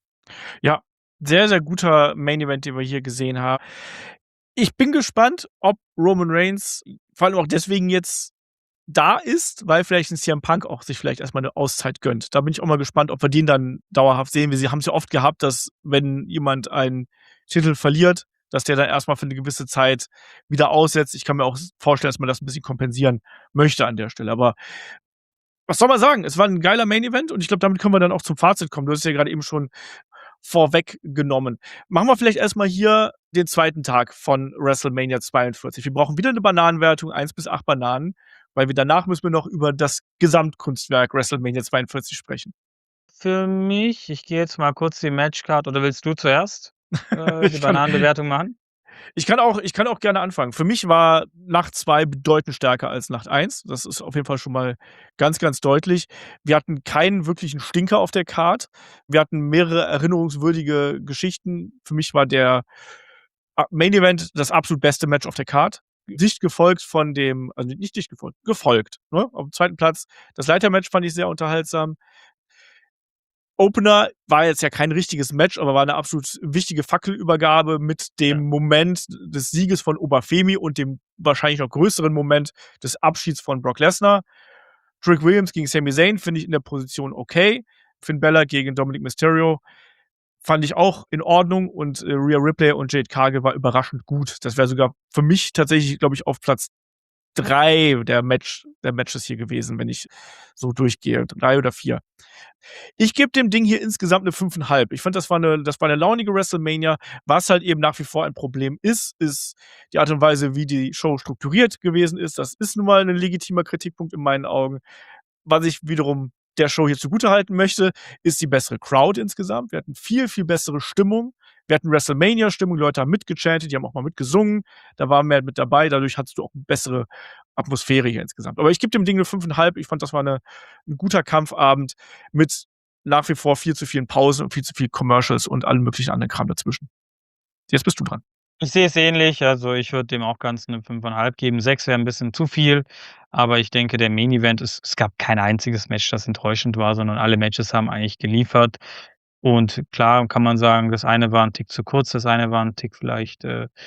Ja, sehr, sehr guter Main Event, den wir hier gesehen haben. Ich bin gespannt, ob Roman Reigns vor allem auch deswegen jetzt da ist, weil vielleicht 'n CM Punk auch sich vielleicht erst mal 'ne Auszeit gönnt. Da bin ich auch mal gespannt, ob wir den dann dauerhaft sehen. Sie haben's ja oft gehabt, dass wenn jemand einen Titel verliert, dass der dann erst mal für 'ne gewisse Zeit wieder aussetzt. Ich kann mir auch vorstellen, dass man das 'n bisschen kompensieren möchte an der Stelle. Aber was soll man sagen? Es war 'n geiler Main Event und ich glaube, damit können wir dann auch zum Fazit kommen. Du hast es ja grade eben schon vorweggenommen. Machen wir vielleicht erst mal hier den zweiten Tag von WrestleMania 42. Wir brauchen wieder 'ne Bananenwertung, 1 bis 8 Bananen, weil danach müssen wir noch über das Gesamtkunstwerk WrestleMania 42 sprechen. Für mich, ich gehe jetzt mal kurz die Matchcard, oder willst du zuerst, die Ich kann Bananenbewertung machen? ich kann auch gerne anfangen. Für mich war Nacht 2 bedeutend stärker als Nacht 1. Das ist auf jeden Fall schon mal ganz, ganz deutlich. Wir hatten keinen wirklichen Stinker auf der Card. Wir hatten mehrere erinnerungswürdige Geschichten. Für mich war der Main Event das absolut beste Match auf der Card. Dicht gefolgt von dem, also nicht dicht gefolgt, gefolgt, ne? Aufm 2. Platz das Leitermatch fand ich sehr unterhaltsam. Opener war jetzt ja kein richtiges Match, aber war 'ne absolut wichtige Fackelübergabe mit dem Ja. Moment des Sieges von Obafemi und dem wahrscheinlich noch größeren Moment des Abschieds von Brock Lesnar. Trick Williams gegen Sami Zayn finde ich in der Position okay. Finn Balor gegen Dominic Mysterio fand ich auch in Ordnung und, Rhea Ripley und Jade Cargill war überraschend gut. Das wäre sogar für mich tatsächlich, glaube ich, auf Platz 3 der Matches hier gewesen, wenn ich so durchgehe. 3 oder 4. Ich gebe dem Ding hier insgesamt 'ne 5,5. Ich fand, das war 'ne launige WrestleMania. Was halt eben nach wie vor ein Problem ist die Art und Weise, wie die Show strukturiert gewesen ist. Das ist nun mal 'n legitimer Kritikpunkt in meinen Augen. Was ich wiederum der Show hier zugutehalten möchte, ist die bessere Crowd insgesamt. Wir hatten viel, viel bessere Stimmung. Wir hatten WrestleMania-Stimmung, die Leute haben mitgechantet, die haben auch mal mitgesungen. Da war mehr mit dabei, dadurch hattest du auch 'ne bessere Atmosphäre hier insgesamt. Aber ich gebe dem Ding 'ne 5,5. Ich fand, das war 'n guter Kampfabend mit nach wie vor viel zu vielen Pausen und viel zu viel Commercials und allem möglichen anderen Kram dazwischen. Jetzt bist du dran. Ich sehe es ähnlich, also ich würde dem auch Ganzen 'ne 5,5 geben. 6 wäre 'n bisschen zu viel, aber ich denke, der Main Event es gab kein einziges Match, das enttäuschend war, sondern alle Matches haben eigentlich geliefert. Und klar kann man sagen, das eine war 'n Tick zu kurz, das eine war 'n Tick vielleicht,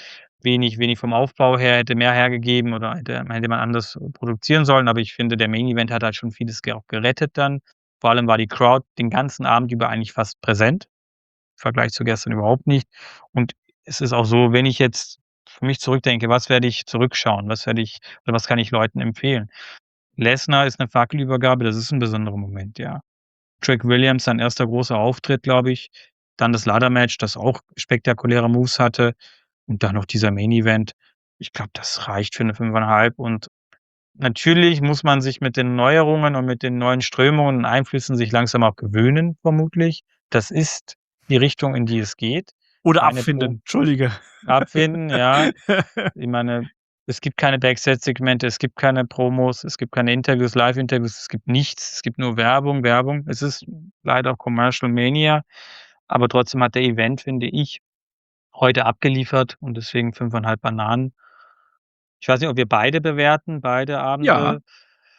wenig vom Aufbau her, hätte mehr hergegeben oder hätte man anders produzieren sollen. Aber ich finde, der Main Event hat halt schon vieles auch gerettet dann. Vor allem war die Crowd den ganzen Abend über eigentlich fast präsent. Im Vergleich zu gestern überhaupt nicht. Und es ist auch so, wenn ich jetzt für mich zurückdenke, was werde ich zurückschauen? Was kann ich Leuten empfehlen? Lesnar ist 'ne Fackelübergabe, das ist 'n besonderer Moment, ja. Trick Williams, sein erster großer Auftritt, glaube ich. Dann das Ladder-Match, das auch spektakuläre Moves hatte. Und dann noch dieser Main Event. Ich glaube, das reicht für 'ne 5,5. Und natürlich muss man sich mit den Neuerungen und mit den neuen Strömungen und Einflüssen sich langsam auch gewöhnen, vermutlich. Das ist die Richtung, in die es geht. Oder Keine abfinden, entschuldige. Abfinden, ja. Ich meine, es gibt keine Backstage-Segmente, es gibt keine Promos, es gibt keine Interviews, Live-Interviews, es gibt nichts. Es gibt nur Werbung, Werbung. Es ist leider Commercial Mania, aber trotzdem hat der Event, finde ich, heute abgeliefert und deswegen 5,5 Bananen. Ich weiß nicht, ob wir beide bewerten, beide Ja. Abende.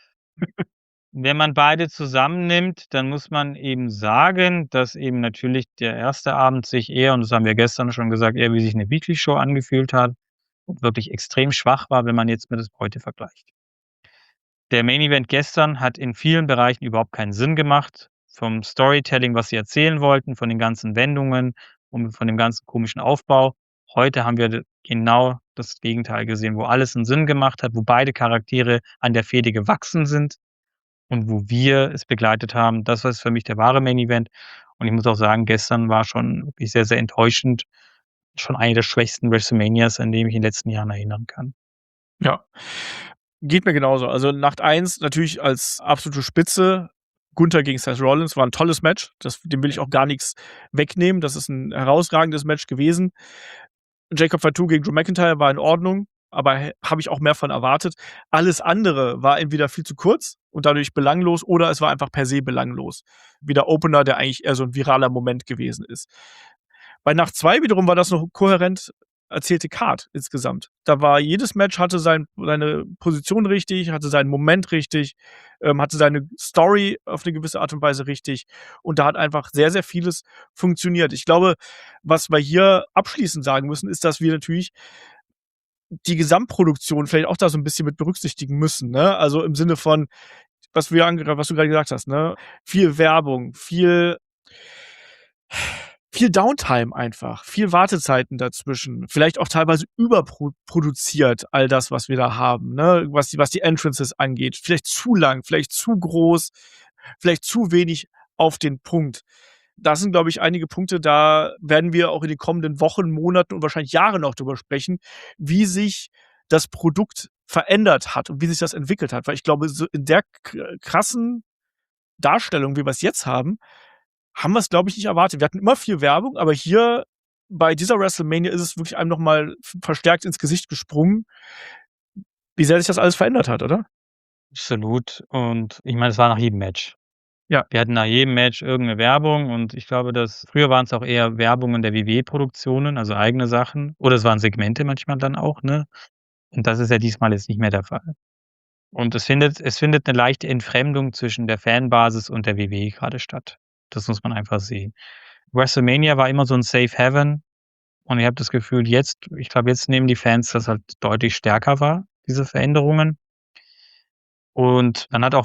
Wenn man beide zusammennimmt, dann muss man eben sagen, dass eben natürlich der erste Abend sich eher, und das haben wir gestern schon gesagt, eher wie sich 'ne Weekly Show angefühlt hat und wirklich extrem schwach war, wenn man jetzt mit das heute vergleicht. Der Main Event gestern hat in vielen Bereichen überhaupt keinen Sinn gemacht. Vom Storytelling, was sie erzählen wollten, von den ganzen Wendungen und von dem ganzen komischen Aufbau. Heute haben wir genau das Gegenteil gesehen, wo alles 'n Sinn gemacht hat, wo beide Charaktere an der Fehde gewachsen sind und wo wir es begleitet haben. Das ist für mich der wahre Main Event. Und ich muss auch sagen, gestern war schon wirklich sehr, sehr enttäuschend. Schon eine der schwächsten WrestleManias, an die ich mich in den letzten Jahren erinnern kann. Ja. Geht mir genauso. Also, Nacht 1 natürlich als absolute Spitze. Gunther gegen Seth Rollins war 'n tolles Match. Dem will ich Ja. auch gar nix wegnehmen. Das ist 'n herausragendes Match gewesen. Jacob Fatu gegen Drew McIntyre war in Ordnung, aber habe ich auch mehr von erwartet. Alles andere war entweder viel zu kurz und dadurch belanglos oder es war einfach per se belanglos. Wie der Opener, der eigentlich eher so 'n viraler Moment gewesen ist. Bei Nacht 2 wiederum war das 'ne kohärent erzählte Card insgesamt. Da war jedes Match hatte seine Position richtig, hatte seinen Moment richtig, hatte seine Story auf 'ne gewisse Art und Weise richtig. Und da hat einfach sehr, sehr vieles funktioniert. Ich glaube, was wir hier abschließend sagen müssen, ist, dass wir natürlich die Gesamtproduktion vielleicht auch da so ein bisschen mit berücksichtigen müssen, ne? Also, im Sinne von, was du gerade gesagt hast, ne? Viel Werbung, viel Downtime einfach, viel Wartezeiten dazwischen, vielleicht auch teilweise produziert all das, was wir da haben, ne? Was die Entrances angeht. Vielleicht zu lang, vielleicht zu groß, vielleicht zu wenig auf den Punkt. Das sind, glaube ich, einige Punkte, da werden wir auch in den kommenden Wochen, Monaten und wahrscheinlich Jahren noch drüber sprechen, wie sich das Produkt verändert hat und wie sich das entwickelt hat. Weil ich glaube, so in der krassen Darstellung, wie wir's jetzt haben wir's, glaube ich, nicht erwartet. Wir hatten immer viel Werbung, aber hier bei dieser WrestleMania ist es wirklich einem noch mal verstärkt ins Gesicht gesprungen, wie sehr sich das alles verändert hat, oder? Absolut. Und ich meine, es war nach jedem Match. Ja. Wir hatten nach jedem Match irgendeine Werbung und ich glaube, dass früher waren es auch eher Werbungen der WWE-Produktionen, also eigene Sachen, oder es waren Segmente manchmal dann auch, ne? Und das ist ja diesmal jetzt nicht mehr der Fall. Und es findet eine leichte Entfremdung zwischen der Fanbasis und der WWE gerade statt. Das muss man einfach sehen. WrestleMania war immer so 'n Safe Haven und ich habe das Gefühl, ich glaube, jetzt nehmen die Fans das halt deutlich stärker wahr, diese Veränderungen. Und dann hat auch,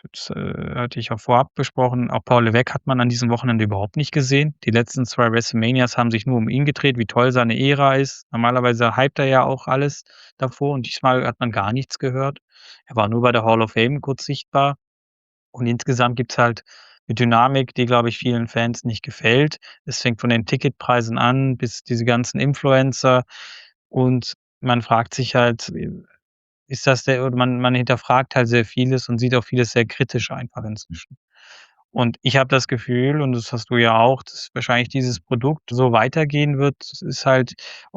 hatte ich auch vorab besprochen, auch Paul Levesque hat man an diesem Wochenende überhaupt nicht gesehen. Die letzten 2 WrestleManias haben sich nur um ihn gedreht, wie toll seine Ära ist. Normalerweise hypt er ja auch alles davor und diesmal hat man gar nichts gehört. Er war nur bei der Hall of Fame kurz sichtbar und insgesamt gibt's halt 'ne Dynamik, die, glaube ich, vielen Fans nicht gefällt. Es fängt von den Ticketpreisen an bis diese ganzen Influencer und man fragt sich halt, ist das der oder man hinterfragt halt sehr vieles und sieht auch vieles sehr kritisch einfach inzwischen. Und ich habe das Gefühl, und das hast du ja auch, dass wahrscheinlich dieses Produkt so weitergehen wird. Es ist halt,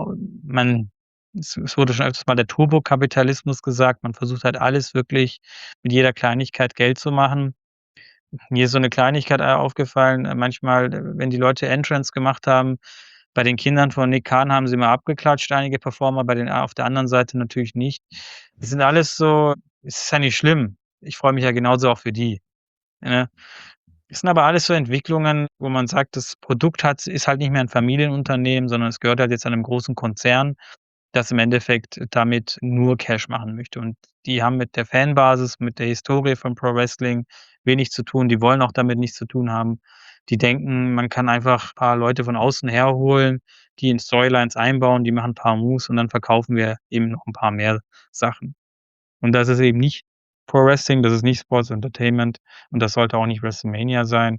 man es wurde schon öfters mal der Turbokapitalismus gesagt. Man versucht halt alles wirklich mit jeder Kleinigkeit Geld zu machen. Mir ist so 'ne Kleinigkeit, aufgefallen, manchmal, wenn die Leute Entrance gemacht haben, bei den Kindern von Nick Khan haben sie immer abgeklatscht, einige Performer, bei den auf der anderen Seite natürlich nicht. Das sind alles so, es ist ja nicht schlimm. Ich freue mich ja genauso auch für die, ne? Das sind aber alles so Entwicklungen, wo man sagt, das Produkt ist halt nicht mehr 'n Familienunternehmen, sondern es gehört halt jetzt einem großen Konzern, das im Endeffekt damit nur Cash machen möchte. Und die haben mit der Fanbasis, mit der Historie von Pro Wrestling wenig zu tun. Die wollen auch damit nichts zu tun haben. Die denken, man kann einfach paar Leute von außen herholen, die in Storylines einbauen, die machen 'n paar Moves und dann verkaufen wir eben noch 'n paar mehr Sachen. Und das ist eben nicht Pro Wrestling, das ist nicht Sports Entertainment und das sollte auch nicht WrestleMania sein.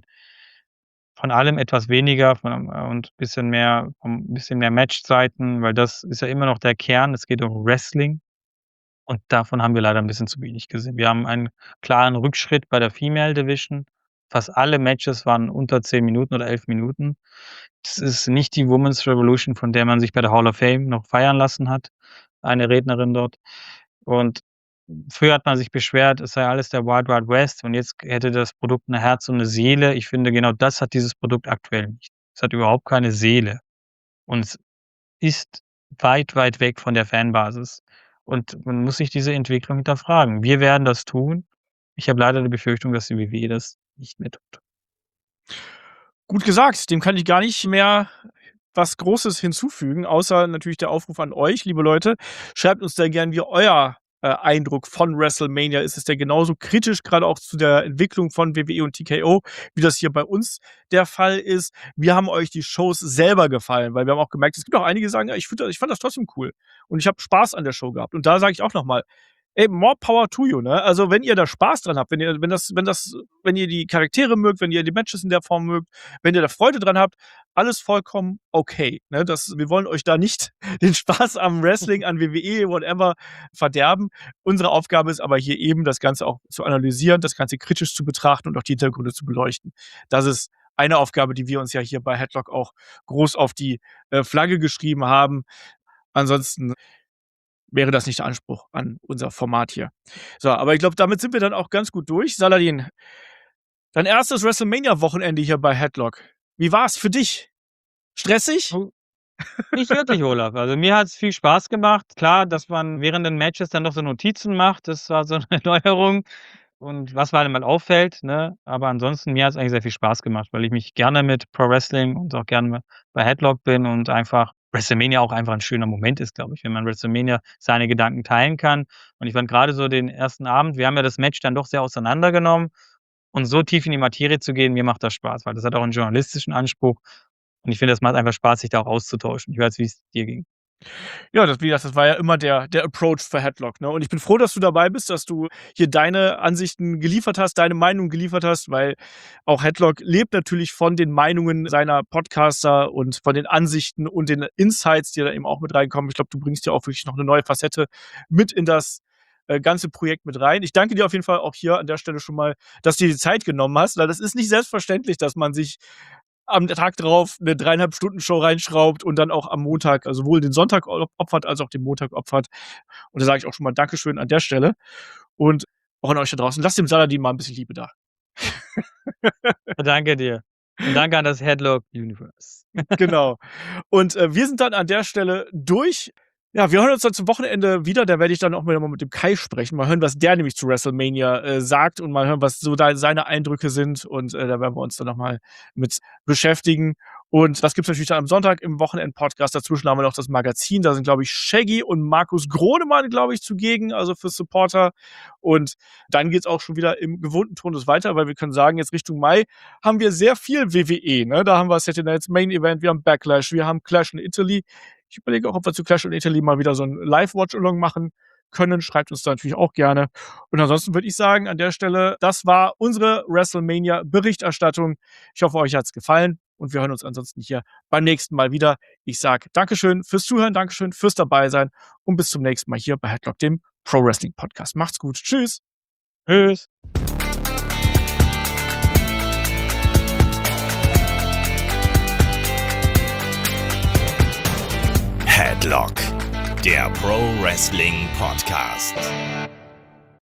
Von allem etwas weniger und bisschen mehr Matchzeiten, weil das ist ja immer noch der Kern. Es geht um Wrestling und davon haben wir leider 'n bisschen zu wenig gesehen. Wir haben einen klaren Rückschritt bei der Female Division. Fast alle Matches waren unter 10 Minuten oder 11 Minuten. Das ist nicht die Women's Revolution, von der man sich bei der Hall of Fame noch feiern lassen hat, eine Rednerin dort. Und früher hat man sich beschwert, es sei alles der Wild Wild West und jetzt hätte das Produkt 'n Herz und 'ne Seele. Ich finde, genau das hat dieses Produkt aktuell nicht. Es hat überhaupt keine Seele und es ist weit, weit weg von der Fanbasis. Und man muss sich diese Entwicklung hinterfragen. Wir werden das tun. Ich habe leider die Befürchtung, dass die WWE das nicht mehr tut. Gut gesagt, dem kann ich gar nicht mehr was Großes hinzufügen, außer natürlich der Aufruf an euch, liebe Leute. Schreibt uns da gern, wie euer, Eindruck von WrestleMania ist. Ist der genauso kritisch, gerade auch zu der Entwicklung von WWE und TKO, wie das hier bei uns der Fall ist? Wie haben euch die Shows selber gefallen? Weil wir haben auch gemerkt, es gibt auch einige, die sagen: „Ja, ich fand das trotzdem cool und ich habe Spaß an der Show gehabt.“ Und da sage ich auch noch mal: Ey, more power to you, ne? Also, wenn ihr da Spaß dran habt, wenn ihr die Charaktere mögt, wenn ihr die Matches in der Form mögt, wenn ihr da Freude dran habt, alles vollkommen okay, ne? Wir wollen euch da nicht den Spaß am Wrestling, an WWE, whatever, verderben. Unsere Aufgabe ist aber hier eben, das Ganze auch zu analysieren, das Ganze kritisch zu betrachten und auch die Hintergründe zu beleuchten. Das ist eine Aufgabe, die wir uns ja hier bei Headlock auch groß auf die, Flagge geschrieben haben. Ansonsten wäre das nicht der Anspruch an unser Format hier. So, aber ich glaube, damit sind wir dann auch ganz gut durch. Saladin, dein erstes WrestleMania-Wochenende hier bei Headlock. Wie war's für dich? Stressig? Oh, nicht wirklich, Olaf. Also, mir hat's viel Spaß gemacht. Klar, dass man während den Matches dann noch so Notizen macht, das war so 'ne Neuerung und was mir halt mal auffällt, ne? Aber ansonsten, mir hat's eigentlich sehr viel Spaß gemacht, weil ich mich gerne mit Pro Wrestling und auch gerne bei Headlock bin und einfach WrestleMania auch einfach ein schöner Moment ist, glaube ich, wenn man WrestleMania seine Gedanken teilen kann. Und ich fand gerade so den ersten Abend, wir haben ja das Match dann doch sehr auseinandergenommen und so tief in die Materie zu gehen, mir macht das Spaß, weil das hat auch einen journalistischen Anspruch und ich finde, das macht einfach Spaß, sich da auch auszutauschen. Ich weiß, wie es dir ging. Ja, wie gesagt, das war ja immer der Approach für Headlock, ne? Und ich bin froh, dass du dabei bist, dass du hier deine Ansichten geliefert hast, deine Meinung geliefert hast, weil auch Headlock lebt natürlich von den Meinungen seiner Podcaster und von den Ansichten und den Insights, die da eben auch mit reinkommen. Ich glaube, du bringst ja auch wirklich noch eine neue Facette mit in das ganze Projekt mit rein. Ich danke dir auf jeden Fall auch hier an der Stelle schon mal, dass du dir die Zeit genommen hast, weil das ist nicht selbstverständlich, dass man sich am Tag drauf eine 3,5-Stunden-Show reinschraubt und dann auch am Montag, also sowohl den Sonntag opfert, als auch den Montag opfert. Und da sage ich auch schon mal Dankeschön an der Stelle. Und auch an euch da draußen. Lasst dem Saladin mal ein bisschen Liebe da. Danke dir. Und danke an das Headlock Universe. Genau. Und wir sind dann an der Stelle durch. Ja, wir hören uns dann zum Wochenende wieder. Da werde ich dann auch mal mit dem Kai sprechen. Mal hören, was der nämlich zu WrestleMania sagt und mal hören, was so seine Eindrücke sind. Und da werden wir uns dann nochmal mit beschäftigen. Und das gibt's natürlich dann am Sonntag im Wochenend-Podcast. Dazwischen haben wir noch das Magazin. Da sind, glaube ich, Shaggy und Markus Gronemann, glaube ich, zugegen, also für Supporter. Und dann geht's auch schon wieder im gewohnten Tonus weiter, weil wir können sagen, jetzt Richtung Mai haben wir sehr viel WWE. Ne? Da haben wir Saturday Night's Main Event, wir haben Backlash, wir haben Clash in Italy. Ich überlege auch, ob wir zu Clash in Italy mal wieder so ein Live-Watch-Along machen können. Schreibt uns da natürlich auch gerne. Und ansonsten würde ich sagen, an der Stelle, das war unsere WrestleMania-Berichterstattung. Ich hoffe, euch hat's gefallen. Und wir hören uns ansonsten hier beim nächsten Mal wieder. Ich sage Dankeschön fürs Zuhören, Dankeschön fürs Dabeisein und bis zum nächsten Mal hier bei Headlock, dem Pro Wrestling Podcast. Macht's gut. Tschüss. Tschüss. Headlock, der Pro Wrestling Podcast.